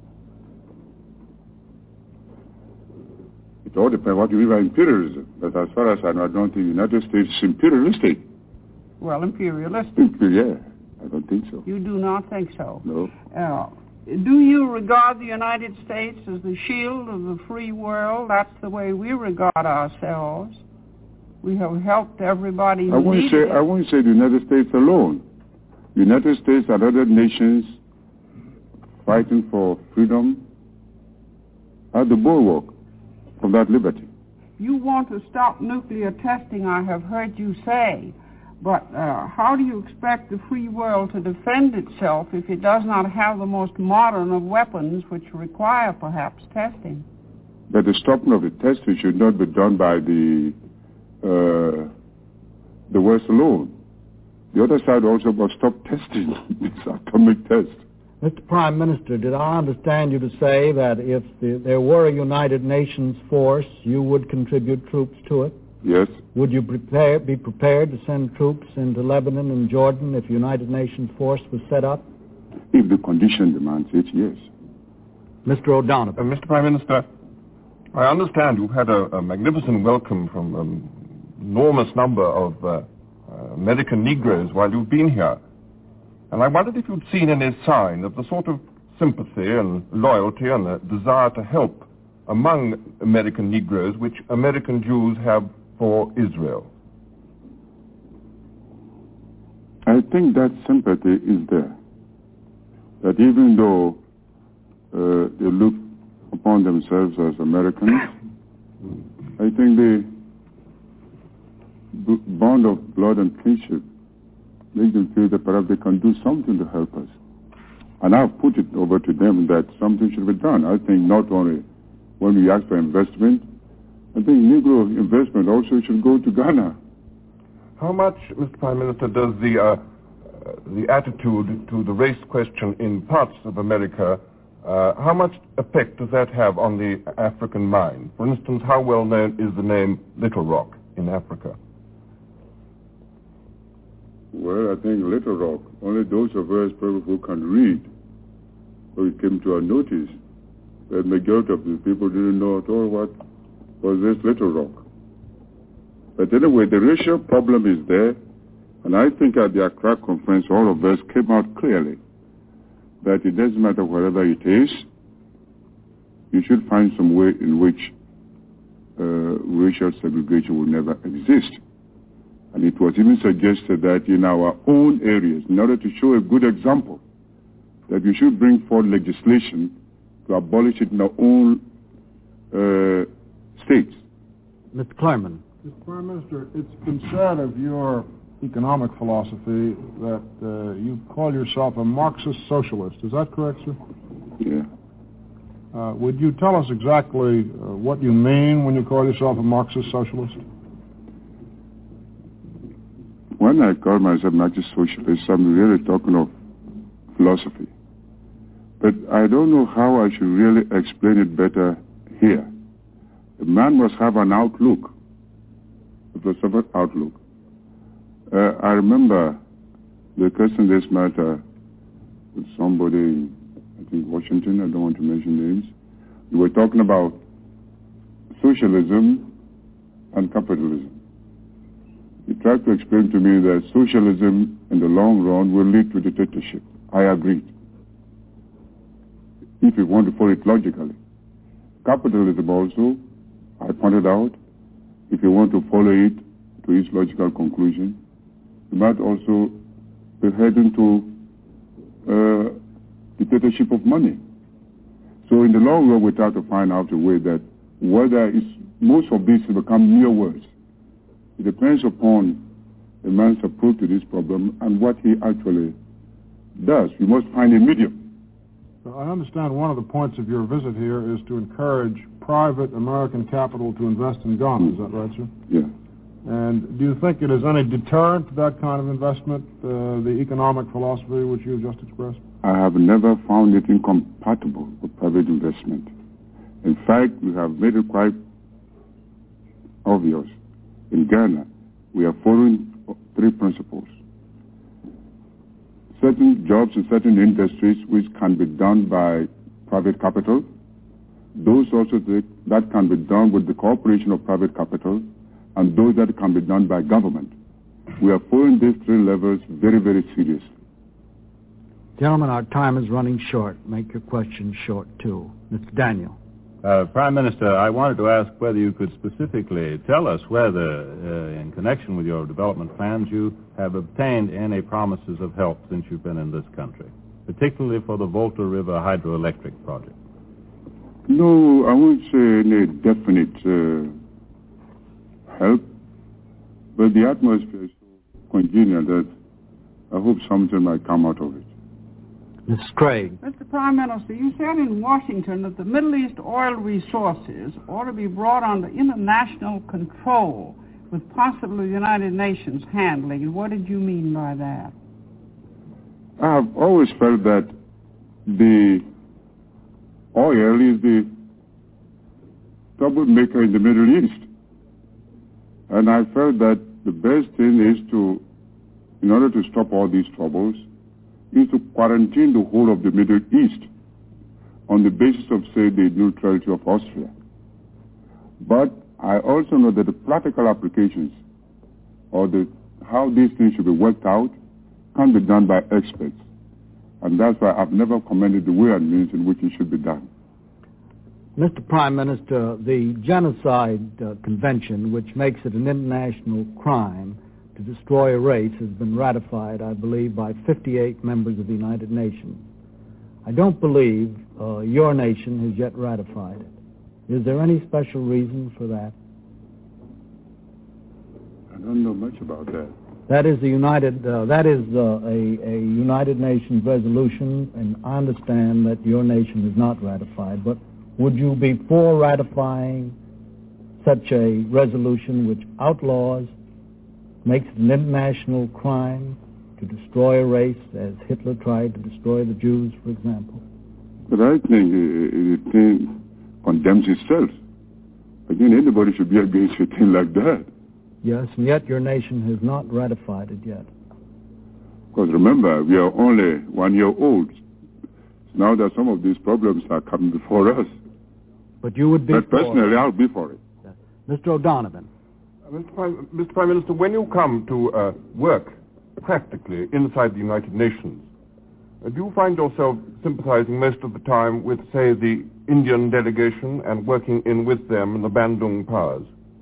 It all depends what you mean by imperialism. But as far as I know, I don't think the United States is imperialistic. Well, imperialistic. Yeah, I don't think so. You do not think so? No. Do you regard the United States as the shield of the free world? That's the way we regard ourselves. We have helped everybody I wouldn't say the United States alone. The United States and other nations fighting for freedom are the bulwark of that liberty. You want to stop nuclear testing, I have heard you say. But how do you expect the free world to defend itself if it does not have the most modern of weapons, which require perhaps testing? That the stopping of the testing should not be done by the West alone. The other side also must stop testing this atomic test. Mr. Prime Minister, did I understand you to say that if there were a United Nations force, you would contribute troops to it? Yes. Would you be prepared to send troops into Lebanon and Jordan if a United Nations force was set up? If the condition demands it, yes. Mr. O'Donovan. Mr. Prime Minister, I understand you've had a magnificent welcome from an enormous number of American Negroes while you've been here. And I wondered if you'd seen any sign of the sort of sympathy and loyalty and the desire to help among American Negroes which American Jews have for Israel. I think that sympathy is there. That even though they look upon themselves as Americans, I think the bond of blood and kinship makes them feel that perhaps they can do something to help us. And I've put it over to them that something should be done. I think not only when we ask for investment, I think Negro investment also should go to Ghana. How much, Mr. Prime Minister, does the attitude to the race question in parts of America, how much effect does that have on the African mind? For instance, how well known is the name Little Rock in Africa? Well, I think Little Rock, only those of us who can read, who came to our notice, the majority of the people didn't know at all what was this Little Rock. But anyway, the racial problem is there, and I think at the Accra conference, all of us came out clearly that it doesn't matter wherever it is, you should find some way in which racial segregation will never exist. And it was even suggested that in our own areas, in order to show a good example, that we should bring forward legislation to abolish it in our own states. Mr. Kleiman. Mr. Prime Minister, it's been said of your economic philosophy that you call yourself a Marxist socialist. Is that correct, sir? Yeah. Would you tell us exactly what you mean when you call yourself a Marxist socialist? When I call myself Marxist socialist, I'm really talking of philosophy. But I don't know how I should really explain it better here. A man must have an outlook, a philosophical outlook. I remember discussing this matter with somebody in, I think, Washington. I don't want to mention names. We were talking about socialism and capitalism. He tried to explain to me that socialism in the long run will lead to dictatorship. I agreed, if you want to follow it logically. Capitalism also, I pointed out, if you want to follow it to its logical conclusion, you might also be heading to dictatorship of money. So in the long run, we try to find out a way that whether most of these become mere words. It depends upon a man's approach to this problem and what he actually does. We must find a medium. So I understand one of the points of your visit here is to encourage private American capital to invest in Ghana. Is that right, sir? Yeah. And do you think it is any deterrent to that kind of investment, the economic philosophy which you've just expressed? I have never found it incompatible with private investment. In fact, we have made it quite obvious. In Ghana, we are following three principles. Certain jobs in certain industries which can be done by private capital, those also that can be done with the cooperation of private capital, and those that can be done by government. We are following these three levels very, very seriously. Gentlemen, our time is running short. Make your questions short, too. Mr. Daniel. Prime Minister, I wanted to ask whether you could specifically tell us whether, in connection with your development plans, you have obtained any promises of help since you've been in this country, particularly for the Volta River hydroelectric project. No, I won't say any definite help, but the atmosphere is so congenial that I hope something might come out of it. Ms. Craig. Mr. Prime Minister, you said in Washington that the Middle East oil resources ought to be brought under international control with possibly the United Nations handling. And what did you mean by that? I've always felt that the oil is the troublemaker in the Middle East. And I felt that the best thing is to, in order to stop all these troubles, is to quarantine the whole of the Middle East on the basis of, say, the neutrality of Austria. But I also know that the practical applications or how these things should be worked out can be done by experts. And that's why I've never commended the way and means in which it should be done. Mr. Prime Minister, the Genocide Convention, which makes it an international crime to destroy a race, has been ratified, I believe, by 58 members of the United Nations. I don't believe your nation has yet ratified it. Is there any special reason for that? I don't know much about that. That is a United Nations resolution, and I understand that your nation is not ratified. But would you be for ratifying such a resolution which outlaws, makes it an international crime to destroy a race, as Hitler tried to destroy the Jews, for example? But I think it condemns itself. I think anybody should be against a thing like that. Yes, and yet your nation has not ratified it yet. Because remember, we are only 1 year old. Now that some of these problems are coming before us. But you would be but personally, I'll be for it. Mr. O'Donovan. Mr. Prime Minister, when you come to work practically inside the United Nations, do you find yourself sympathizing most of the time with, say, the Indian delegation and working in with them in the Bandung powers?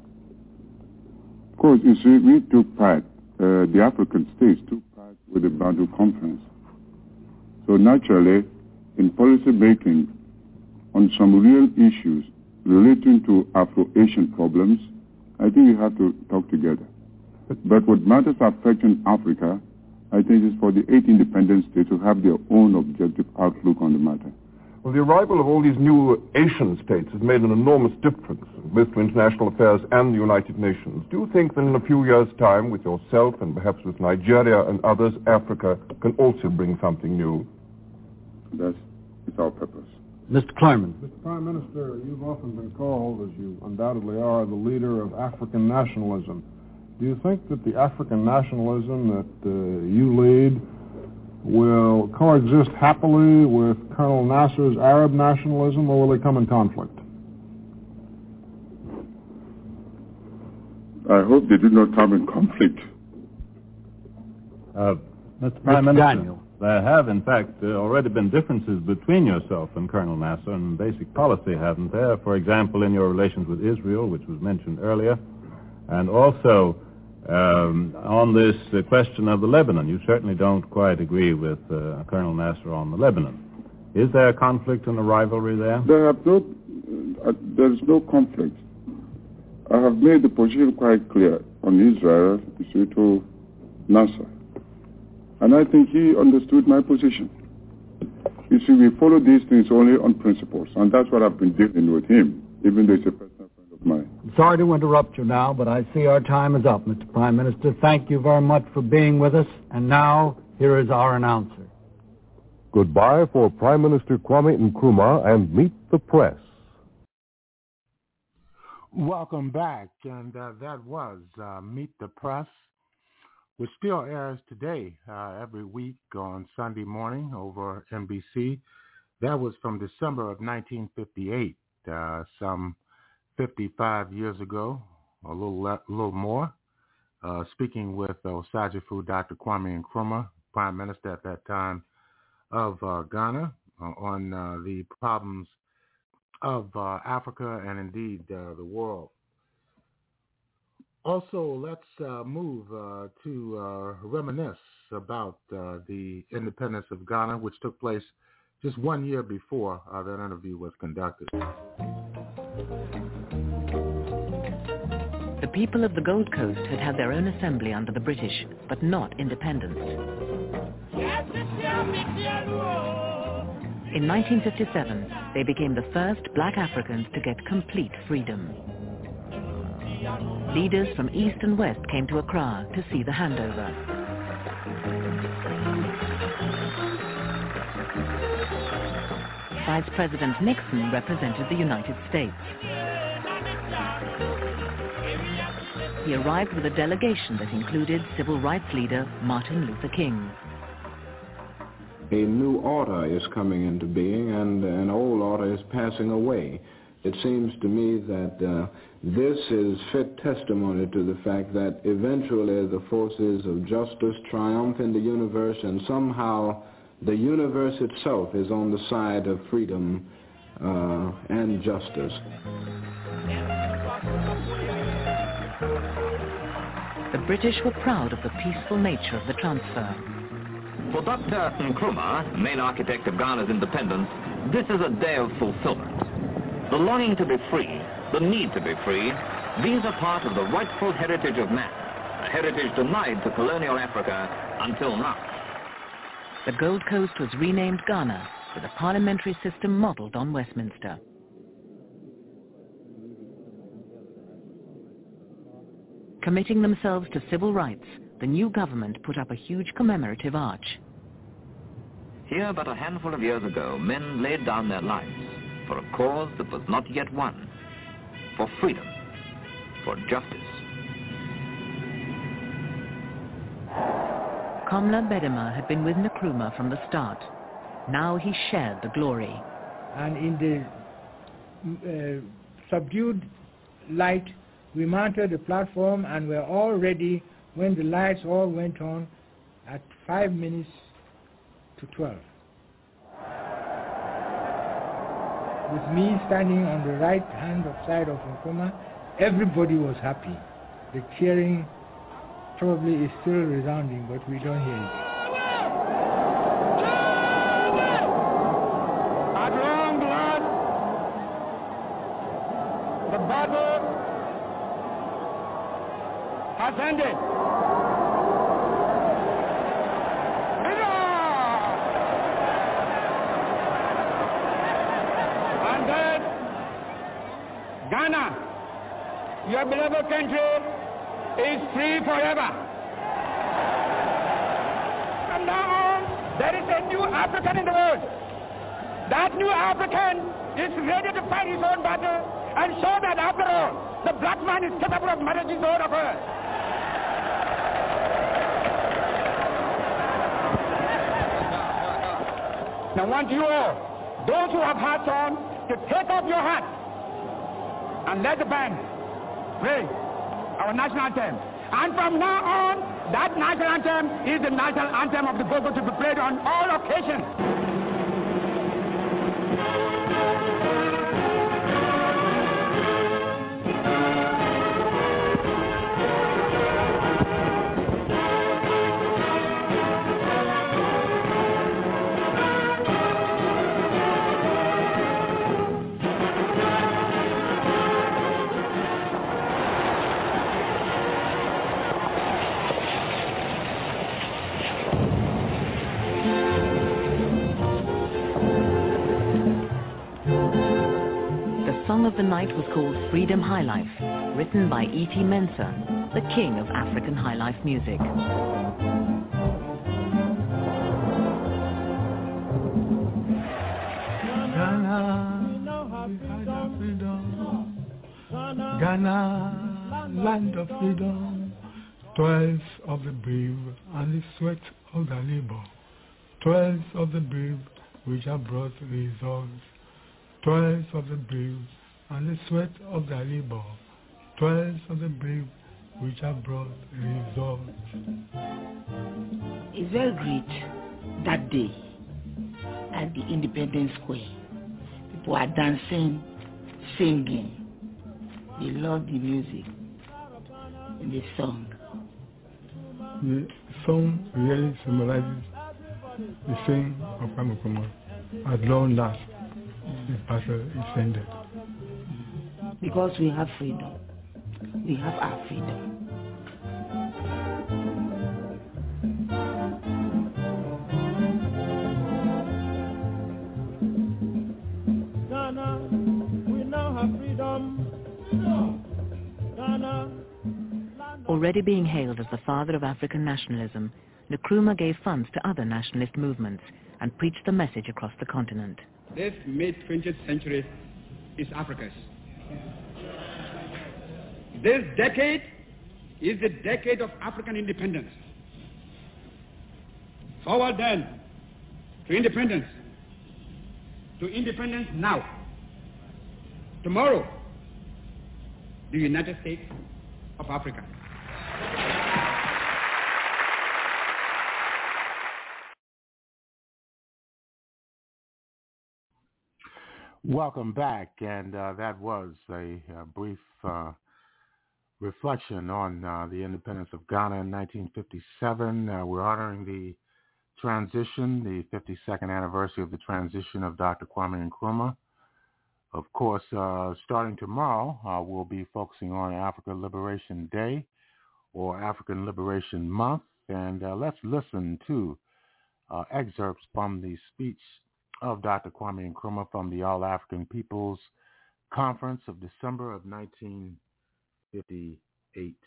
Of course, you see, we took part, the African states took part with the Bandung Conference. So naturally, in policy making on some real issues relating to Afro-Asian problems, I think we have to talk together. But what matters affecting Africa, I think, is for the 8 independent states to have their own objective outlook on the matter. Well, the arrival of all these new Asian states has made an enormous difference, both to international affairs and the United Nations. Do you think that in a few years' time, with yourself and perhaps with Nigeria and others, Africa can also bring something new? That's our purpose. Mr. Kleiman. Mr. Prime Minister, you've often been called, as you undoubtedly are, the leader of African nationalism. Do you think that the African nationalism that you lead will coexist happily with Colonel Nasser's Arab nationalism, or will they come in conflict? I hope they do not come in conflict. Mr. Prime Minister, Daniel. There have, in fact, already been differences between yourself and Colonel Nasser in basic policy, haven't there? For example, in your relations with Israel, which was mentioned earlier, and also on this question of the Lebanon. You certainly don't quite agree with Colonel Nasser on the Lebanon. Is there a conflict and a rivalry there? There is no conflict. I have made the position quite clear on Israel to Nasser. And I think he understood my position. You see, we follow these things only on principles, and that's what I've been dealing with him, even though he's a personal friend of mine. Sorry to interrupt you now, but I see our time is up, Mr. Prime Minister. Thank you very much for being with us. And now, here is our announcer. Goodbye for Prime Minister Kwame Nkrumah and Meet the Press. Welcome back, and that was Meet the Press, which still airs today every week on Sunday morning over NBC. That was from December of 1958, some 55 years ago, a little more, speaking with Osagyefo Dr. Kwame Nkrumah, Prime Minister at that time of Ghana, on the problems of Africa and indeed the world. Also, let's move to reminisce about the independence of Ghana, which took place just 1 year before that interview was conducted. The people of the Gold Coast had had their own assembly under the British, but not independence. In 1957, they became the first black Africans to get complete freedom. Leaders from East and West came to Accra to see the handover. Vice President Nixon represented the United States. He arrived with a delegation that included civil rights leader Martin Luther King. A new order is coming into being, and an old order is passing away. It seems to me that this is fit testimony to the fact that eventually the forces of justice triumph in the universe, and somehow the universe itself is on the side of freedom and justice. The British were proud of the peaceful nature of the transfer. For Dr. Nkrumah, main architect of Ghana's independence, this is a day of fulfillment. The longing to be free, the need to be free, these are part of the rightful heritage of man, a heritage denied to colonial Africa until now. The Gold Coast was renamed Ghana, with a parliamentary system modelled on Westminster. Committing themselves to civil rights, the new government put up a huge commemorative arch. Here but a handful of years ago, men laid down their lives for a cause that was not yet won, for freedom, for justice. Komla Bedema had been with Nkrumah from the start. Now he shared the glory. And in the subdued light, we mounted the platform and were all ready when the lights all went on at 5 minutes to 12. With me standing on the right hand side of Nkrumah, everybody was happy. The cheering probably is still resounding, but we don't hear it. At long last, the battle has ended. And then, Ghana, your beloved country, is free forever. From now on, there is a new African in the world. That new African is ready to fight his own battle and show that after all, the black man is capable of managing the whole of earth. Now I want you all, those who have hats on, to take off your hats and let the band play our national anthem. And from now on, that national anthem is the national anthem of the Gogo to be played on all occasions. The song of the night was called Freedom High Life, written by E.T. Mensah, the king of African high life music. Ghana, land of freedom, toils of the brave and the sweat of the labor, toils of the brave which have brought results, toils of the brave and the sweat of the labor, toils of the brave which have brought results. It's very great that day at the Independence Square. People are dancing, singing. They love the music and the song. The song really symbolizes the saying of Kwame Nkrumah, at long last, the battle is ended. Because we have freedom. We have our freedom. Ghana, we now have freedom. Ghana. Already being hailed as the father of African nationalism, Nkrumah gave funds to other nationalist movements and preached the message across the continent. This mid-20th century is Africa's. This decade is the decade of African independence. Forward then to independence now, Tomorrow, the United States of Africa. Welcome back, and that was a brief reflection on the independence of Ghana in 1957. We're honoring the transition, the 52nd anniversary of the transition of Dr. Kwame Nkrumah. Of course, starting tomorrow, we'll be focusing on African Liberation Day or African Liberation Month, and let's listen to excerpts from the speech of Dr. Kwame Nkrumah from the All-African Peoples Conference of December of 1958.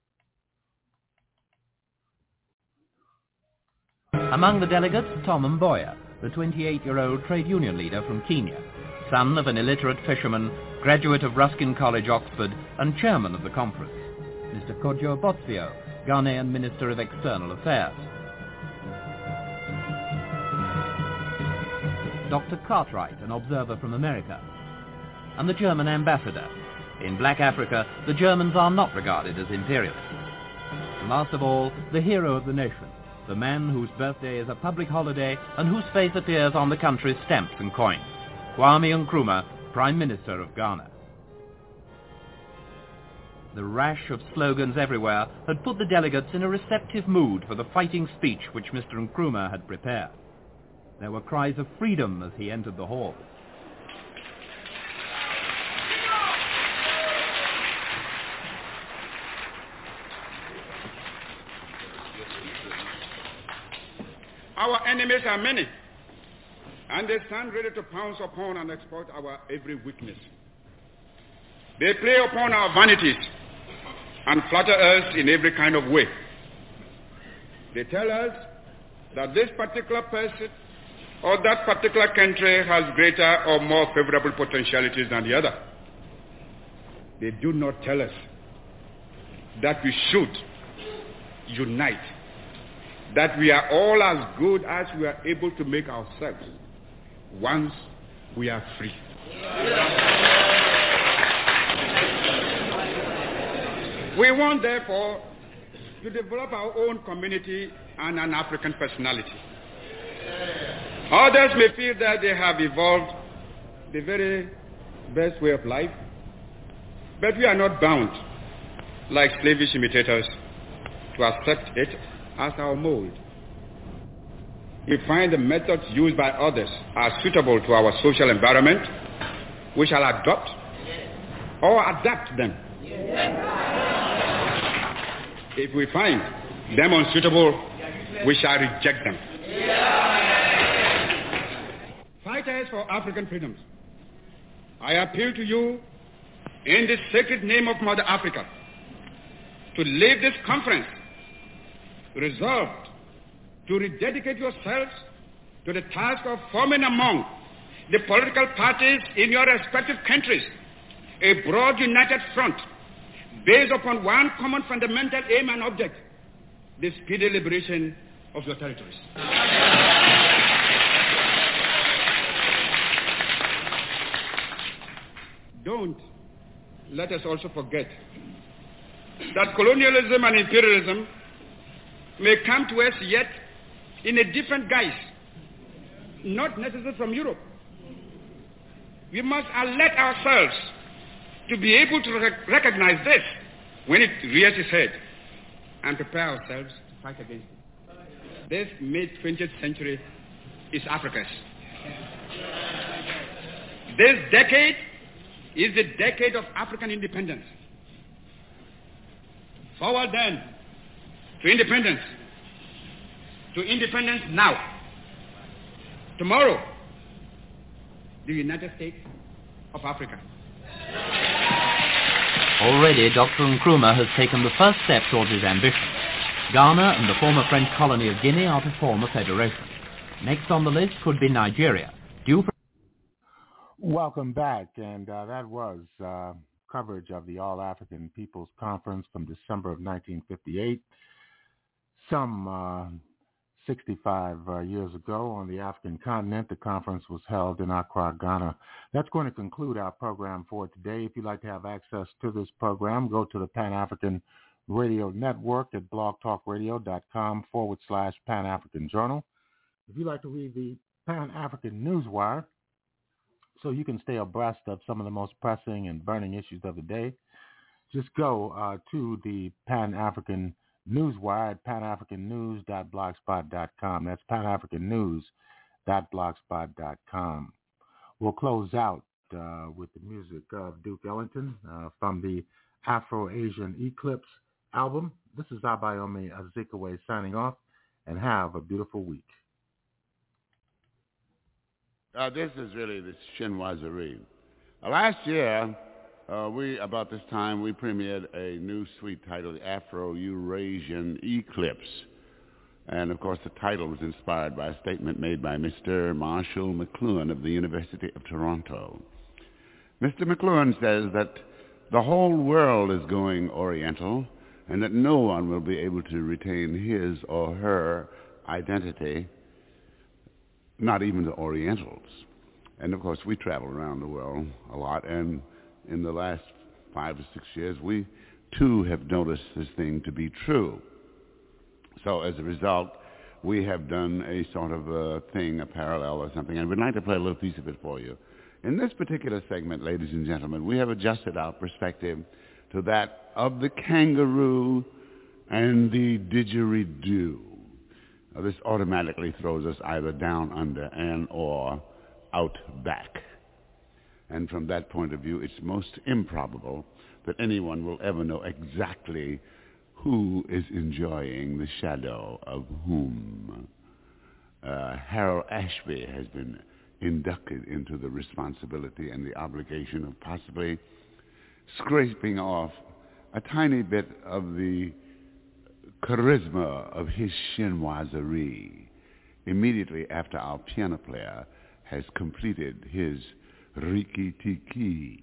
Among the delegates, Tom Mboya, the 28-year-old trade union leader from Kenya, son of an illiterate fisherman, graduate of Ruskin College, Oxford, and chairman of the conference. Mr. Kojo Botsio, Ghanaian Minister of External Affairs. Dr. Cartwright, an observer from America. And the German ambassador. In Black Africa, the Germans are not regarded as imperialists. And last of all, the hero of the nation, the man whose birthday is a public holiday and whose face appears on the country's stamps and coins, Kwame Nkrumah, Prime Minister of Ghana. The rash of slogans everywhere had put the delegates in a receptive mood for the fighting speech which Mr. Nkrumah had prepared. There were cries of freedom as he entered the hall. Our enemies are many, and they stand ready to pounce upon and exploit our every weakness. They play upon our vanities and flatter us in every kind of way. They tell us that this particular person or that particular country has greater or more favorable potentialities than the other. They do not tell us that we should unite, that we are all as good as we are able to make ourselves once we are free. We want, therefore, to develop our own community and an African personality. Others may feel that they have evolved the very best way of life, but we are not bound, like slavish imitators, to accept it as our mold. We find the methods used by others are suitable to our social environment, we shall adopt or adapt them. If we find them unsuitable, we shall reject them. Fighters for African freedoms, I appeal to you in the sacred name of Mother Africa to leave this conference resolved to rededicate yourselves to the task of forming among the political parties in your respective countries a broad united front based upon one common fundamental aim and object, the speedy liberation of your territories. Don't let us also forget that colonialism and imperialism may come to us yet in a different guise, not necessarily from Europe. We must alert ourselves to be able to recognize this when it rears its head and prepare ourselves to fight against it. This mid-20th century is Africa's. This decade is the decade of African independence. Forward then to independence. To independence now. Tomorrow, the United States of Africa. Already, Dr. Nkrumah has taken the first step towards his ambition. Ghana and the former French colony of Guinea are to form a federation. Next on the list could be Nigeria, due for... Welcome back, and that was coverage of the All-African Peoples Conference from December of 1958. Some 65 years ago on the African continent. The conference was held in Accra, Ghana. That's going to conclude our program for today. If you'd like to have access to this program, go to the Pan-African Radio Network at blogtalkradio.com/Pan-African Journal. If you'd like to read the Pan-African Newswire, so you can stay abreast of some of the most pressing and burning issues of the day, just go to the Pan-African Newswire at panafricannews.blogspot.com. That's panafricannews.blogspot.com. We'll close out with the music of Duke Ellington from the Afro-Asian Eclipse album. This is Abayomi Azikiwe signing off, and have a beautiful week. This is really the chinoiserie. Last year, about this time, we premiered a new suite titled Afro-Eurasian Eclipse. And, of course, the title was inspired by a statement made by Mr. Marshall McLuhan of the University of Toronto. Mr. McLuhan says that the whole world is going Oriental and that no one will be able to retain his or her identity, not even the Orientals. And, of course, we travel around the world a lot, and in the last 5 or 6 years, we, too, have noticed this thing to be true. So, as a result, we have done a sort of a thing, a parallel or something, and we'd like to play a little piece of it for you. In this particular segment, ladies and gentlemen, we have adjusted our perspective to that of the kangaroo and the didgeridoo. Now, this automatically throws us either down under and or out back. And from that point of view, it's most improbable that anyone will ever know exactly who is enjoying the shadow of whom. Harold Ashby has been inducted into the responsibility and the obligation of possibly scraping off a tiny bit of the charisma of his chinoiserie immediately after our piano player has completed his riki-tiki.